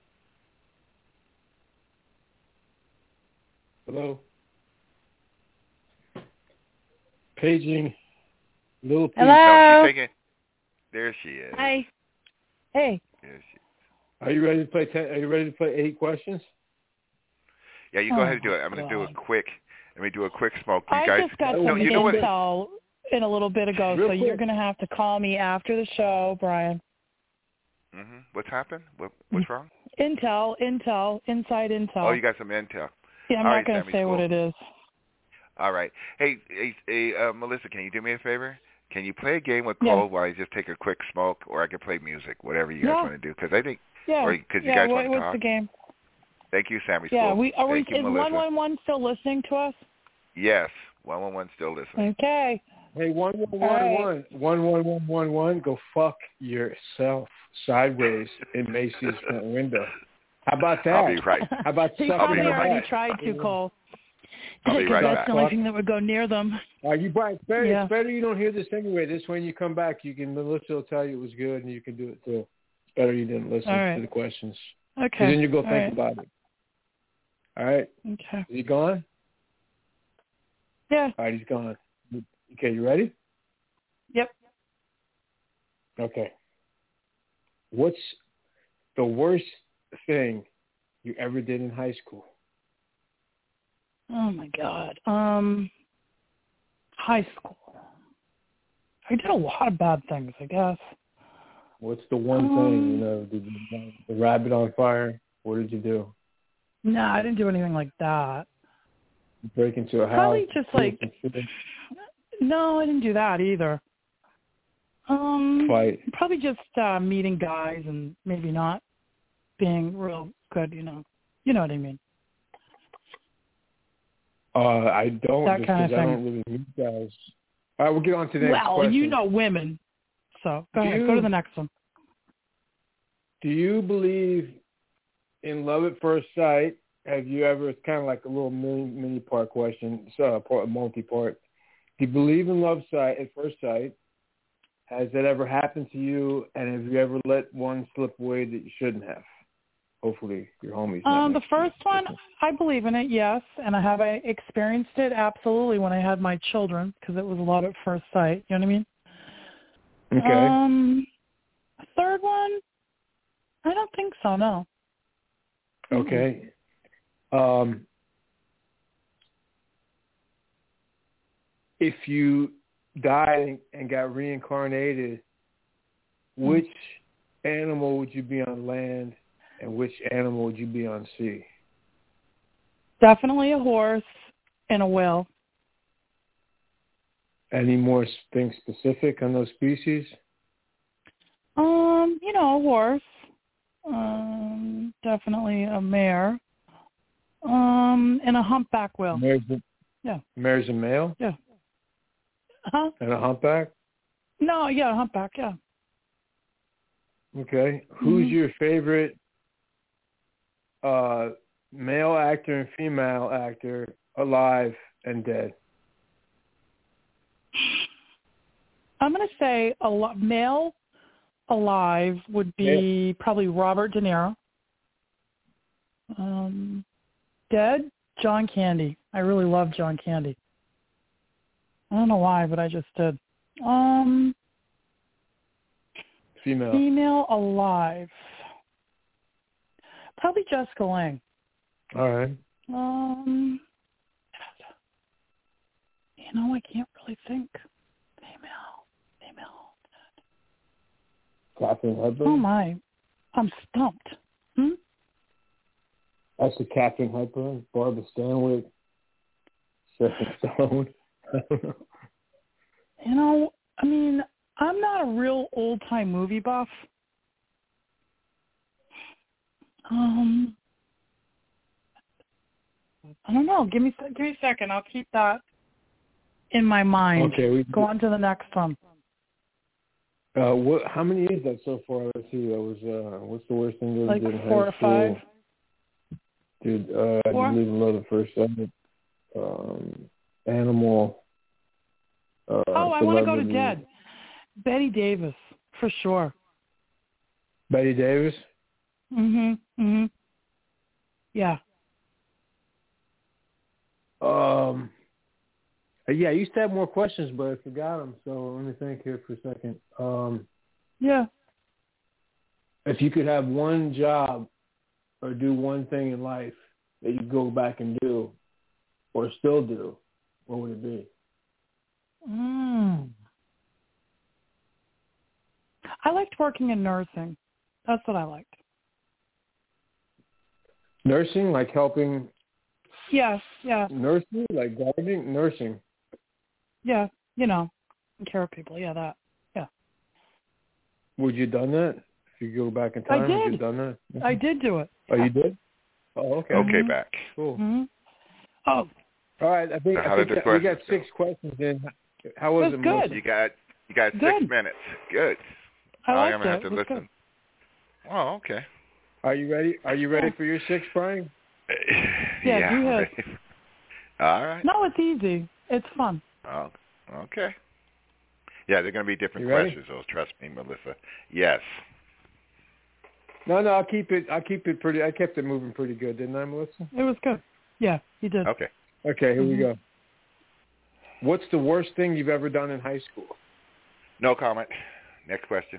Hello. Paging. Little P. Hello. No, she's taking. There she is. Hi. Hey. There she is. Are you ready to play 10? Are you ready to play 8 questions? Yeah, you go ahead and do it. I'm going to do a quick. Let me do a quick smoke. You I guys, just got some intel in a little bit ago, so you're going to have to call me after the show, Brian. Mm-hmm. What's happened? What's wrong? Intel, inside intel. Oh, you got some intel. Yeah, I'm not going to say what it is. All right. Hey, Melissa, can you do me a favor? Can you play a game with Cole while I just take a quick smoke, or I can play music, whatever you guys want to do? Because I think, or because you guys want to talk. What's the game? Thank you, Sammy. Yeah, School. is 111 still listening to us? Yes, 111 still listening. Okay. Hey, 111, 11111, go fuck yourself sideways in Macy's front window. How about that? I'll be right. How about he probably already tried to, Cole. I'll be right back. That's the only thing that would go near them. It's better you don't hear this anyway. This when you come back, Melissa will tell you it was good, and you can do it too. It's better you didn't listen to the questions. Okay. Then you go think about it. All right. Okay. Is he gone? Yeah. All right, he's gone. Okay, you ready? Yep. Okay. What's the worst thing you ever did in high school? Oh my God. High school. I did a lot of bad things, I guess. What's the one thing, did you light the rabbit on fire? What did you do? No, I didn't do anything like that. You break into a house? Probably just no, I didn't do that either. Fight. Probably just meeting guys and maybe not being real good, You know what I mean. I don't, that kind of thing. I don't really meet guys. All right, we'll get on to the next question. Well, you know women. So go ahead, go to the next one. Do you believe in love at first sight? Have you ever, it's kind of like a little mini part question, multi-part. Do you believe in love at first sight? Has that ever happened to you? And have you ever let one slip away that you shouldn't have? Hopefully your homies. The first one, I believe in it, yes. And I have experienced it absolutely when I had my children because it was a lot at first sight. You know what I mean? Okay. Third one, I don't think so, no. Okay. If you died and got reincarnated, which animal would you be on land and which animal would you be on sea? Definitely a horse and a whale. Any more things specific on those species? A horse. Definitely a mare. And a humpback whale. Mare's a male? Yeah. Huh? And a humpback? No, yeah, a humpback, yeah. Okay. Who's your favorite male actor and female actor alive and dead? I'm going to say male alive would be probably Robert De Niro. Dead, John Candy. I really love John Candy. I don't know why, but I just did. Female alive. Probably Jessica Lange. All right. I can't really think. Female. Katharine Hepburn? Oh, my. I'm stumped. That's the Katharine Hepburn, Barbara Stanwyck, Sharon Stone. I'm not a real old-time movie buff. I don't know. Give me a second. I'll keep that in my mind. Okay. Go on to the next one. How many is that so far? Let's see. That was what's the worst thing you ever did in high school? 4 or 5. Dude, I didn't even know the first segment. Animal. I want to go to Dead. Betty Davis, for sure. Betty Davis? Mm-hmm. Yeah. Yeah, I used to have more questions, but I forgot them. So let me think here for a second. Yeah. If you could have one job or do one thing in life that you go back and do or still do, what would it be? I liked working in nursing. That's what I liked. Nursing, like helping? Yes, yeah. Nursing, like gardening? Nursing? Yeah, taking care of people. Yeah, that. Yeah. Would you have done that? If you go back in time, I did. Would you have done that? I did do it. Oh, you did? Oh, okay. Okay, back. Cool. Mm-hmm. Oh. All right, I think we got 6 questions in. How was it, good. You got 6 minutes. Good. I'm going to have to listen. Good. Oh, okay. Are you ready? Are you ready for your 6, Brian? Yeah, go ahead. All right. No, it's easy. It's fun. Oh, okay. Yeah, they're going to be different You ready? questions, though. Trust me, Melissa. Yes. No, I'll keep it pretty. I kept it moving pretty good, didn't I, Melissa? It was good. Yeah, you did. Okay. Okay, here we go. What's the worst thing you've ever done in high school? No comment. Next question.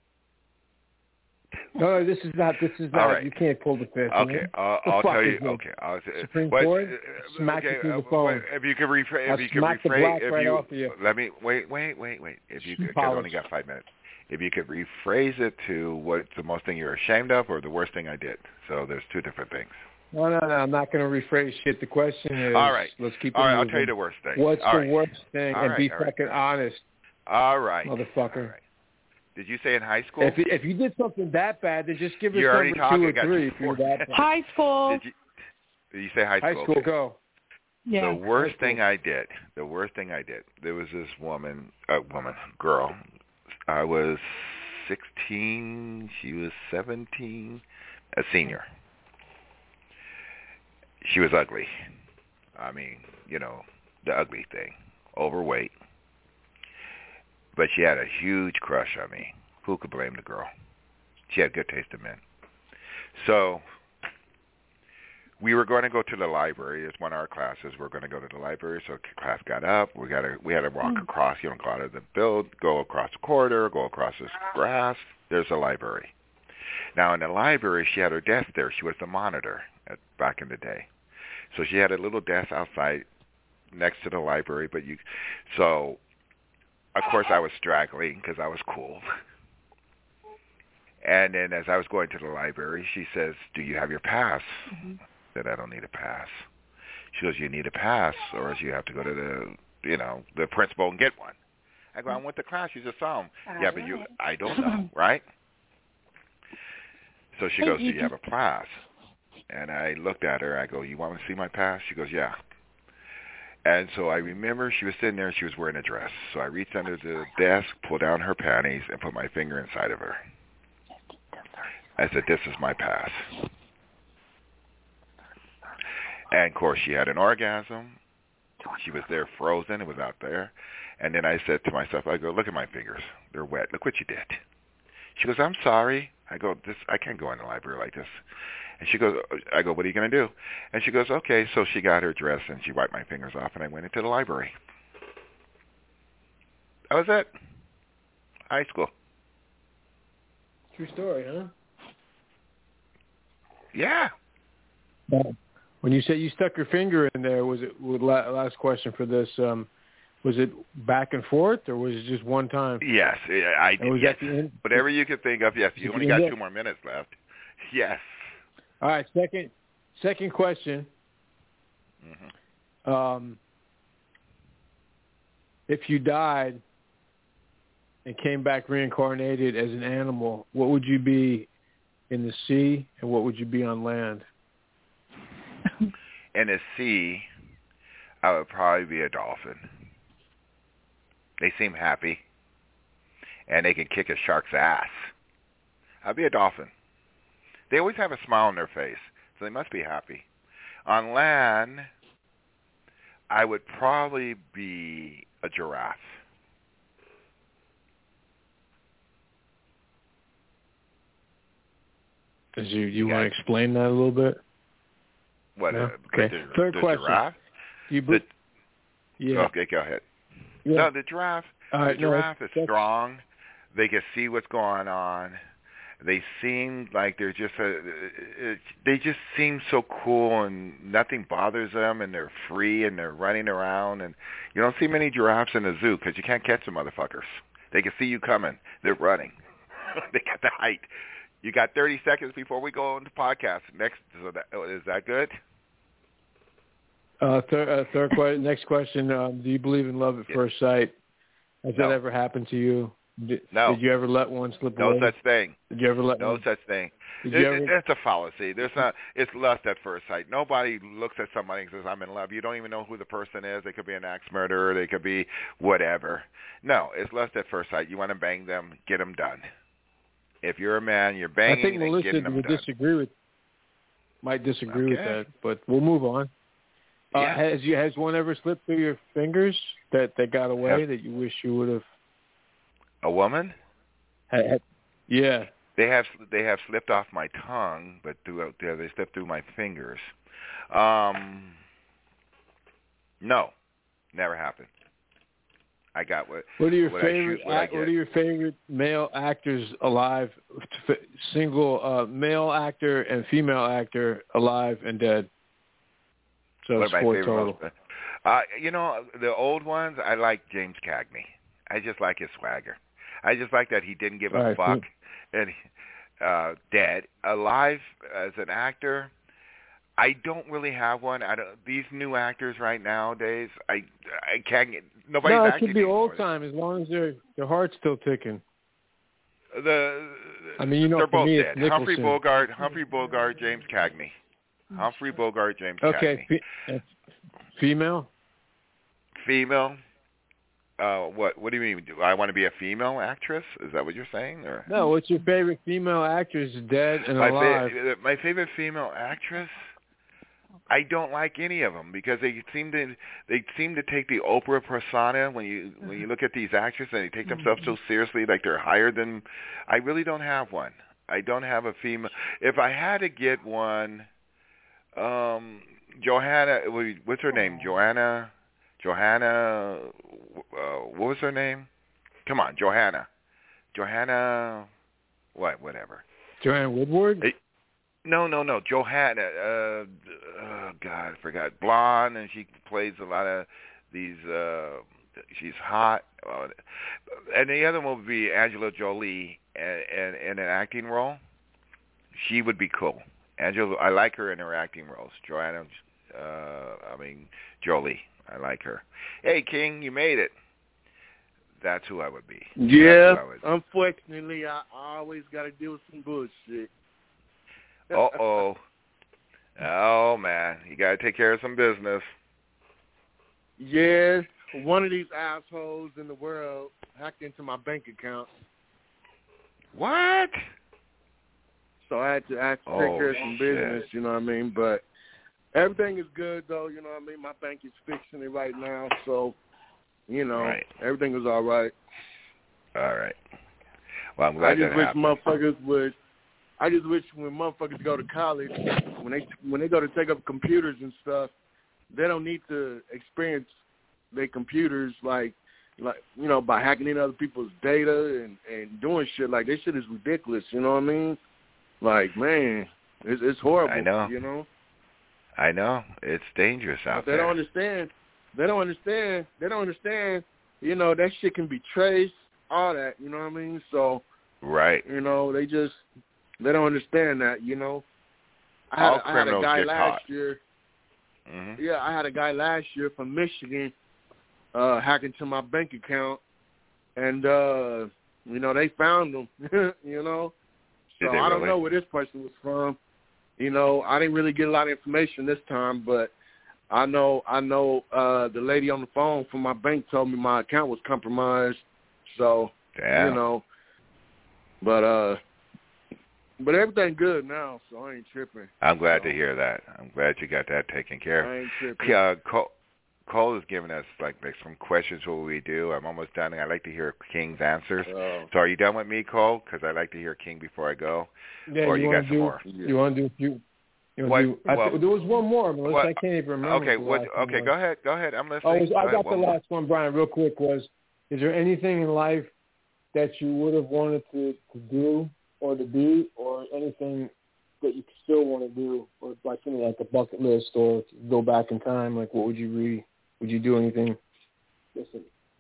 No, this is not. All right. You can't pull the fifth. Okay, I'll tell you. Okay, Supreme Court, smack you through the phone. If you could rephrase, let me wait. If you could, because I only got 5 minutes. If you could rephrase it to what's the most thing you're ashamed of, or the worst thing I did. So there's 2 different things. No, I'm not going to rephrase shit. The question is, all right. Let's keep it all right, moving. I'll tell you the worst thing. What's the worst thing? All and right, be fucking honest. All right. Motherfucker. All right. Did you say in high school? If you did something that bad, then just give us number 2 or 3 if you're that bad. High school. Did you say high school? High school, okay. go. Yeah. The worst thing I did, there was this girl. I was 16, she was 17, a senior. She was ugly. I mean, the ugly thing. Overweight. But she had a huge crush on me. Who could blame the girl? She had good taste in men. So we were going to go to the library. It's one of our classes. We're going to go to the library. So class got up. We had to walk across. Go out of the building, go across the corridor, go across this grass. There's a library. Now in the library, she had her desk there. She was the monitor back in the day. So she had a little desk outside next to the library. So of course I was straggling because I was cool. And then as I was going to the library, she says, "Do you have your pass?" I said, "I don't need a pass." She goes, "You need a pass, or else you have to go to the principal and get one." I go, "I went to class. You just saw him." "Yeah, but I don't know, right?" So she goes, "Do you have a pass?" And I looked at her. I go, you want to see my past? She goes, yeah. And so I remember she was sitting there and she was wearing a dress. So I reached under the desk, pulled down her panties, and put my finger inside of her. I said, this is my past. And, of course, she had an orgasm. She was there frozen. It was out there. And then I said to myself, I go, look at my fingers. They're wet. Look what you did. She goes, I'm sorry. I go, I can't go in the library like this. And she goes, I go, what are you going to do? And she goes, okay. So she got her dress and she wiped my fingers off and I went into the library. That was it. High school. True story, huh? Yeah. When you said you stuck your finger in there, was it, last question for this, was it back and forth or was it just one time? Yes, I did. Yes. Whatever you could think of, yes. You only got 2 more minutes left. Yes. All right, second question. Mm-hmm. If you died and came back reincarnated as an animal, what would you be in the sea and what would you be on land? In the sea, I would probably be a dolphin. They seem happy, and they can kick a shark's ass. I'd be a dolphin. They always have a smile on their face, so they must be happy. On land, I would probably be a giraffe. Does you want to explain that a little bit? What? No? Okay. Third question. Giraffe? Yeah. Okay, go ahead. Yeah. No, the giraffe. The giraffe is strong. They can see what's going on. They seem like they're just they just seem so cool and nothing bothers them and they're free and they're running around and you don't see many giraffes in the zoo because you can't catch the motherfuckers. They can see you coming. They're running. They got the height. You got 30 seconds before we go on the podcast. Next, is that good? Third question. Next question. Do you believe in love at first sight? Has that ever happened to you? No. Did you ever let one slip away? No such thing. Did you ever let No one? such thing. That's a fallacy. There's not. It's lust at first sight. Nobody looks at somebody and says, I'm in love. You don't even know who the person is. They could be an axe murderer. They could be whatever. No, it's lust at first sight. You want to bang them, get them done. If you're a man, you're banging I think and Melissa getting them done. Might disagree with that, but we'll move on. Yeah. Has one ever slipped through your fingers that got away that you wish you would have? A woman? Yeah. They have slipped off my tongue, but they slipped through my fingers. No, never happened. I got what are your what favorite? What are your favorite male actors alive? Single male actor and female actor alive and dead. So it's 4 total. The old ones. I like James Cagney. I just like his swagger. I just like that he didn't give a fuck. And dead, alive as an actor. I don't really have one. These new actors right nowadays, I can't get. Nobody's acting. No, it could be anymore. Old time as long as their heart's still ticking. They're both dead. Humphrey Bogart, James Cagney. Humphrey Bogart, James Cagney. Okay, female. Female. What do you mean? Do I want to be a female actress? Is that what you're saying? Or? No. What's your favorite female actress, dead and alive? My favorite female actress. I don't like any of them because they seem to take the Oprah persona when you look at these actresses and they take themselves so seriously, like they're higher than. I really don't have one. I don't have a female. If I had to get one, Johanna. What's her name? Johanna. What was her name? Come on, Johanna. Whatever. Joanna Woodward. No. Johanna. God, I forgot. Blonde, and she plays a lot of these. She's hot. And the other one would be Angela Jolie in an acting role. She would be cool. I like her in her acting roles. Jolie. I like her. Hey, King, you made it. That's who I would be. Yeah, unfortunately, I always got to deal with some bullshit. Uh-oh. Oh, man. You got to take care of some business. Yeah, one of these assholes in the world hacked into my bank account. What? So I had to take care of some business, you know what I mean? But everything is good, though, you know what I mean? My bank is fixing it right now, so, you know, everything is all right. All right. Well, I'm glad that happened. I just wish when motherfuckers go to college, when they go to take up computers and stuff, they don't need to experience their computers like you know, by hacking into other people's data and doing shit. Like, this shit is ridiculous, you know what I mean? Like, man, it's horrible. I know. You know? I know. It's dangerous out there. They don't understand. You know, that shit can be traced, all that, you know what I mean? So, you know, they don't understand that, you know? All I had a criminals guy get last caught. year. Mm-hmm. Yeah, I had a guy last year from Michigan hack into my bank account, and, you know, they found him, you know? So I don't know where this person was from. You know, I didn't really get a lot of information this time, but I know the lady on the phone from my bank told me my account was compromised. So, you know, but everything good now, so I ain't tripping. I'm glad to hear that. I'm glad you got that taken care of. I ain't tripping. Cole has given us like some questions what we do. I'm almost done, and I like to hear King's answers. So are you done with me, Cole? Because I like to hear King before I go. Yeah, or you got some more? You want to do a few? There was one more, Melissa. I can't even remember. Okay, go ahead. I'm listening. I got the last one, Brian, real quick. Is there anything in life that you would have wanted to do or to be, or anything that you still want to do, or like something like a bucket list, or go back in time? Like, what would you Would you do anything? Listen.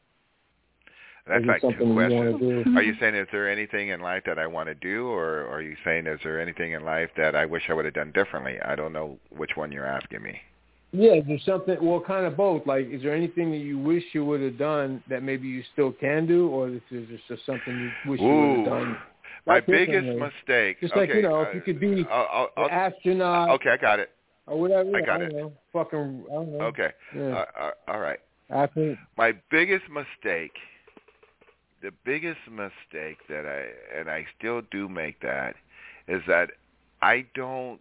That's like two questions. Are you saying, is there anything in life that I want to do, or are you saying, is there anything in life that I wish I would have done differently? I don't know which one you're asking me. Yeah, is there something, well, kind of both. Like, is there anything that you wish you would have done that maybe you still can do, or is there just something you wish you would have done? My biggest mistake. Just like, if you could be an astronaut. Okay, I got it. Or whatever. I got it. Know, fucking, I don't know. Okay. Yeah. All right. My biggest mistake, the biggest mistake that I still do make that, is that I don't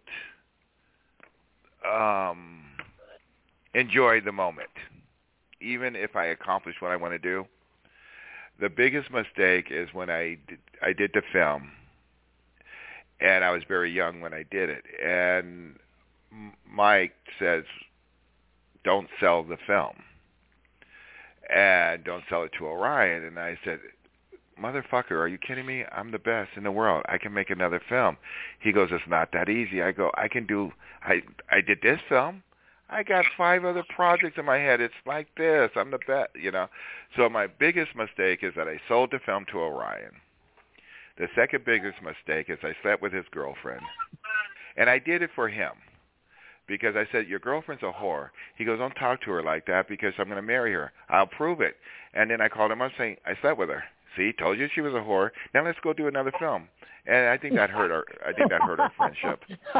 enjoy the moment, even if I accomplish what I want to do. The biggest mistake is when I did the film, and I was very young when I did it, and Mike says, don't sell the film, and don't sell it to Orion. And I said, motherfucker, are you kidding me? I'm the best in the world. I can make another film. He goes, it's not that easy. I go, I did this film. I got 5 other projects in my head. It's like this. I'm the best, you know. So my biggest mistake is that I sold the film to Orion. The second biggest mistake is I slept with his girlfriend. And I did it for him. Because I said, your girlfriend's a whore. He goes, don't talk to her like that because I'm going to marry her. I'll prove it. And then I called him up saying, I slept with her. See, told you she was a whore. Now let's go do another film. And I think that hurt our friendship.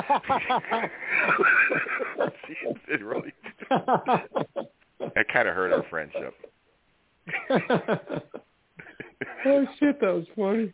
It really that kind of hurt our friendship. Oh shit, that was funny.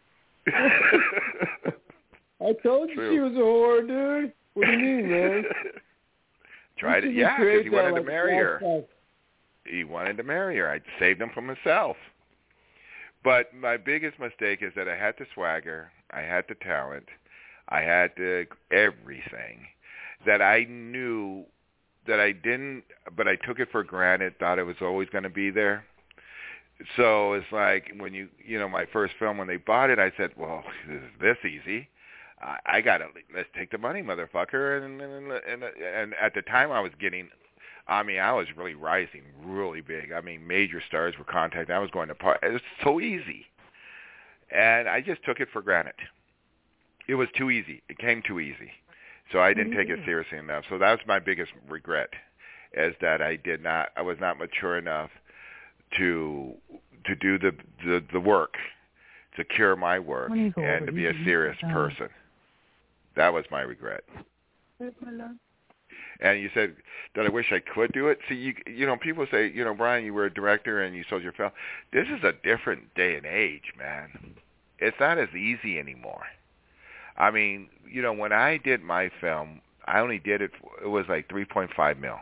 I told you she was a whore, dude. What do you mean, man? Tried it, yeah, because he wanted to marry her. He wanted to marry her. I saved him from himself. But my biggest mistake is that I had the swagger, I had the talent, I had the everything that I knew that I didn't, but I took it for granted, thought it was always going to be there. So it's like when you know, my first film, when they bought it, I said, well, this is this easy. I got to, let's take the money, motherfucker. And at the time I was really rising really big. I mean, major stars were contacting. I was going to it was so easy. And I just took it for granted. It was too easy. It came too easy. So I didn't take it seriously enough. So that's my biggest regret, is that I was not mature enough to do the work, to cure my work, and to be a serious person. That was my regret. And you said that I wish I could do it. See, you know, people say, you know, Brian, you were a director and you sold your film. This is a different day and age, man. It's not as easy anymore. I mean, you know, when I did my film, I only did it was like 3.5 mil.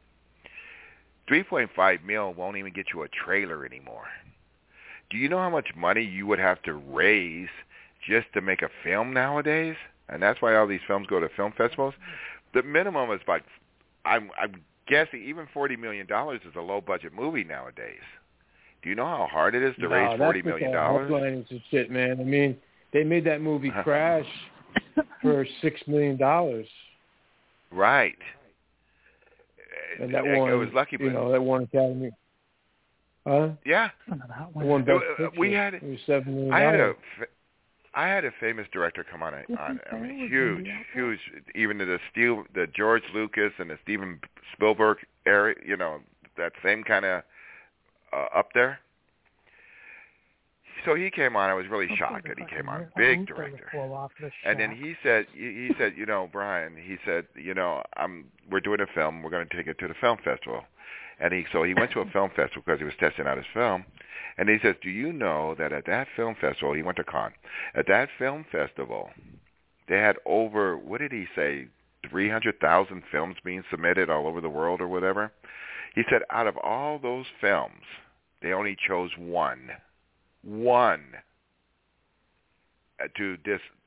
3.5 mil won't even get you a trailer anymore. Do you know how much money you would have to raise just to make a film nowadays? And that's why all these films go to film festivals. The minimum is about, I'm guessing, even $40 million is a low-budget movie nowadays. Do you know how hard it is to raise $40 million? That's and shit, man. I mean, they made that movie Crash for $6 million. Right. And that won, it was lucky, but, you know, that won Academy. Huh? Yeah. Won Best Picture. We had it was $7 million. I had a famous director come on. I mean, huge. Even the George Lucas and the Steven Spielberg area, you know, that same kind of up there. So he came on. I was really shocked that he came on. Big director. And then he said, you know, Brian, he said, you know, we're doing a film. We're going to take it to the film festival. And so he went to a film festival because he was testing out his film. And he says, do you know that at that film festival, he went to Cannes, at that film festival, they had over, what did he say, 300,000 films being submitted all over the world or whatever? He said out of all those films, they only chose one to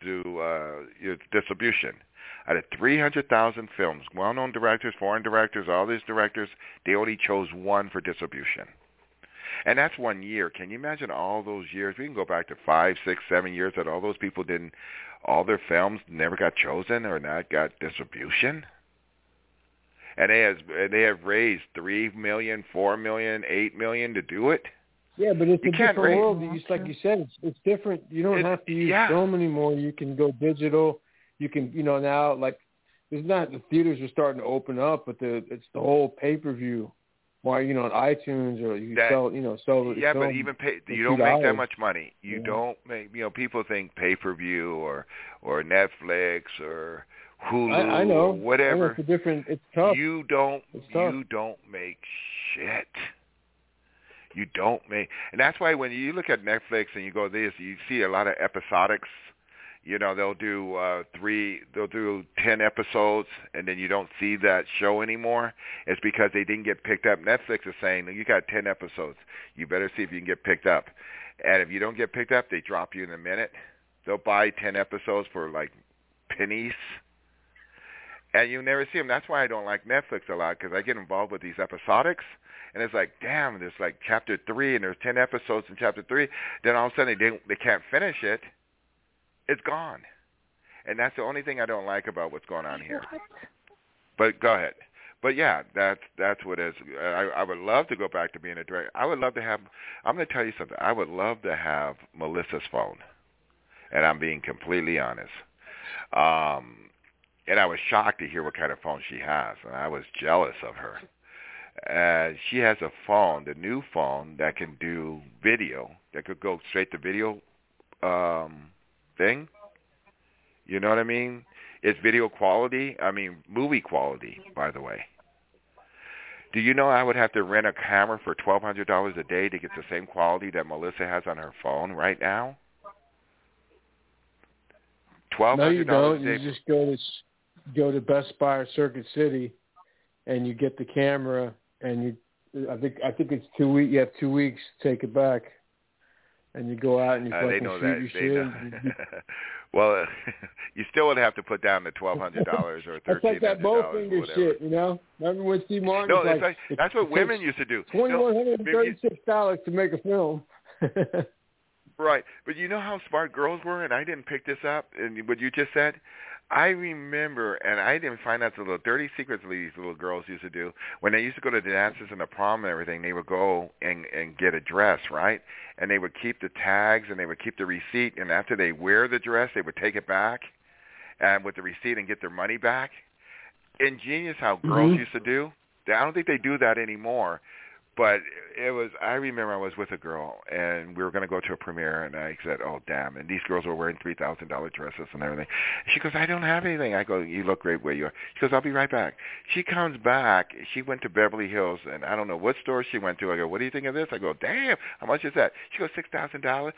distribution. Out of 300,000 films, well-known directors, foreign directors, all these directors, they only chose one for distribution. And that's 1 year. Can you imagine all those years? We can go back to 5, 6, 7 years that all those people all their films never got chosen or not got distribution. And they have raised $3 million, $4 million, $8 million to do it. Yeah, but it's a different world. Just like you said, it's different. You don't have to use film anymore. You can go digital. You can, you know, now like the theaters are starting to open up, but it's the whole pay-per-view. Why, you know, on iTunes or you sell. Yeah, but even you don't make that much money. You don't make. You know, people think pay-per-view or Netflix or Hulu I know. or whatever. It's different. It's tough. You don't make shit. You don't make, and that's why when you look at Netflix and you go this, you see a lot of episodics. You know, they'll do 10 episodes, and then you don't see that show anymore. It's because they didn't get picked up. Netflix is saying, you got 10 episodes. You better see if you can get picked up. And if you don't get picked up, they drop you in a minute. They'll buy 10 episodes for, like, pennies. And you never see them. That's why I don't like Netflix a lot, because I get involved with these episodics. And it's like, damn, there's like chapter 3, and there's 10 episodes in chapter 3. Then all of a sudden they can't finish it. It's gone. And that's the only thing I don't like about what's going on here. But go ahead. But yeah, that's what it is. I would love to go back to being a director. I would love to have, I'm going to tell you something. I would love to have Melissa's phone. And I'm being completely honest. And I was shocked to hear what kind of phone she has. And I was jealous of her. She has a phone, the new phone, that can do video, that could go straight to video thing. You know what I mean? It's video quality. I mean, movie quality, by the way. Do you know I would have to rent a camera for $1,200 a day to get the same quality that Melissa has on her phone right now? $1,200 No, you don't. a day. You just go to Best Buy or Circuit City, and you get the camera, and I think it's 2 weeks. You have 2 weeks to take it back. And you go out and you fucking shoot your shit. Well, you still would have to put down the $1,200 or $1,300. That's like that Bowfinger shit, you know? Remember when Steve Martin was like that's what women used to do. $2,136 to make a film. Right. But you know how smart girls were? And I didn't pick this up, and what you just said? I remember, and I didn't find out the little dirty secrets these little girls used to do. When they used to go to the dances and the prom and everything, they would go and get a dress, right? And they would keep the tags and they would keep the receipt. And after they wear the dress, they would take it back and with the receipt and get their money back. Ingenious how girls used to do. I don't think they do that anymore. But it was, I remember I was with a girl, and we were going to go to a premiere, and I said, oh, damn. And these girls were wearing $3,000 dresses and everything. She goes, I don't have anything. I go, you look great where you are. She goes, I'll be right back. She comes back. She went to Beverly Hills, and I don't know what store she went to. I go, what do you think of this? I go, damn, how much is that? She goes, $6,000. $6,000!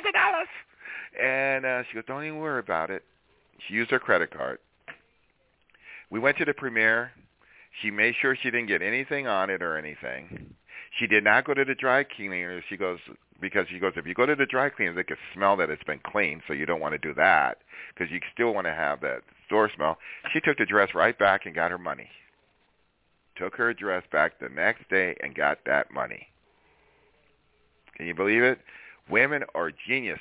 And she goes, don't even worry about it. She used her credit card. We went to the premiere. She made sure she didn't get anything on it or anything. She did not go to the dry cleaner. She goes, because she goes, if you go to the dry cleaner, they can smell that it's been cleaned, so you don't want to do that because you still want to have that store smell. She took the dress right back and got her money. Took her dress back the next day and got that money. Can you believe it? Women are geniuses.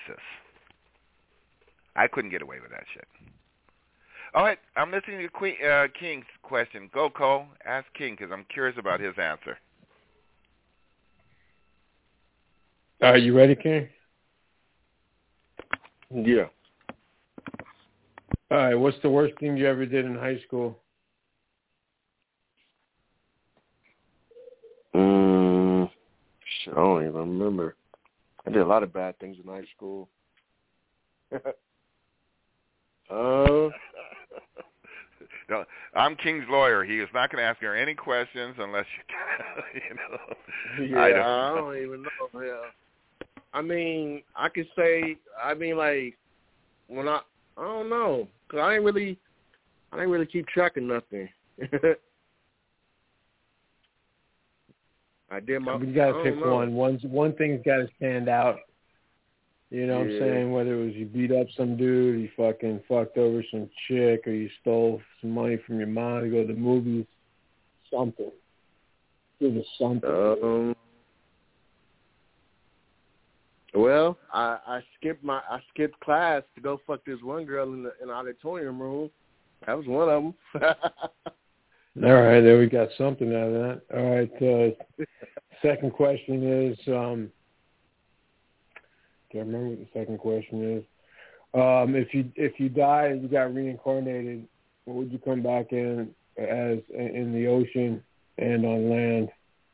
I couldn't get away with that shit. All right, I'm listening to King's question. Go, Cole. Ask King because I'm curious about his answer. Are you ready, King? Yeah. All right, what's the worst thing you ever did in high school? Shit, I don't even remember. I did a lot of bad things in high school. No, I'm King's lawyer. He is not going to ask her any questions unless you know. Yeah, I don't even know. Yeah. I mean, I could say, like, when I don't know, because I didn't really keep track of nothing. I did my. You got to pick one. One thing's got to stand out. You know what I'm saying? Whether it was you beat up some dude, you fucking fucked over some chick, or you stole some money from your mom to go to the movies, something. Give us something. Well, I skipped class to go fuck this one girl in the auditorium room. That was one of them. All right, there we got something out of that. All right, second question is, can't remember what the second question is. If you die and you got reincarnated, what would you come back in as in the ocean and on land?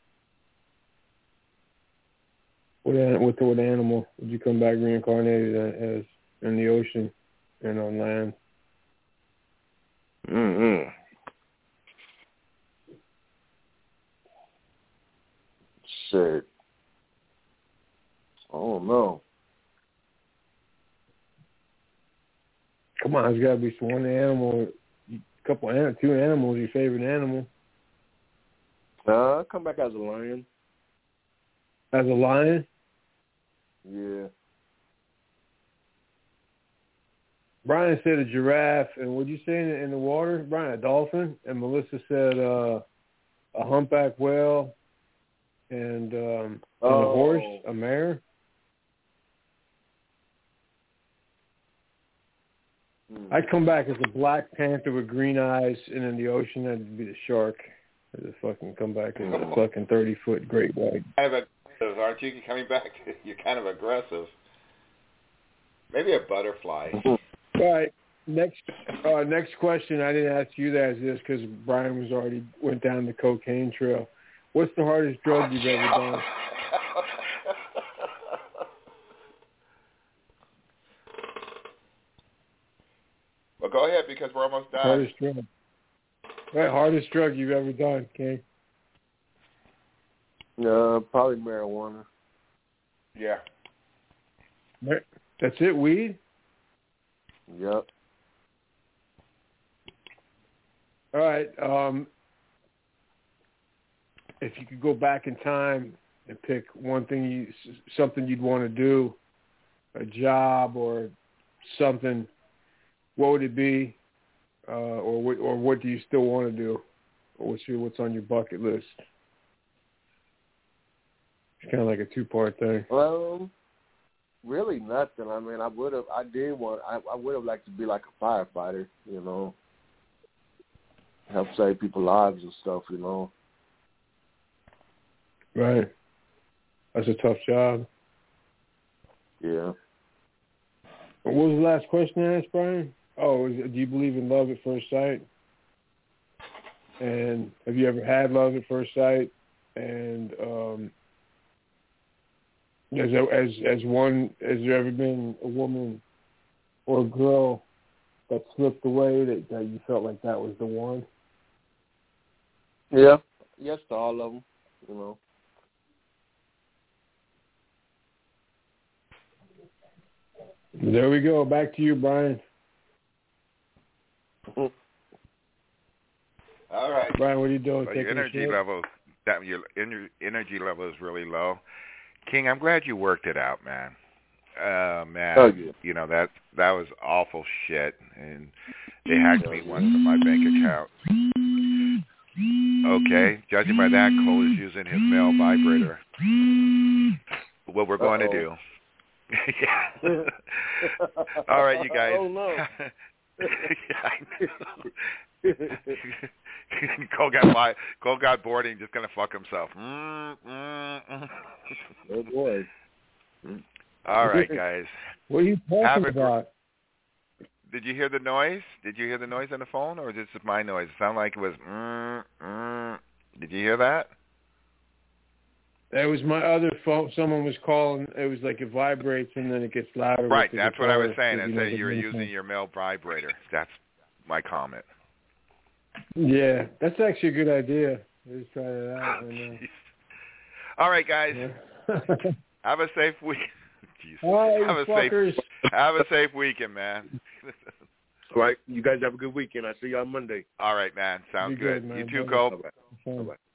What animal would you come back reincarnated as in the ocean and on land? Mm-hmm. Shit. I don't know. Come on, there's got to be one animal, two animals, your favorite animal. I'll come back as a lion. As a lion? Yeah. Brian said a giraffe, and what'd you say in the water, Brian? A dolphin? And Melissa said a humpback whale, and a horse, a mare. I'd come back as a black panther with green eyes, and in the ocean, that'd be the shark. I'd just fucking come back as a fucking 30-foot great white. Kind of aggressive, aren't you? Coming back, you're kind of aggressive. Maybe a butterfly. All right. Next question. I didn't ask you that this because Brian went down the cocaine trail. What's the hardest drug you've ever done? Well, go ahead because we're almost done. Hardest drug. Right, hardest drug you've ever done, King? Probably marijuana. Yeah. That's it, weed? Yep. All right. If you could go back in time and pick one thing, something you'd want to do, a job or something, what would it be? Or what do you still want to do? Or what's on your bucket list? It's kind of like a two-part thing. Well, really nothing. I mean, I would have liked to be like a firefighter, you know, help save people's lives and stuff, you know. Right. That's a tough job. Yeah. What was the last question I asked, Brian? Oh, do you believe in love at first sight? And have you ever had love at first sight? And Has there ever been a woman or a girl that slipped away that you felt like that was the one? Yeah. Yes to all of them, you know. There we go. Back to you, Brian. All right. Brian, what are you doing? So your energy level is really low. King, I'm glad you worked it out, man. Man, oh, yeah. You know, that was awful shit, and they hacked me once from my bank account. Okay, judging by that, Cole is using his male vibrator. What we're going to do. Yeah. All right, you guys. Oh, no. Yeah, I know. Cole got bored and he's just going to fuck himself. Oh, boy. All right, guys. What are you talking about? Did you hear the noise? Did you hear the noise on the phone, or is this my noise? It sounded like it was. Did you hear that? That was my other phone. Someone was calling. It was like it vibrates and then it gets louder. Right, that's what I was saying. I said you were using your male vibrator. That's my comment. Yeah, that's actually a good idea. Just try it out. All right, guys. Yeah. Have a safe week. All right, have a safe weekend, man. All right, you guys have a good weekend. I'll see you on Monday. All right, man. Sounds good, man. You too, Cole. Bye-bye. Bye-bye.